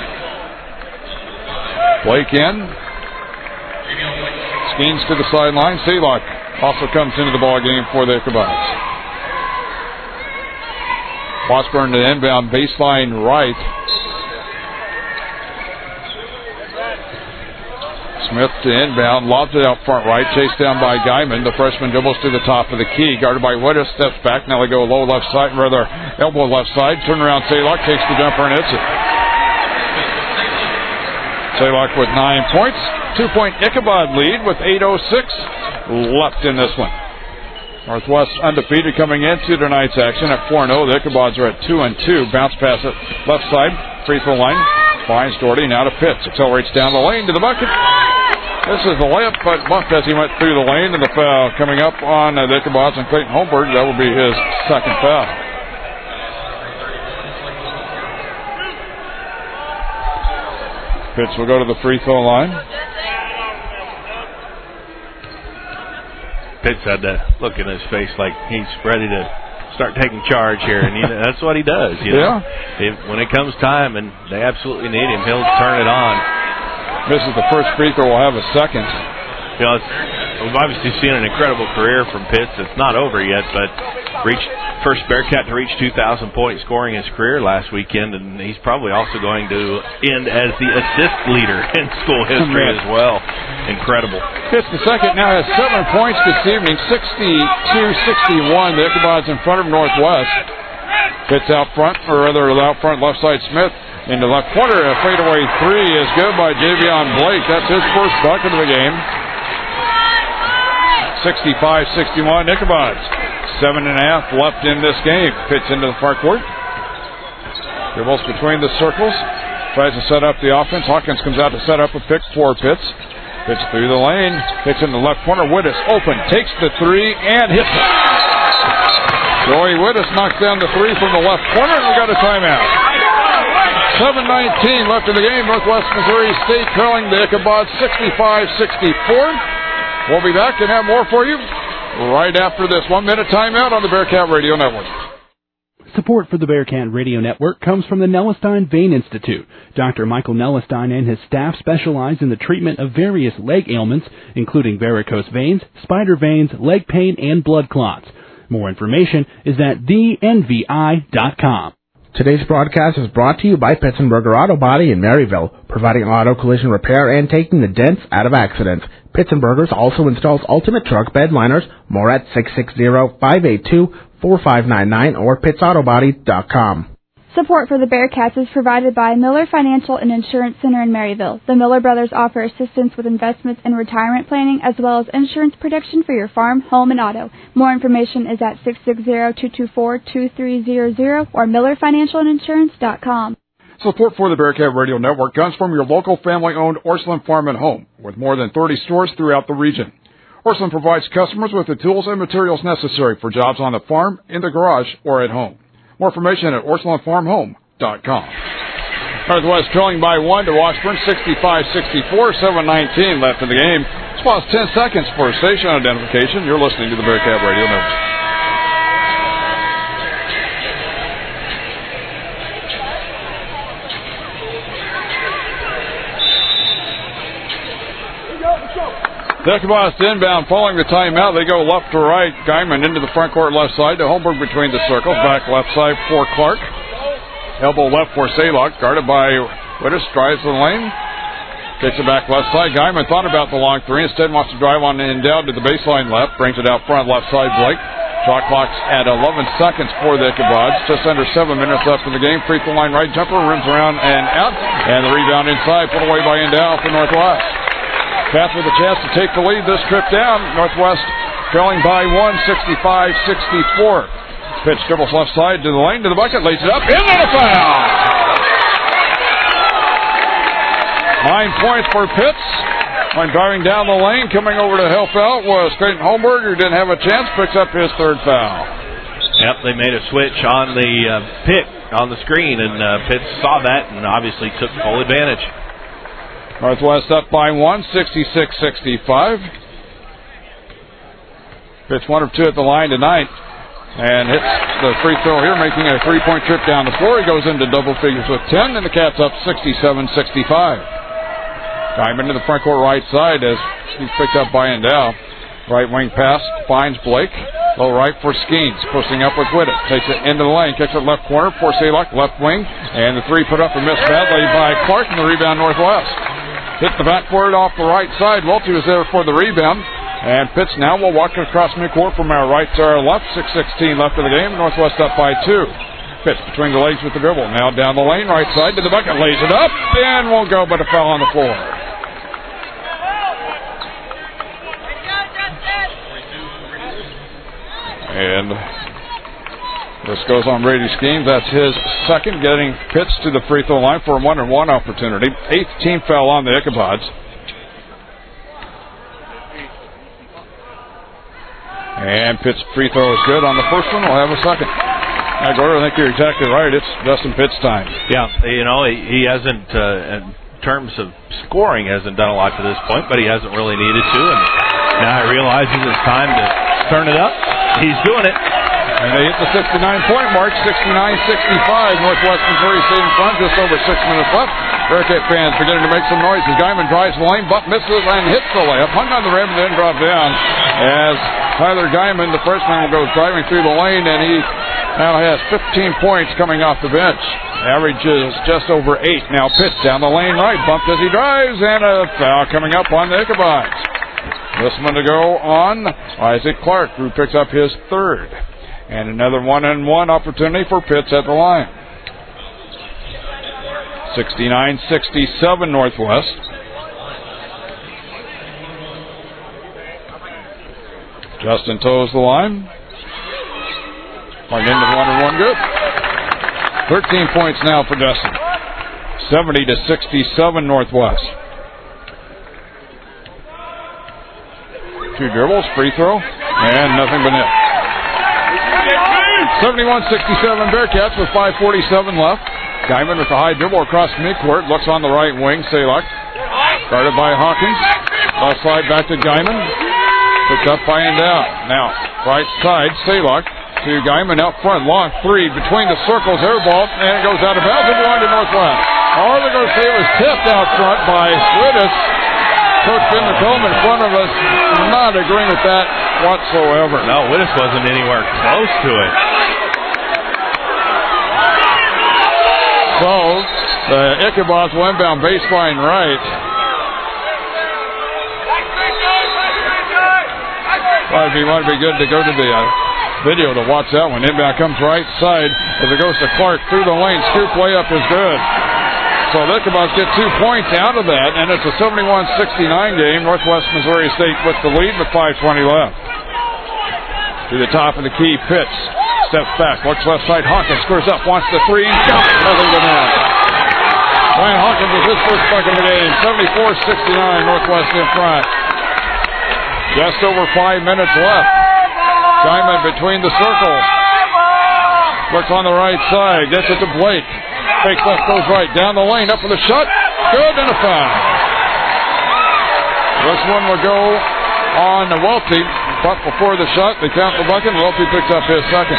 Blake in. Skeens to the sideline. Sealock also comes into the ball game for the Ichabod's. Washburn to the inbound baseline right. Smith to inbound, lobs it out front right, chased down by Guyman. The freshman dribbles to the top of the key, guarded by Wittes, steps back. Now they go low left side, rather elbow left side. Turn around, Sealock takes the jumper and hits it. Sealock with nine points. Two-point Ichabod lead with eight oh six left in this one. Northwest undefeated coming into tonight's action at four and oh. The Ichabods are at two and two. Bounce pass it left side. Free throw line. Finds Doherty. Now to Pitts. Accelerates down the lane to the bucket. This is the layup, but bumped as he went through the lane, and the foul coming up on uh, the Ichabods and Clayton Holmberg. That will be his second foul. Pitts will go to the free throw line. Pitts had that look in his face like he's ready to start taking charge here, and you know, that's what he does. You know? Yeah. If, when it comes time and they absolutely need him, he'll turn it on. Misses the first free throw, will have a second. You know, it's, we've obviously seen an incredible career from Pitts. It's not over yet, but reached first Bearcat to reach two thousand point scoring his career last weekend, and he's probably also going to end as the assist leader in school history as well. Incredible. Pitts the second now has seven points this evening, sixty-two sixty-one. The Ichabod's in front of Northwest. Pitts out front, or rather out front left side Smith. In the left corner, a fadeaway three is good by Javion Blake. That's his first bucket of the game. sixty-five sixty-one Ichabod's. Seven and a half left in this game. Pitts into the far court. Dribbles between the circles. Tries to set up the offense. Hawkins comes out to set up a pick for Pitts. Pitts through the lane. Pitts in the left corner. Wittes open. Takes the three and hits it. Joey Wittes knocks down the three from the left corner, and we got a timeout. seven nineteen left in the game. Northwest Missouri State trailing the Ichabod sixty-five sixty-four. We'll be back and have more for you right after this one-minute timeout on the Bearcat Radio Network. Support for the Bearcat Radio Network comes from the Nellestein Vein Institute. Doctor Michael Nellestein and his staff specialize in the treatment of various leg ailments, including varicose veins, spider veins, leg pain, and blood clots. More information is at the N V I dot com. Today's broadcast is brought to you by Pitzenberger Auto Body in Maryville, providing auto collision repair and taking the dents out of accidents. Pitzenberger's also installs ultimate truck bed liners. More at six six zero, five eight two, four five nine nine or pitts auto body dot com. Support for the Bearcats is provided by Miller Financial and Insurance Center in Maryville. The Miller brothers offer assistance with investments and retirement planning, as well as insurance protection for your farm, home, and auto. More information is at six six zero, two two four, two three zero zero or miller financial and insurance dot com. Support for the Bearcat Radio Network comes from your local family-owned Orslin Farm and Home, with more than thirty stores throughout the region. Orscheln provides customers with the tools and materials necessary for jobs on the farm, in the garage, or at home. More information at orscheln farm home dot com. Northwest trailing by one to Washburn, sixty-five sixty-four, seven nineteen left in the game. It's past ten seconds for station identification. You're listening to the Bearcat Radio Network. Decabas inbound following the timeout. They go left to right. Guyman into the front court left side to Holmberg between the circles. Back left side for Clark. Elbow left for Salok. Guarded by Wittes. Drives the lane. Takes it back left side. Guyman thought about the long three. Instead wants to drive on in down to the baseline left. Brings it out front left side Blake. Shot clock's at eleven seconds for the Ichabod. Just under seven minutes left in the game. Free throw line right jumper. Rims around and out. And the rebound inside. Put away by Endow for Northwest. Path with a chance to take the lead this trip down. Northwest trailing by one, sixty-five sixty-four. Pitch dribbles left side to the lane, to the bucket, lays it up, in and a foul! Nine points for Pitts. When driving down the lane, coming over to help out was Clayton Holmberg, who didn't have a chance, picks up his third foul. Yep, they made a switch on the uh, pick on the screen, and uh, Pitts saw that and obviously took full advantage. Northwest up by one, sixty-six sixty-five. Pitts one of two at the line tonight and hits the free throw here, making a three-point trip down the floor. He goes into double figures with ten, and the Cats up sixty-seven sixty-five. Diamond to the front court right side as he's picked up by Endow. Right wing pass finds Blake. Low right for Skeens. Pushing up with Wittes. Takes it into the lane. Kicks it left corner for Salok. Left wing. And the three put up and missed badly by Clark, and the rebound Northwest. Hit the backboard off the right side. Welty was there for the rebound. And Pitts now will walk across midcourt from our right to our left. six sixteen left of the game. Northwest up by two. Pitts between the legs with the dribble. Now down the lane, right side to the bucket. Lays it up and won't go, but a foul on the floor. And this goes on Brady Skeens. That's his second, getting Pitts to the free throw line for a one-and-one opportunity. Eighth team foul on the Ichabods. And Pitts' free throw is good on the first one. We'll have a second. Now, Gordon, I think you're exactly right. It's Justin Pitts' time. Yeah, you know, he, he hasn't, uh, in terms of scoring, hasn't done a lot to this point, but he hasn't really needed to. And now he realizes it's time to turn it up. He's doing it. And they hit the sixty-nine point mark, sixty-nine sixty-five. Northwest Missouri stayed in front, just over six minutes left. Bearcat fans beginning to make some noise as Guyman drives the lane, but misses and hits the layup. Hung on the rim and then dropped down as Tyler Guyman, the freshman, will go driving through the lane, and he now has fifteen points coming off the bench. Average is just over eight. Now Pitts down the lane right, bumped as he drives, and a foul coming up on the Ichabods. This one to go on Isaac Clark, who picks up his third. And another one-and-one opportunity for Pitts at the line. sixty-nine sixty-seven Northwest. Justin toes the line. Point into one-and-one good. thirteen points now for Justin. seventy to sixty-seven Northwest. Two dribbles, free throw, and nothing but net. seventy-one sixty-seven Bearcats with five forty-seven left. Guyman with the high dribble across midcourt. Looks on the right wing. Salok. Started by Hawkins. Left side back to Guyman. Picked up by Endow. Now, right side, Salok to Guyman out front. Long three between the circles. Air ball, and it goes out of bounds and going to Northwest. All they're going to say was tipped out front by Wittes. Coach Ben McComb in front of us, not agreeing with that whatsoever. No, Wittes wasn't anywhere close to it. So, the Ichabods will inbound baseline right. Might be, might be good to go to the uh, video to watch that one. Inbound comes right side as it goes to Clark through the lane. Scoop layup is good. So the Ichabods get two points out of that, and it's a seventy-one sixty-nine game. Northwest Missouri State with the lead with five twenty left. To the top of the key, Pitts steps back, looks left side. Hawkins scores up, wants the three, and got it. Nothing but net. Ryan Hawkins with his first bucket of the game. seventy-four sixty-nine, Northwest in front. Just over five minutes left. Diamond between the circles. Looks on the right side. Gets it to Blake. Fake left, goes right. Down the lane. Up for the shot. Good, and a foul. This one will go on Welty. But before the shot, they count the bucket. Welty picks up his second.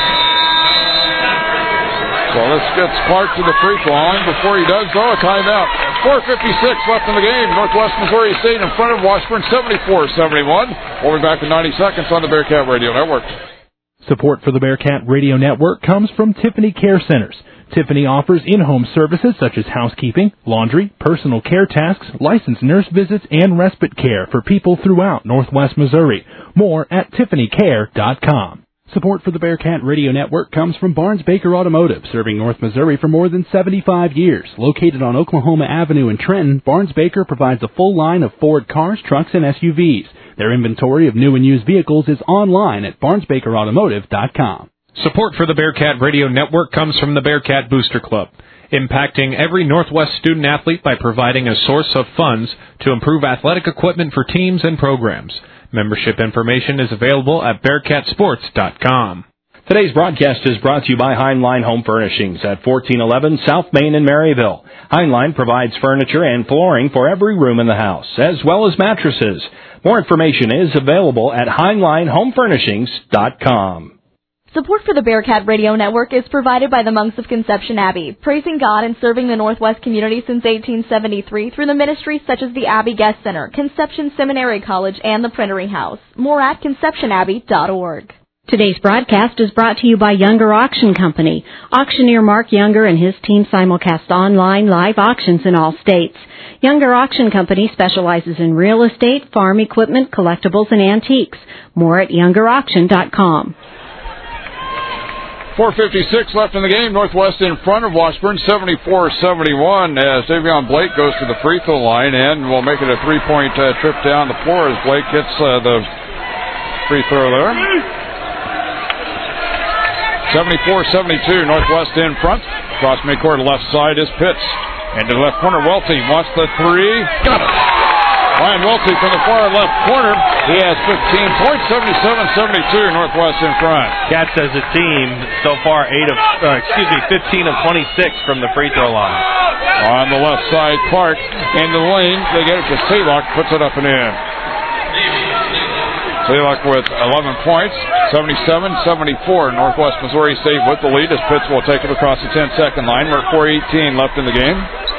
So this gets Clark to the free throw line. Before he does, though, a timeout. four fifty-six left in the game. Northwest Missouri State in front of Washburn, seventy-four seventy-one. We'll be back in ninety seconds on the Bearcat Radio Network. Support for the Bearcat Radio Network comes from Tiffany Care Centers. Tiffany offers in-home services such as housekeeping, laundry, personal care tasks, licensed nurse visits, and respite care for people throughout Northwest Missouri. More at tiffany care dot com. Support for the Bearcat Radio Network comes from Barnes Baker Automotive, serving North Missouri for more than seventy-five years. Located on Oklahoma Avenue in Trenton, Barnes Baker provides a full line of Ford cars, trucks, and S U Vs. Their inventory of new and used vehicles is online at barnes baker automotive dot com. Support for the Bearcat Radio Network comes from the Bearcat Booster Club, impacting every Northwest student-athlete by providing a source of funds to improve athletic equipment for teams and programs. Membership information is available at bearcat sports dot com. Today's broadcast is brought to you by Heinlein Home Furnishings at fourteen eleven South Main in Maryville. Heinlein provides furniture and flooring for every room in the house, as well as mattresses. More information is available at heinlein home furnishings dot com. Support for the Bearcat Radio Network is provided by the Monks of Conception Abbey, praising God and serving the Northwest community since eighteen seventy-three through the ministries such as the Abbey Guest Center, Conception Seminary College, and the Printery House. More at conception abbey dot org. Today's broadcast is brought to you by Younger Auction Company. Auctioneer Mark Younger and his team simulcast online live auctions in all states. Younger Auction Company specializes in real estate, farm equipment, collectibles, and antiques. More at younger auction dot com. four fifty-six left in the game. Northwest in front of Washburn, seventy-four seventy-one, as Davion Blake goes to the free throw line and will make it a three-point uh, trip down the floor as Blake hits uh, the free throw there. seventy-four seventy-two, Northwest in front. Cross midcourt left side is Pitts. And to the left corner, Welty wants the three. Got it. Ryan Welty from the far left corner. He has fifteen points, seventy-seven seventy-two, Northwest in front. Cats as a team so far eight of uh, excuse me fifteen of twenty-six from the free throw line. On the left side, Clark in the lane. They get it to Sealock, puts it up and in. Sealock with eleven points, seventy-seven seventy-four. Northwest Missouri State with the lead as Pitts will take it across the ten-second line. We're four eighteen left in the game.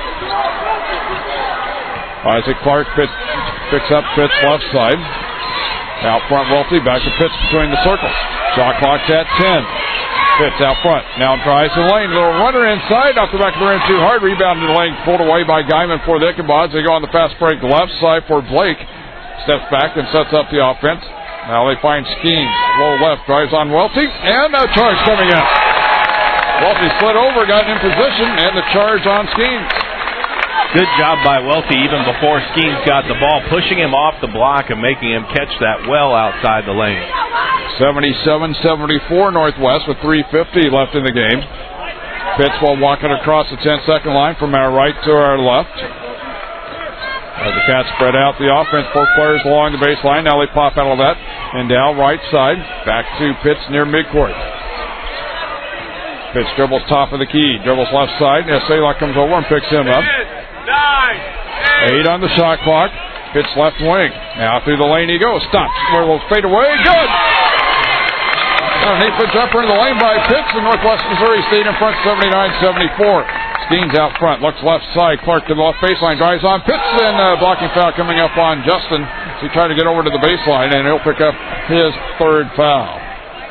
Isaac Clark Pitts, picks up Pitts left side. Out front, Welty back to Pitts between the circles. Shot clock's at ten. Pitts out front. Now drives the lane. Little runner inside. Off the back of the rim too hard. Rebound in the lane. Pulled away by Guyman for the Ichabod. They go on the fast break left side for Blake. Steps back and sets up the offense. Now they find Skeens. Low left. Drives on Welty. And a charge coming up. Welty slid over. Got in position. And the charge on Skeens. Good job by Welty even before Skeens got the ball, pushing him off the block and making him catch that well outside the lane. seventy-seven seventy-four Northwest with three fifty left in the game. Pitts will walk it across the ten-second line from our right to our left. As the Cats spread out the offense, both players along the baseline. Now they pop out of that. And down right side, back to Pitts near midcourt. Pitts dribbles top of the key, dribbles left side. As Sealock comes over and picks him up. Nine, eight. Eight on the shot clock. Pitts left wing. Now through the lane he goes. Stops. Where will fade away. Good. Underneath the jumper in the lane by Pitts. And Northwest Missouri State in front, seventy-nine seventy-four. Skeens out front. Looks left side. Clark to the left baseline. Drives on Pitts. And uh, blocking foul coming up on Justin. So he tried to get over to the baseline. And he'll pick up his third foul.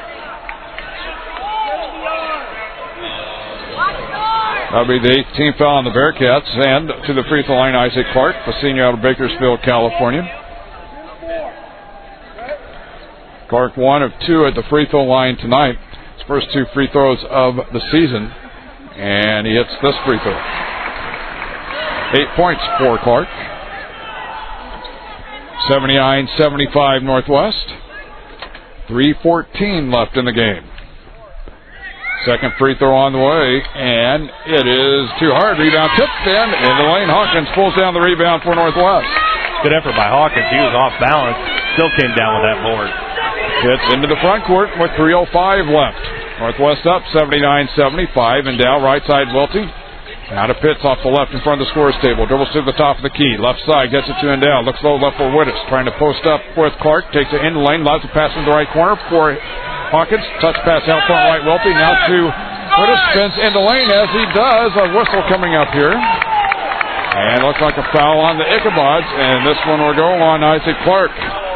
That'll be the eighth team foul on the Bearcats. And to the free throw line, Isaac Clark, a senior out of Bakersfield, California. Clark one of two at the free throw line tonight. His first two free throws of the season. And he hits this free throw. Eight points for Clark. seventy-nine seventy-five Northwest. three fourteen left in the game. Second free throw on the way, and it is too hard. Rebound tipped in, and the lane Hawkins pulls down the rebound for Northwest. Good effort by Hawkins. He was off balance. still came down with that board. Pitts into the front court with three oh five left. Northwest up seventy-nine seventy-five. And down right side, Welty. Now to Pitts off the left in front of the scorers table. Dribbles to the top of the key. Left side, gets it to and down. Looks low left for Wittes. Trying to post up with Clark. Takes it in the lane. Allows the pass in the right corner for Hawkins. Touch pass out front right. Welty now to Wittes. Spins in the lane as he does. A whistle coming up here. And looks like a foul on the Ichabods. And this one will go on Isaac Clark.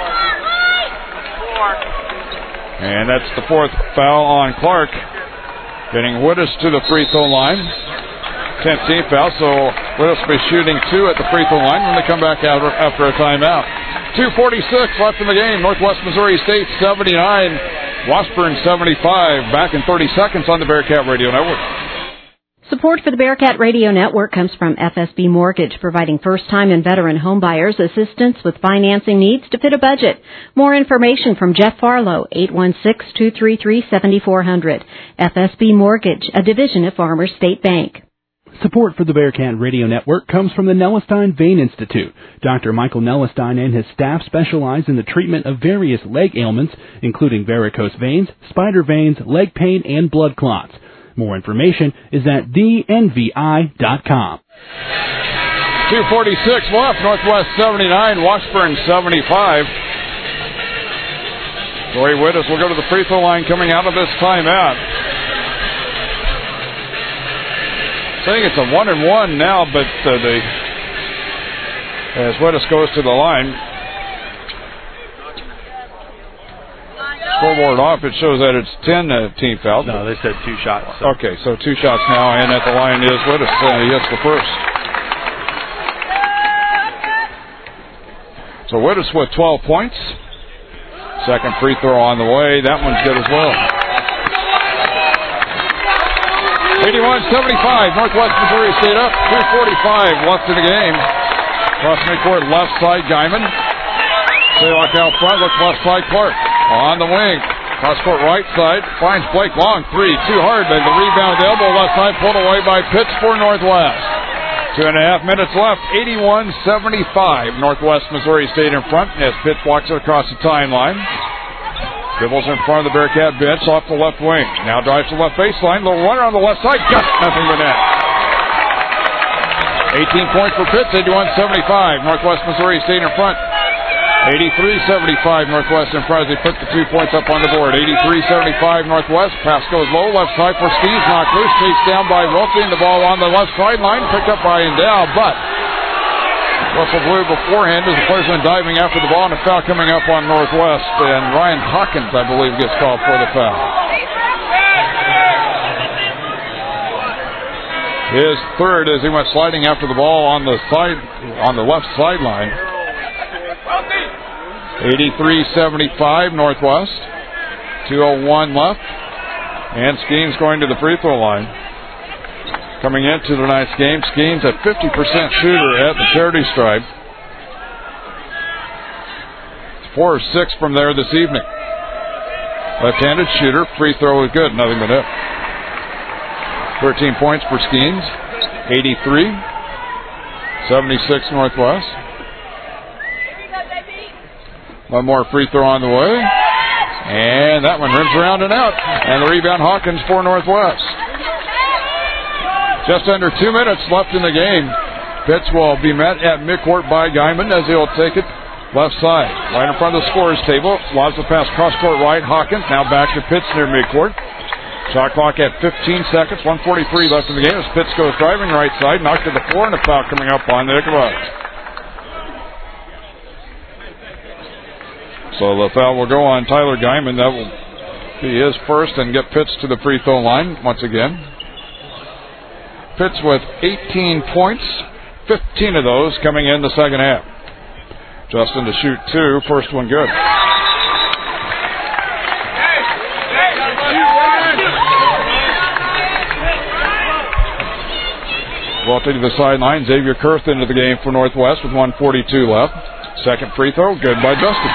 And that's the fourth foul on Clark. Getting Wittes to the free throw line. tenth team foul, so Wittes will be shooting two at the free throw line when they come back out after a timeout. two forty-six left in the game. Northwest Missouri State seventy-nine, Washburn seventy-five. Back in thirty seconds on the Bearcat Radio Network. Support for the Bearcat Radio Network comes from F S B Mortgage, providing first-time and veteran homebuyers assistance with financing needs to fit a budget. More information from Jeff Farlow, eight one six, two three three, seven four zero zero. F S B Mortgage, a division of Farmers State Bank. Support for the Bearcat Radio Network comes from the Nellestein Vein Institute. Doctor Michael Nellestein and his staff specialize in the treatment of various leg ailments, including varicose veins, spider veins, leg pain, and blood clots. More information is at the N V I dot com. two forty-six left, Northwest seventy-nine, Washburn seventy-five. Corey Wittes will go to the free throw line coming out of this timeout. I think it's a one and one now, but uh, the as Wittes goes to the line, scoreboard off. It shows that it's ten uh, team fouls. No, they said two shots. So. Okay, so two shots now, and at the line is Wittes. Uh, he hits the first. So Wittes with twelve points. Second free throw on the way. That one's good as well. eighty-one seventy-five, Northwest Missouri State up, two forty-five left in the game. Cross midcourt, left side, Guyman. Saylock out front, looks left side, Clark. On the wing, cross court right side, finds Blake Long, three, too hard, but the rebound elbow left side, pulled away by Pitts for Northwest. Two and a half minutes left, eighty-one seventy-five, Northwest Missouri State in front as Pitts walks it across the timeline. Dribbles in front of the Bearcat bench off the left wing. Now drives to the left baseline. Little runner on the left side. Got nothing but net. eighteen points for Pitts. eighty-one seventy-five. Northwest Missouri State in front. eighty-three seventy-five. Northwest in front as they put the two points up on the board. eighty-three seventy-five Northwest. Pass goes low. Left side for Steves. Knocked loose. Chased down by Wilson. The ball on the left sideline. Picked up by Endow. But Russell blew beforehand as the players went diving after the ball, and a foul coming up on Northwest. And Ryan Hawkins, I believe, gets called for the foul. His third as he went sliding after the ball on the side, on the left sideline. eighty-three seventy-five Northwest. two oh one left. And Skeens going to the free throw line. Coming into tonight's game, Skeens a fifty percent shooter at the charity stripe. Four or six from there this evening. Left-handed shooter, free throw is good, nothing but net. thirteen points for Skeens, eighty-three seventy-six Northwest. One more free throw on the way. And that one rims around and out. And the rebound, Hawkins for Northwest. Just under two minutes left in the game. Pitts will be met at midcourt by Guyman as he'll take it left side. Right in front of the scorer's table. Lobs the pass cross court right. Hawkins now back to Pitts near midcourt. Shot clock at fifteen seconds. one forty-three left in the game as Pitts goes driving right side. Knocked to the floor and a foul coming up on the Ichabods. So the foul will go on Tyler Guyman. That will be his first and get Pitts to the free throw line once again. Pitts with eighteen points, fifteen of those coming in the second half. Justin to shoot two, first one good. Ball to the sideline, Xavier Kurth into the game for Northwest with one forty-two left. Second free throw, good by Justin.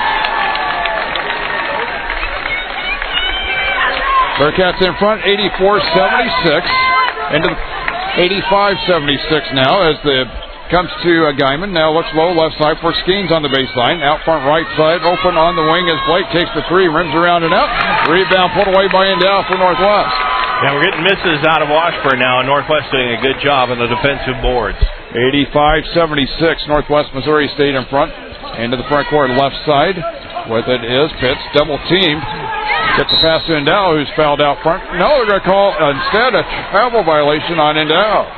Bearcats in front, eighty-four seventy-six. Into the eighty-five seventy-six now as the Comes to uh, Guyman. Now looks low left side for Skeens on the baseline. Out front right side. Open on the wing as Blake takes the three. Rims around and out. Rebound put away by Endow for Northwest. Yeah, we're getting misses out of Washburn now, and Northwest doing a good job on the defensive boards. eighty-five seventy-six. Northwest Missouri stayed in front. Into the front court left side. With it is Pitts. Double teamed. Gets the pass to Endow, who's fouled out front. No, they're going to call uh, instead a travel violation on Endow.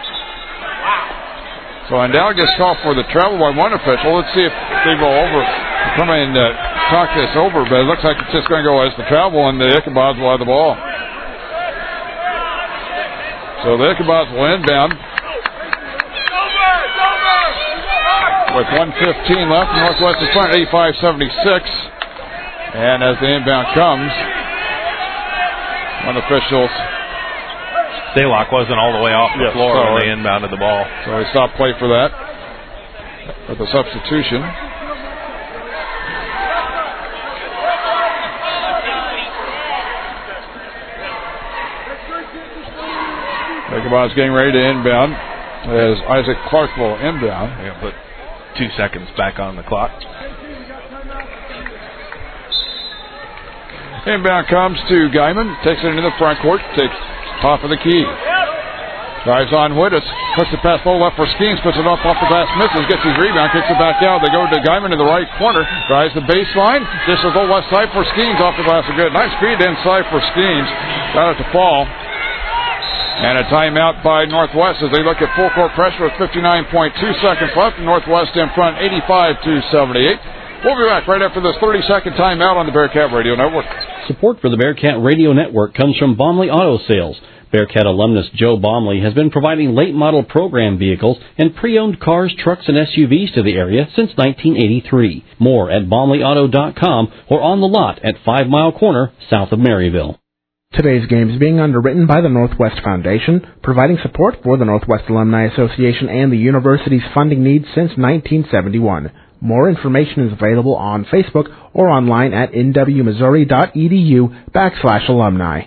So Endow gets called for the travel by one official. Let's see if they go over, come in and uh, talk this over, but it looks like it's just going to go as the travel, and the Ichabods will have the ball. So the Ichabods will inbound with one fifteen left. Northwest is front, eighty-five seventy-six. And as the inbound comes, one official. Staylock wasn't all the way off the yes, floor sorry. when they inbounded the ball. So he stopped play for that. With a substitution. Ichabod's getting ready to inbound as Isaac Clark will inbound. They're going to put two seconds back on the clock. Inbound comes to Guyman. Takes it into the front court. Takes top of the key. Drives on Whittis. Puts the pass low left for Skeens. Puts it up off the glass. Misses. Gets his rebound. Kicks it back out. They go to Guyman in the right corner. Drives the baseline. This is the left side for Skeens. Off the glass. A good. Nice feed inside for Skeens. Got it to fall. And a timeout by Northwest as they look at full court pressure with fifty-nine point two seconds left. Northwest in front eighty-five to seventy-eight. We'll be back right after this thirty-second timeout on the Bearcat Radio Network. Support for the Bearcat Radio Network comes from Baumley Auto Sales. Bearcat alumnus Joe Baumley has been providing late-model program vehicles and pre-owned cars, trucks, and S U Vs to the area since nineteen eighty-three. More at baumley auto dot com or on the lot at Five Mile Corner, south of Maryville. Today's game is being underwritten by the Northwest Foundation, providing support for the Northwest Alumni Association and the university's funding needs since nineteen seventy-one. More information is available on Facebook or online at n w missouri dot e d u backslash alumni.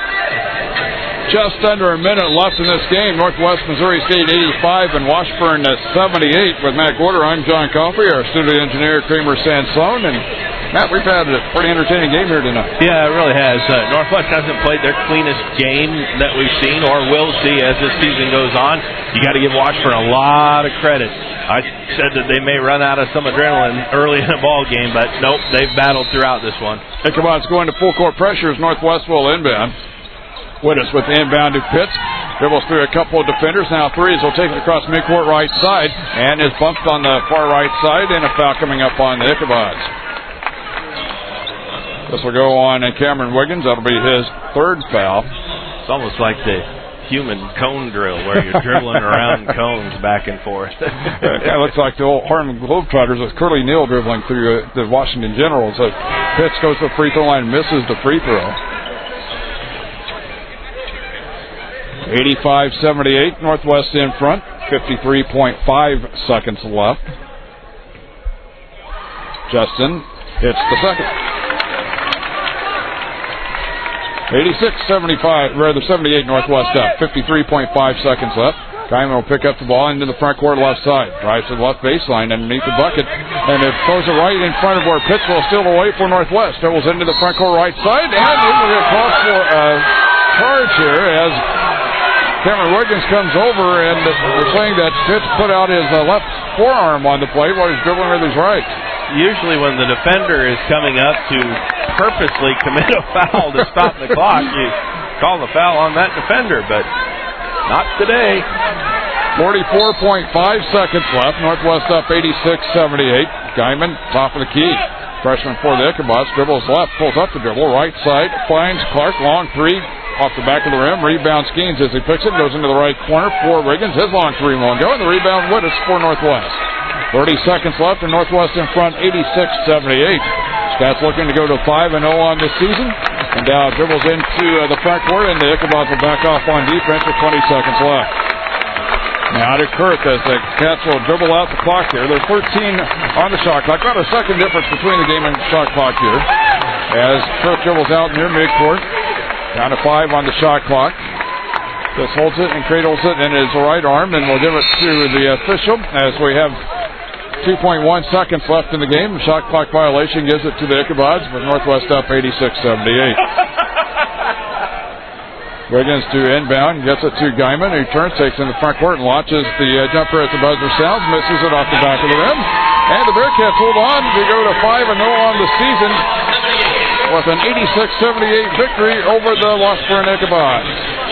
Just under a minute left in this game. Northwest Missouri State eighty-five and Washburn seventy-eight. With Matt Gorder, I'm John Coffey, our studio engineer Kramer Sansone. And Matt, we've had a pretty entertaining game here tonight. Yeah, it really has. Uh, Northwest hasn't played their cleanest game that we've seen or will see as this season goes on. You got to give Washburn a lot of credit. I said that they may run out of some adrenaline early in the ball game, but nope, they've battled throughout this one. Ichabod's going to full court pressure as Northwest will inbound. Whittis with the inbound to Pitts. Dribbles through a couple of defenders. Now threes will take it across midcourt right side and is bumped on the far right side, and a foul coming up on the Ichabods. This will go on Cameron Wiggins. That'll be his third foul. It's almost like the human cone drill where you're dribbling around cones back and forth. Yeah, it looks like the old Harlem Globetrotters with Curly Neal dribbling through uh, the Washington Generals. So Pitts goes to the free throw line and misses the free throw. eighty-five seventy-eight, Northwest in front. fifty-three point five seconds left. Justin hits the second. eighty-six seventy-five, rather seventy-eight Northwest up. fifty-three point five seconds left. Guyman will pick up the ball into the front court left side. Drives to the left baseline underneath the bucket. And it throws it right in front of where Pitts will steal away for Northwest. Dribbles into the front court right side. And it will get called for a charge here as Cameron Wiggins comes over, and we're saying that Pitts put out his uh, left forearm on the play while he's dribbling with his right. Usually when the defender is coming up to purposely commit a foul to stop the clock, you call the foul on that defender, but not today. forty-four point five seconds left. Northwest up eighty-six seventy-eight. Guyman, top of the key. Freshman for the Ichabods, dribbles left, pulls up the dribble, right side, finds Clark, long three, off the back of the rim, rebound Skeens as he picks it, goes into the right corner for Wiggins, his long three won't go, and the rebound Whittis for Northwest. thirty seconds left, and Northwest in front, eighty-six seventy-eight. Stats looking to go to five and oh on this season, and now dribbles into uh, the front court, and the Ichabods will back off on defense with twenty seconds left. Now to Kurth as the Cats will dribble out the clock here. There's thirteen on the shot clock. About a second difference between the game and the shot clock here. As Kurth dribbles out near midcourt. Down to five on the shot clock. Just holds it and cradles it in his right arm, and we'll give it to the official as we have two point one seconds left in the game. The shot clock violation gives it to the Ichabods, but Northwest up eighty-six seventy-eight. Wiggins to inbound, gets it to Guyman, who turns, takes in the front court, and launches the uh, jumper as the buzzer sounds, misses it off the back of the rim. And the Bearcats hold on to go to five and oh on the season with an eighty-six seventy-eight victory over the Washburn Ichabods.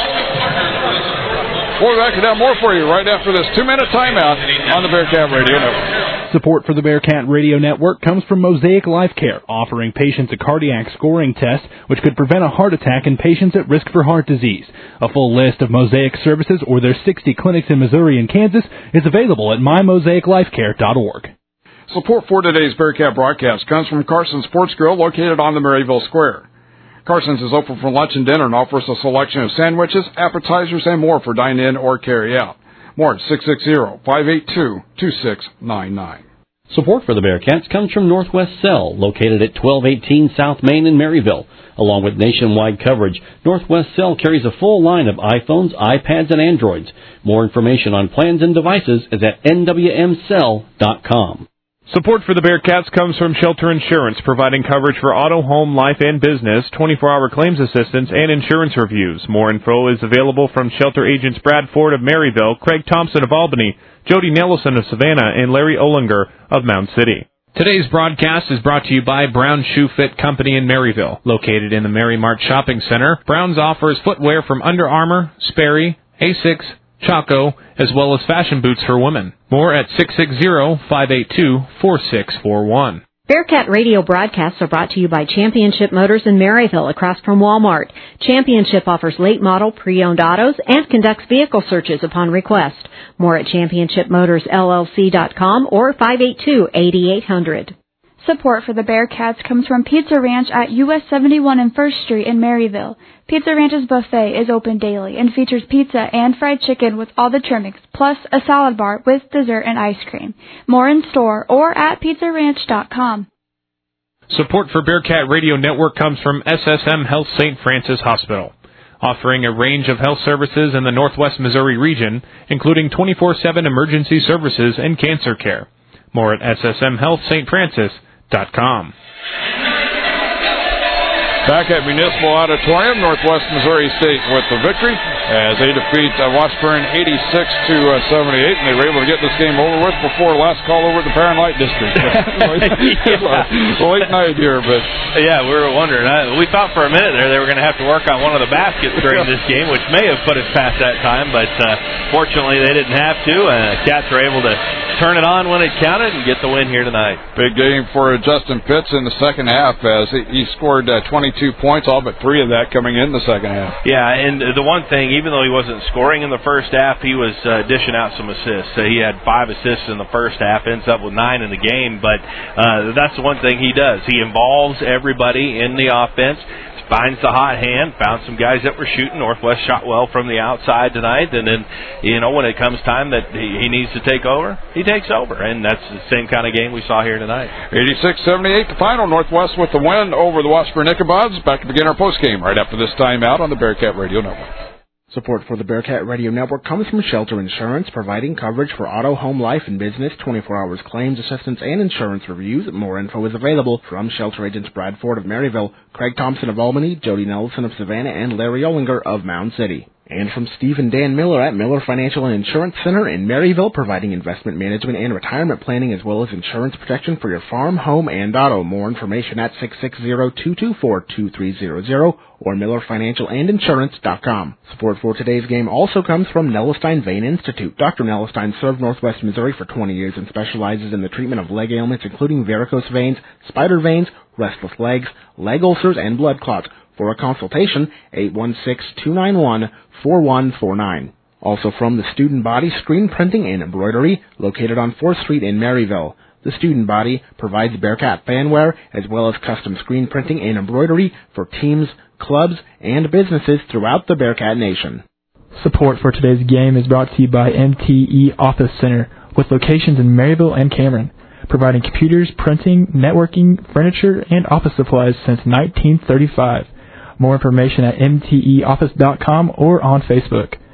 We'll be back to have more for you right after this two-minute timeout on the Bearcat Radio Network. Support for the Bearcat Radio Network comes from Mosaic Life Care, offering patients a cardiac scoring test which could prevent a heart attack in patients at risk for heart disease. A full list of Mosaic services or their sixty clinics in Missouri and Kansas is available at my mosaic life care dot org. Support for today's Bearcat broadcast comes from Carson's Sports Grill, located on the Maryville Square. Carson's is open for lunch and dinner and offers a selection of sandwiches, appetizers, and more for dine-in or carry-out. More at six six zero, five eight two, two six nine nine. Support for the Bearcats comes from Northwest Cell, located at twelve eighteen South Main in Maryville. Along with nationwide coverage, Northwest Cell carries a full line of iPhones, iPads, and Androids. More information on plans and devices is at N W M cell dot com. Support for the Bearcats comes from Shelter Insurance, providing coverage for auto, home, life, and business, twenty-four hour claims assistance, and insurance reviews. More info is available from Shelter agents Brad Ford of Maryville, Craig Thompson of Albany, Jody Nelson of Savannah, and Larry Olinger of Mound City. Today's broadcast is brought to you by Brown Shoe Fit Company in Maryville. Located in the Mary Mart Shopping Center, Brown's offers footwear from Under Armour, Sperry, Asics, Chaco, as well as fashion boots for women. More at six six zero, five eight two, four six four one. Bearcat radio broadcasts are brought to you by Championship Motors in Maryville, across from Walmart. Championship offers late model, pre-owned autos and conducts vehicle searches upon request. More at championship motors L L C dot com or five eight two, eight eight zero zero. Support for the Bearcats comes from Pizza Ranch at U S seventy-one and First Street in Maryville. Pizza Ranch's buffet is open daily and features pizza and fried chicken with all the trimmings, plus a salad bar with dessert and ice cream. More in store or at pizza ranch dot com. Support for Bearcat Radio Network comes from S S M Health Saint Francis Hospital, offering a range of health services in the Northwest Missouri region, including twenty-four seven emergency services and cancer care. More at S S M health saint francis dot com. Back at Municipal Auditorium, Northwest Missouri State with the victory as they defeat uh, Washburn eighty-six to seventy-eight, and they were able to get this game over with before last call over at the Parent Light District. It's a late night here, but yeah, we were wondering. I, we thought for a minute there they were going to have to work on one of the baskets during this game, which may have put us past that time, but uh, fortunately they didn't have to. Uh, Cats were able to turn it on when it counted and get the win here tonight. Big game for Justin Pitts in the second half as he, he scored uh, twenty-two points, all but three of that coming in the second half. Yeah, and the one thing, even though he wasn't scoring in the first half, he was uh, dishing out some assists. So he had five assists in the first half, ends up with nine in the game, but uh, that's the one thing he does. He involves everybody in the offense, finds the hot hand, found some guys that were shooting. Northwest shot well from the outside tonight, and then, you know, when it comes time that he, he needs to take over, he takes over, and that's the same kind of game we saw here tonight. eighty-six seventy-eight the final. Northwest with the win over the Washburn Ichabods. Back to begin our postgame right after this timeout on the Bearcat Radio Network. Support for the Bearcat Radio Network comes from Shelter Insurance, providing coverage for auto, home, life, and business, twenty-four hours claims assistance, and insurance reviews. More info is available from Shelter agents Brad Ford of Maryville, Craig Thompson of Albany, Jody Nelson of Savannah, and Larry Olinger of Mound City. And from Steve and Dan Miller at Miller Financial and Insurance Center in Maryville, providing investment management and retirement planning as well as insurance protection for your farm, home, and auto. More information at six six zero, two two four, two three zero zero or miller financial and insurance dot com. Support for today's game also comes from Nellestein Vein Institute. Doctor Nellestein served Northwest Missouri for twenty years and specializes in the treatment of leg ailments including varicose veins, spider veins, restless legs, leg ulcers, and blood clots. For a consultation, eight one six, two nine one, four one four nine. Also from the Student Body Screen Printing and Embroidery, located on fourth Street in Maryville. The Student Body provides Bearcat fanware as well as custom screen printing and embroidery for teams, clubs, and businesses throughout the Bearcat Nation. Support for today's game is brought to you by M T E Office Center, with locations in Maryville and Cameron, providing computers, printing, networking, furniture, and office supplies since nineteen thirty-five. More information at M T E office dot com or on Facebook.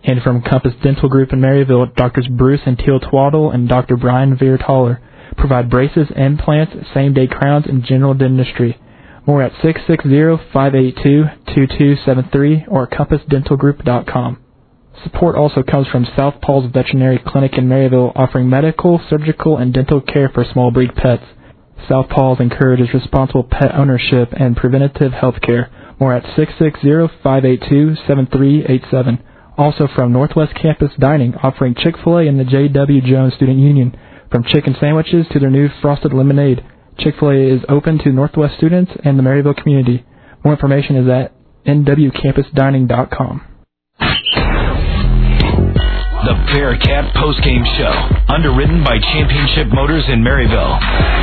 And from Compass Dental Group in Maryville, Doctors Bruce and Teal Twaddle and Doctor Brian Veer-Taller provide braces, implants, same-day crowns, and general dentistry. More at six six zero, five eight two, two two seven three or compass dental group dot com. Support also comes from South Paul's Veterinary Clinic in Maryville, offering medical, surgical, and dental care for small breed pets. South Paul's encourages responsible pet ownership and preventative health care. More at six six zero, five eight two, seven three eight seven. Also from Northwest Campus Dining, offering Chick-fil-A and the J W Jones Student Union. From chicken sandwiches to their new frosted lemonade, Chick-fil-A is open to Northwest students and the Maryville community. More information is at n w campus dining dot com. The Bearcat Postgame Show, underwritten by Championship Motors in Maryville.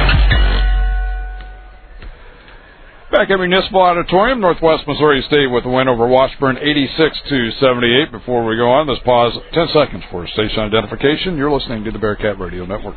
Back at Municipal Auditorium, Northwest Missouri State with a win over Washburn, eighty-six to seventy-eight. Before we go on, let's pause ten seconds for station identification. You're listening to the Bearcat Radio Network.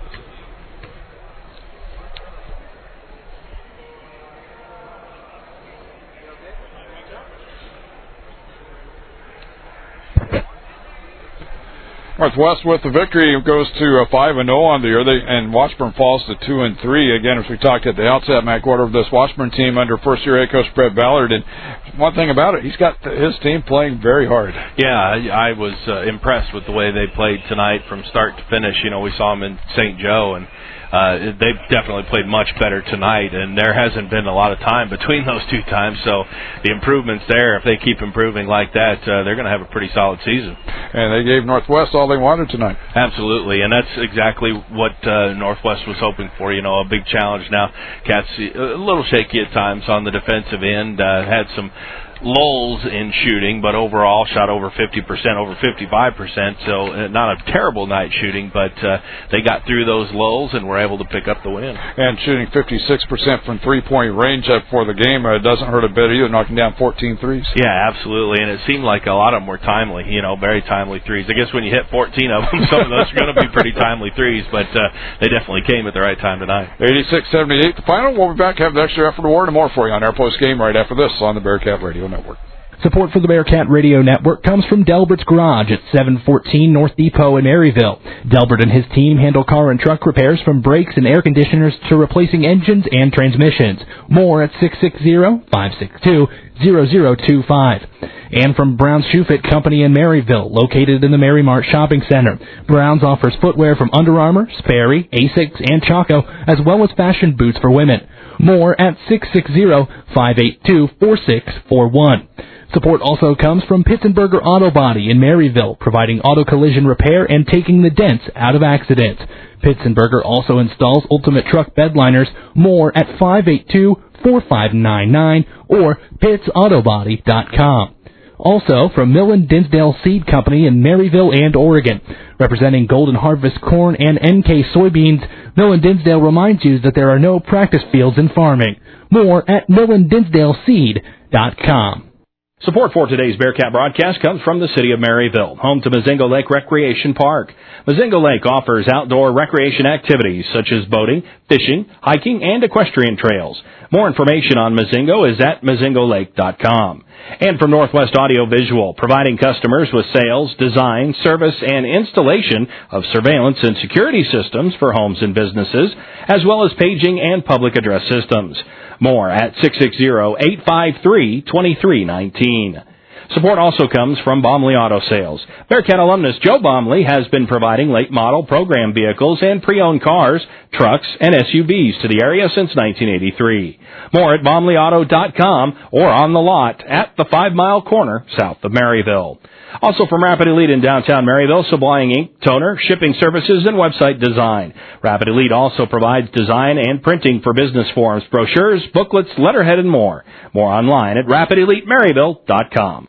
Northwest with the victory goes to a five and oh on the year, they, and Washburn falls to two and three. Again, as we talked at the outset, Matt Gorder, of this Washburn team under first-year head coach Brett Ballard, and one thing about it, he's got his team playing very hard. Yeah, I, I was uh, impressed with the way they played tonight from start to finish. You know, we saw them in Saint Joe, and Uh, they've definitely played much better tonight, and there hasn't been a lot of time between those two times, so the improvements there, if they keep improving like that, uh, they're going to have a pretty solid season. And they gave Northwest all they wanted tonight. Absolutely, and that's exactly what uh, Northwest was hoping for, you know, a big challenge. Now, Cats a little shaky at times on the defensive end, uh, had some lulls in shooting, but overall shot over fifty percent, over fifty-five percent, so uh, not a terrible night shooting, but uh, they got through those lulls and were able to pick up the win. And shooting fifty-six percent from three-point range up for the game uh, doesn't hurt a bit either, knocking down fourteen threes. Yeah, absolutely, and it seemed like a lot of them were timely, you know, very timely threes. I guess when you hit fourteen of them, some of those are going to be pretty timely threes, but uh, they definitely came at the right time tonight. eighty-six seventy-eight, the final. We'll be back, have the extra effort award and more for you on our post game right after this on the Bearcat Radio Network. Support for the Bearcat Radio Network comes from Delbert's Garage at seven fourteen North Depot in Maryville. Delbert and his team handle car and truck repairs from brakes and air conditioners to replacing engines and transmissions. More at six six zero, five six two, zero zero two five. And from Brown's Shoe Fit Company in Maryville, located in the Mary Mart Shopping Center. Brown's offers footwear from Under Armour, Sperry, Asics, and Chaco, as well as fashion boots for women. More at six six zero, five eight two, four six four one. Support also comes from Pitzenberger Auto Body in Maryville, providing auto collision repair and taking the dents out of accidents. Pitzenberger also installs ultimate truck bed liners. More at five eight two, four five nine nine or pitts auto body dot com. Also from Millen Dinsdale Seed Company in Maryville and Oregon. Representing Golden Harvest corn and N K soybeans, Millen Dinsdale reminds you that there are no practice fields in farming. More at millen dinsdale seed dot com. Support for today's Bearcat broadcast comes from the city of Maryville, home to Mazingo Lake Recreation Park. Mazingo Lake offers outdoor recreation activities such as boating, fishing, hiking, and equestrian trails. More information on Mazingo is at mazingo lake dot com. And from Northwest Audio Visual, providing customers with sales, design, service, and installation of surveillance and security systems for homes and businesses, as well as paging and public address systems. More at six six zero, eight five three, two three one nine. Support also comes from Baumley Auto Sales. Bearcat alumnus Joe Baumley has been providing late model program vehicles and pre-owned cars, trucks, and S U Vs to the area since nineteen eighty-three. More at baumley auto dot com or on the lot at the Five Mile Corner south of Maryville. Also from Rapid Elite in downtown Maryville, supplying ink, toner, shipping services, and website design. Rapid Elite also provides design and printing for business forms, brochures, booklets, letterhead, and more. More online at rapid elite maryville dot com.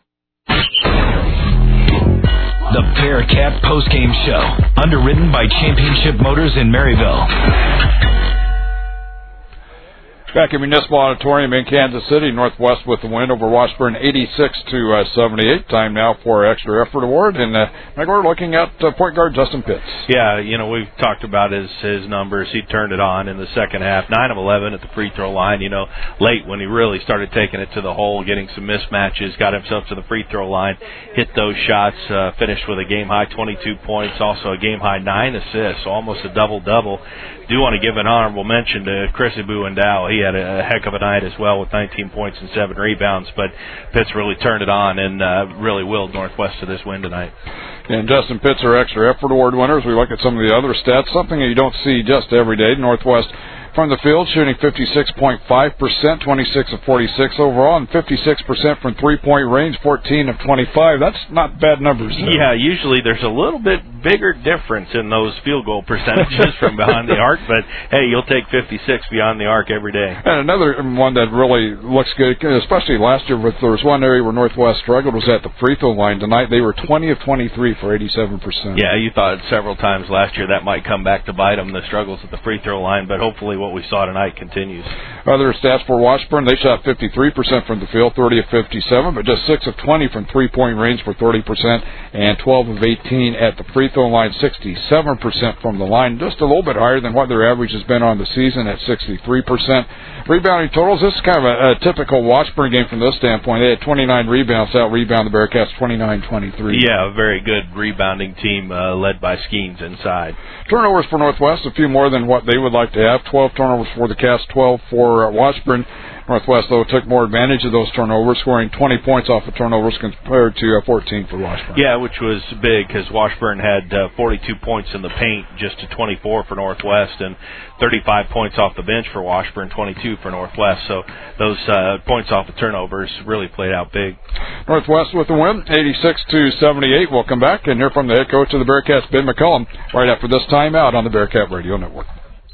The Bearcat Postgame Show, underwritten by Championship Motors in Maryville. Back at Municipal Auditorium in Kansas City, Northwest with the win over Washburn, eighty-six to seventy-eight. Time now for extra effort award, and uh, we're looking at uh, point guard Justin Pitts. Yeah, you know, we've talked about his his numbers. He turned it on in the second half, nine of eleven at the free throw line. You know, late when he really started taking it to the hole, getting some mismatches, got himself to the free throw line, hit those shots, uh, finished with a game high twenty-two points, also a game high nine assists, so almost a double double. Do want to give an honorable mention to Chris Ibu-Endow. He had a heck of a night as well with nineteen points and seven rebounds, but Pitts really turned it on and uh, really willed Northwest to this win tonight. And Justin Pitts are extra effort award winners. We look at some of the other stats, something that you don't see just every day. Northwest from the field, shooting fifty-six point five percent, twenty-six of forty-six overall, and fifty-six percent from three-point range, fourteen of twenty-five. That's not bad numbers. Yeah, usually there's a little bit bigger difference in those field goal percentages from behind the arc, but hey, you'll take fifty-six beyond the arc every day. And another one that really looks good, especially last year, with there was one area where Northwest struggled, was at the free throw line. Tonight they were twenty of twenty-three for eighty-seven percent. Yeah, you thought several times last year that might come back to bite them, the struggles at the free throw line, but hopefully what we saw tonight continues. Other stats for Washburn, they shot fifty-three percent from the field, thirty of fifty-seven, but just six of twenty from three-point range for thirty percent, and twelve of eighteen at the free throw line, sixty-seven percent from the line, just a little bit higher than what their average has been on the season at sixty-three percent. Rebounding totals, this is kind of a, a typical Washburn game from this standpoint. They had twenty-nine rebounds, out-rebound the Bearcats twenty-nine twenty-three. Yeah, a very good rebounding team uh, led by Skeens inside. Turnovers for Northwest, a few more than what they would like to have. twelve turnovers for the Cats, twelve for uh, Washburn. Northwest, though, took more advantage of those turnovers, scoring twenty points off of turnovers compared to uh, fourteen for Washburn. Yeah, which was big because Washburn had uh, forty-two points in the paint, just to twenty-four for Northwest, and thirty-five points off the bench for Washburn, twenty-two for Northwest. So those uh, points off the turnovers really played out big. Northwest with the win, eighty-six to seventy-eight. We'll come back and hear from the head coach of the Bearcats, Ben McCullum, right after this timeout on the Bearcat Radio Network.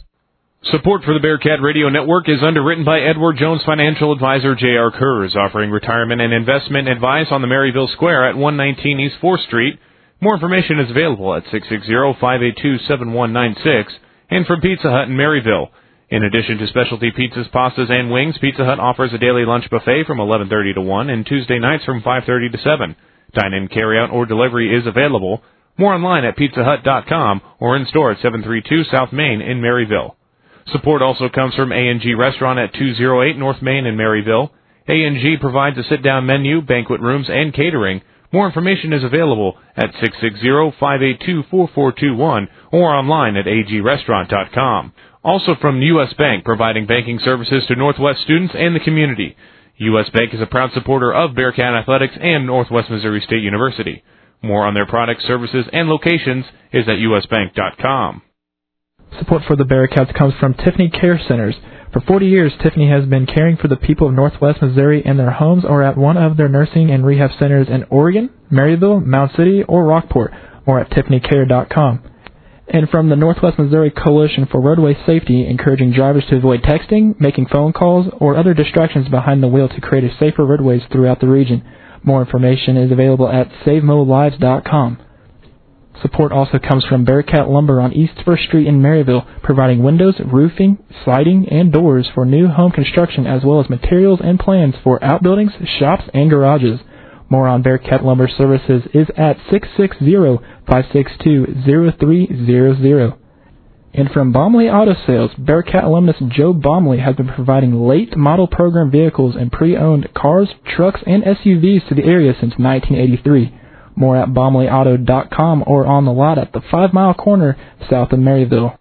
Support for the Bearcat Radio Network is underwritten by Edward Jones Financial Advisor J R. Kurz, offering retirement and investment advice on the Maryville Square at one nineteen East fourth Street. More information is available at six six zero, five eight two, seven one nine six and from Pizza Hut in Maryville. In addition to specialty pizzas, pastas, and wings, Pizza Hut offers a daily lunch buffet from eleven thirty to one and Tuesday nights from five thirty to seven. Dine-in, carry-out, or delivery is available. More online at pizza hut dot com or in store at seven thirty-two South Main in Maryville. Support also comes from A and G Restaurant at two oh eight North Main in Maryville. A and G provides a sit-down menu, banquet rooms, and catering. More information is available at six six zero, five eight two, four four two one or online at a g restaurant dot com. Also from U S Bank, providing banking services to Northwest students and the community. U S Bank is a proud supporter of Bearcat Athletics and Northwest Missouri State University. More on their products, services, and locations is at u s bank dot com. Support for the Bearcats comes from Tiffany Care Centers. For forty years, Tiffany has been caring for the people of Northwest Missouri in their homes or at one of their nursing and rehab centers in Oregon, Maryville, Mound City, or Rockport, or at tiffany care dot com. And from the Northwest Missouri Coalition for Roadway Safety, encouraging drivers to avoid texting, making phone calls, or other distractions behind the wheel to create a safer roadways throughout the region. More information is available at save mo lives dot com. Support also comes from Bearcat Lumber on East first Street in Maryville, providing windows, roofing, siding, and doors for new home construction, as well as materials and plans for outbuildings, shops, and garages. More on Bearcat Lumber services is at six six zero, five six two, zero three zero zero. And from Baumley Auto Sales, Bearcat alumnus Joe Baumley has been providing late model program vehicles and pre-owned cars, trucks, and S U Vs to the area since nineteen eighty-three. More at baumley auto dot com or on the lot at the Five Mile Corner south of Maryville.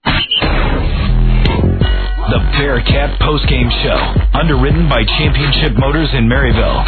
The Bearcat Postgame Show, underwritten by Championship Motors in Maryville.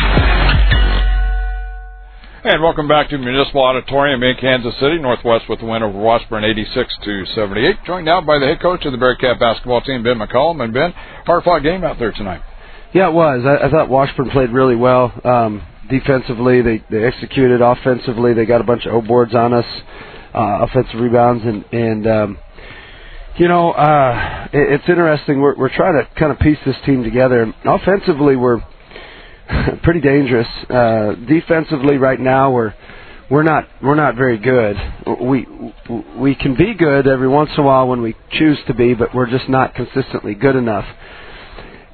And welcome back to Municipal Auditorium in Kansas City. Northwest with the win over Washburn, eighty-six to seventy-eight. Joined now by the head coach of the Bearcat basketball team, Ben McCullum. And Ben, hard-fought game out there tonight. Yeah, it was. I, I thought Washburn played really well. Um, defensively, they, they executed. Offensively, they got a bunch of O-boards on us, uh, offensive rebounds, and, and um, you know, uh, it, it's interesting. We're, we're trying to kind of piece this team together. And offensively, we're pretty dangerous. Uh, defensively, right now, we're we're not we're not very good. We we can be good every once in a while when we choose to be, but we're just not consistently good enough.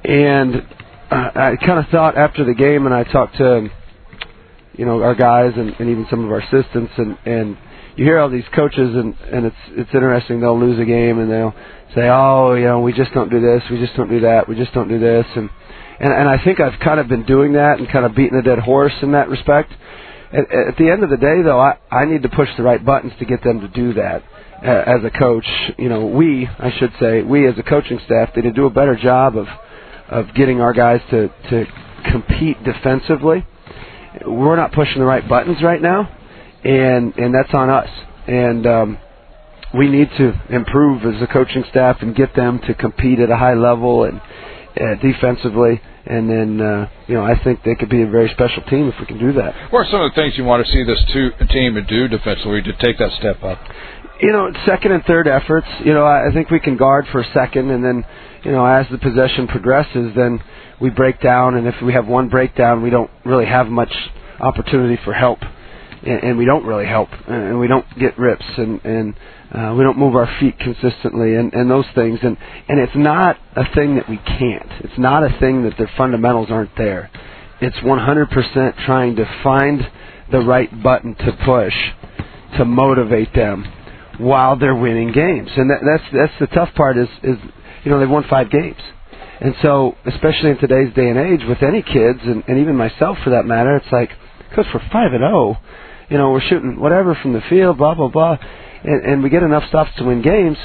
And uh, I kind of thought after the game, and I talked to, you know, our guys and, and even some of our assistants, and, and you hear all these coaches, and, and it's it's interesting. They'll lose a game, and they'll say, oh, you know, we just don't do this, we just don't do that, we just don't do this. And, and, and I think I've kind of been doing that and kind of beating a dead horse in that respect. At, at the end of the day, though, I, I need to push the right buttons to get them to do that. Uh, as a coach, you know, we, I should say, we as a coaching staff need to do a better job of of getting our guys to, to compete defensively. We're not pushing the right buttons right now, and and that's on us. And um, we need to improve as a coaching staff and get them to compete at a high level and uh, defensively. And then, uh, you know, I think they could be a very special team if we can do that. What are some of the things you want to see this two, team do defensively to take that step up? You know, second and third efforts. You know, I think we can guard for a second, and then, you know, as the possession progresses, then we break down. And if we have one breakdown, we don't really have much opportunity for help, and, and we don't really help, and we don't get rips, and and uh, we don't move our feet consistently, and, and those things. And and it's not a thing that we can't. It's not a thing that the fundamentals aren't there. It's one hundred percent trying to find the right button to push to motivate them while they're winning games. And that, that's that's the tough part is, is, you know, they've won five games. And so, especially in today's day and age, with any kids, and, and even myself for that matter, it's like, because we're five and oh, you know, we're shooting whatever from the field, blah, blah, blah, and, and we get enough stuff to win games,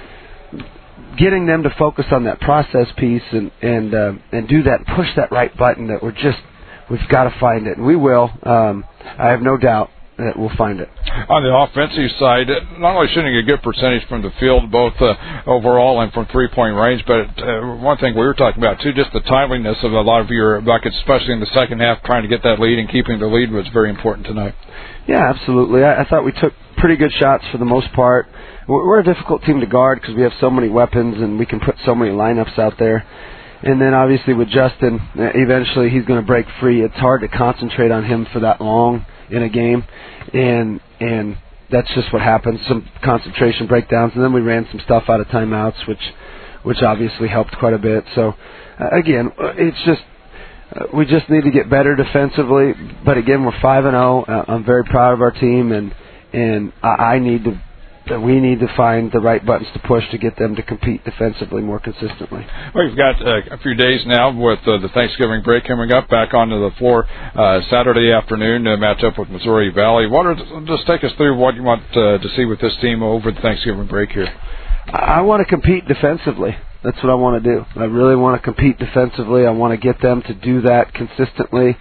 getting them to focus on that process piece and, and, uh, and do that, push that right button that we're just, we've got to find it. And we will. Um, I have no doubt that we'll find it. On the offensive side, not only shooting a good percentage from the field, both uh, overall and from three-point range, but uh, one thing we were talking about, too, just the timeliness of a lot of your buckets, especially in the second half, trying to get that lead and keeping the lead was very important tonight. Yeah, absolutely. I, I thought we took pretty good shots for the most part. We're, we're a difficult team to guard because we have so many weapons and we can put so many lineups out there. And then, obviously, with Justin, eventually he's going to break free. It's hard to concentrate on him for that long in a game, and and that's just what happens, some concentration breakdowns. And then we ran some stuff out of timeouts, which which obviously helped quite a bit. So, uh, again, it's just uh, we just need to get better defensively. But, again, we're five and oh. Uh, I'm very proud of our team, and, and I, I need to that we need to find the right buttons to push to get them to compete defensively more consistently. Well, you've got uh, a few days now with uh, the Thanksgiving break coming up, back onto the floor uh, Saturday afternoon to match up with Missouri Valley. What are, just take us through what you want uh, to see with this team over the Thanksgiving break here. I want to compete defensively. That's what I want to do. I really want to compete defensively. I want to get them to do that consistently.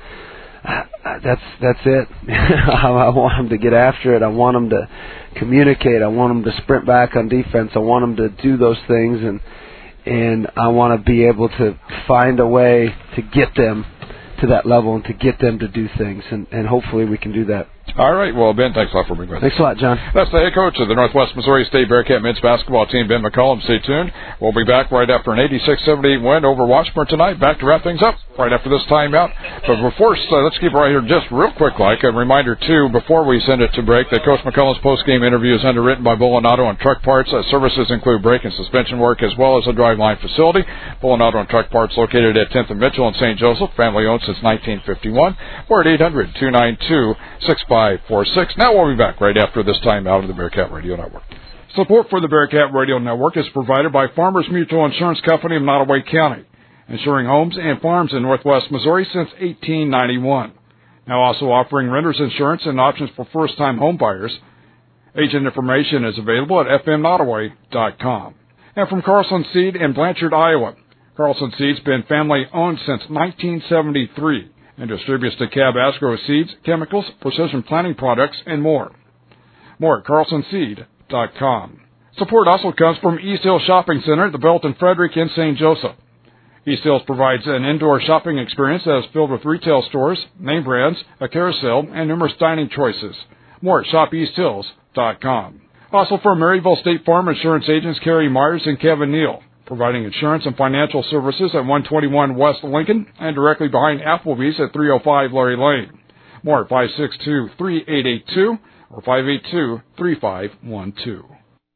That's that's it. I want them to get after it. I want them to communicate. I want them to sprint back on defense. I want them to do those things, and and I want to be able to find a way to get them to that level and to get them to do things, and, and hopefully we can do that. All right. Well, Ben, thanks a lot for being with us. Thanks a lot, John. That's the head coach of the Northwest Missouri State Bearcat men's basketball team, Ben McCollum. Stay tuned. We'll be back right after an eighty-six seventy-eight win over Washburn tonight. Back to wrap things up right after this timeout. But before, uh, let's keep it right here just real quick, like a reminder, too, before we send it to break, that Coach McCollum's post-game interview is underwritten by Bullen Auto and Truck Parts. Uh, services include brake and suspension work as well as a driveline facility. Bullen Auto and Truck Parts located at tenth and Mitchell in Saint Joseph, family owned since nineteen fifty-one. We're at eight hundred, two nine two, six five four six. Now we'll be back right after this time out of the Bearcat Radio Network. Support for the Bearcat Radio Network is provided by Farmers Mutual Insurance Company of Nottoway County, insuring homes and farms in Northwest Missouri since eighteen ninety-one. Now also offering renter's insurance and options for first-time home buyers. Agent information is available at f m nottoway dot com. And from Carlson Seed in Blanchard, Iowa. Carlson Seed's been family-owned since nineteen seventy-three. And distributes DeKalb Asgrow seeds, chemicals, precision planting products, and more. More at carlson seed dot com. Support also comes from East Hill Shopping Center at the Belton Frederick in Saint Joseph. East Hills provides an indoor shopping experience that is filled with retail stores, name brands, a carousel, and numerous dining choices. More at shop east hills dot com. Also for Maryville State Farm Insurance agents Kerry Myers and Kevin Neal, providing insurance and financial services at one twenty-one West Lincoln and directly behind Applebee's at three oh five Laurie Lane. More at five six two, three eight eight two or five eight two, three five one two.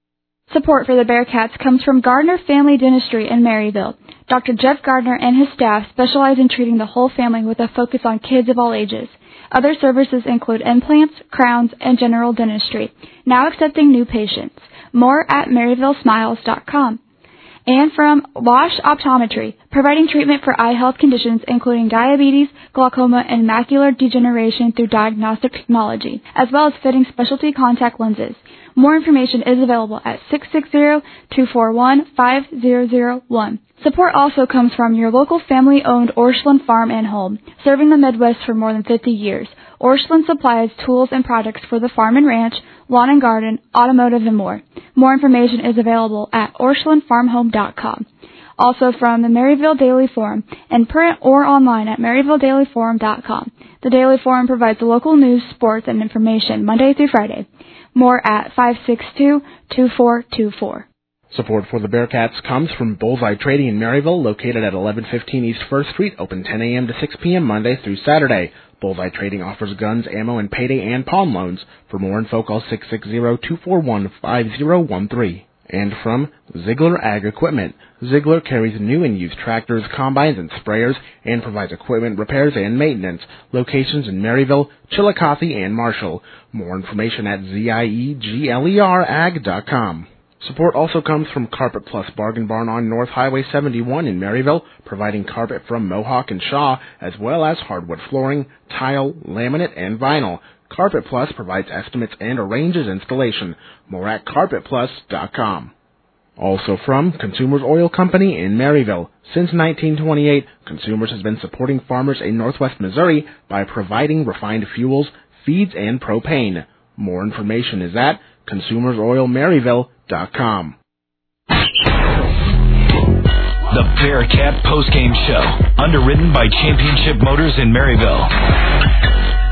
Support for the Bearcats comes from Gardner Family Dentistry in Maryville. Doctor Jeff Gardner and his staff specialize in treating the whole family with a focus on kids of all ages. Other services include implants, crowns, and general dentistry. Now accepting new patients. More at maryville smiles dot com. And from Wash Optometry, providing treatment for eye health conditions including diabetes, glaucoma, and macular degeneration through diagnostic technology, as well as fitting specialty contact lenses. More information is available at six six zero, two four one, five zero zero one. Support also comes from your local family-owned Orscheln Farm and Home, serving the Midwest for more than fifty years. Orscheln supplies tools and products for the farm and ranch, lawn and garden, automotive, and more. More information is available at orscheln farm home dot com. Also from the Maryville Daily Forum, in print or online at maryville daily forum dot com. The Daily Forum provides local news, sports, and information Monday through Friday. More at five six two, two four two four. Support for the Bearcats comes from Bullseye Trading in Maryville, located at eleven fifteen East first Street, open ten a.m. to six p.m. Monday through Saturday. Bullseye Trading offers guns, ammo, and payday and pawn loans. For more info, call six six zero, two four one, five zero one three. And from Ziegler Ag Equipment. Ziegler carries new and used tractors, combines, and sprayers, and provides equipment repairs and maintenance. Locations in Maryville, Chillicothe, and Marshall. More information at ziegler ag dot com. Support also comes from Carpet Plus Bargain Barn on North Highway seventy-one in Maryville, providing carpet from Mohawk and Shaw, as well as hardwood flooring, tile, laminate, and vinyl. Carpet Plus provides estimates and arranges installation. More at carpet plus dot com. Also from Consumers Oil Company in Maryville. Since nineteen twenty-eight, Consumers has been supporting farmers in northwest Missouri by providing refined fuels, feeds, and propane. More information is at consumers oil maryville dot com. The Bearcat Postgame Show, underwritten by Championship Motors in Maryville.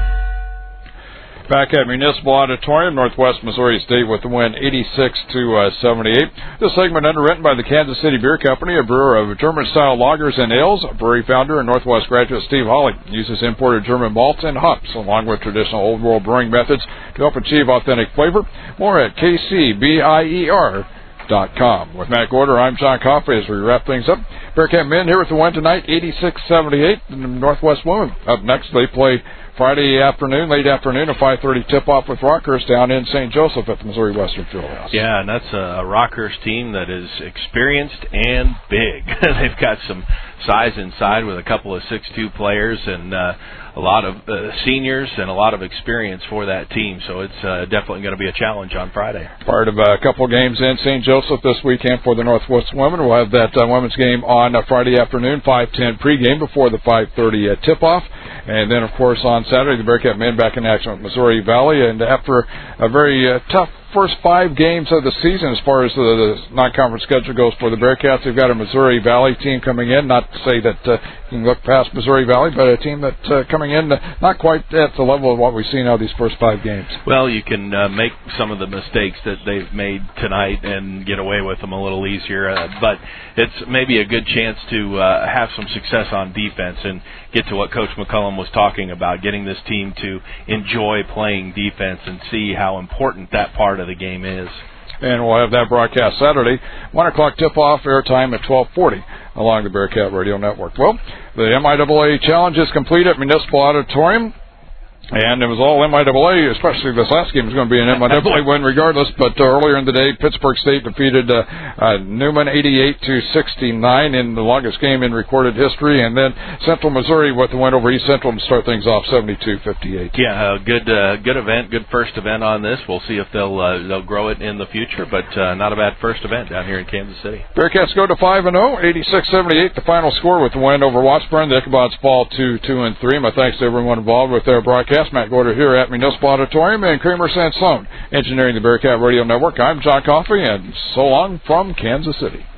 Back at Municipal Auditorium, Northwest Missouri State with the win eighty-six to seventy-eight. This segment underwritten by the Kansas City Beer Company, a brewer of German-style lagers and ales. Brewery founder and Northwest graduate Steve Hawley uses imported German malts and hops, along with traditional Old World brewing methods to help achieve authentic flavor. More at k c beer dot com. With Matt Gorder, I'm John Coffey as we wrap things up. Bearcat men here with the win tonight, eighty-six seventy-eight. And the Northwest women up next, they play Friday afternoon, late afternoon, a five thirty tip-off with Rockhurst down in Saint Joseph at the Missouri Western Fieldhouse. Yeah, and that's a Rockhurst team that is experienced and big. They've got some size inside with a couple of six two players and uh, a lot of uh, seniors and a lot of experience for that team. So it's uh, definitely going to be a challenge on Friday. Part of a couple games in Saint Joseph this weekend for the Northwest women. We'll have that uh, women's game on uh, Friday afternoon, five ten pregame before the five thirty uh, tip-off. And then, of course, on Saturday, the Bearcat men back in action with Missouri Valley. And after a very uh, tough first five games of the season as far as the, the non-conference schedule goes for the Bearcats, they've got a Missouri Valley team coming in. Not to say that uh, you can look past Missouri Valley, but a team that's uh, coming in uh, not quite at the level of what we've seen out of these first five games. Well, you can uh, make some of the mistakes that they've made tonight and get away with them a little easier, uh, but it's maybe a good chance to uh, have some success on defense and get to what Coach McCullum was talking about, getting this team to enjoy playing defense and see how important that part of the game is. And we'll have that broadcast Saturday, one o'clock tip-off, airtime at twelve forty along the Bearcat Radio Network. Well, the M I A A Challenge is complete at Municipal Auditorium. And it was all M I A A, especially this last game was going to be an M I A A win regardless. But uh, earlier in the day, Pittsburgh State defeated uh, uh, Newman eighty-eight to sixty-nine in the longest game in recorded history. And then Central Missouri with the win over East Central to start things off seventy-two fifty-eight. Yeah, uh, good uh, good event, good first event on this. We'll see if they'll uh, they'll grow it in the future, but uh, not a bad first event down here in Kansas City. Bearcats go to five and oh, eighty-six seventy-eight, the final score with the win over Washburn. The Ichabods fall to two and three. My thanks to everyone involved with their broadcast. Matt Gorder here at Municipal Auditorium, and Kramer Sansone engineering the Bearcat Radio Network. I'm John Coffey, and so long from Kansas City.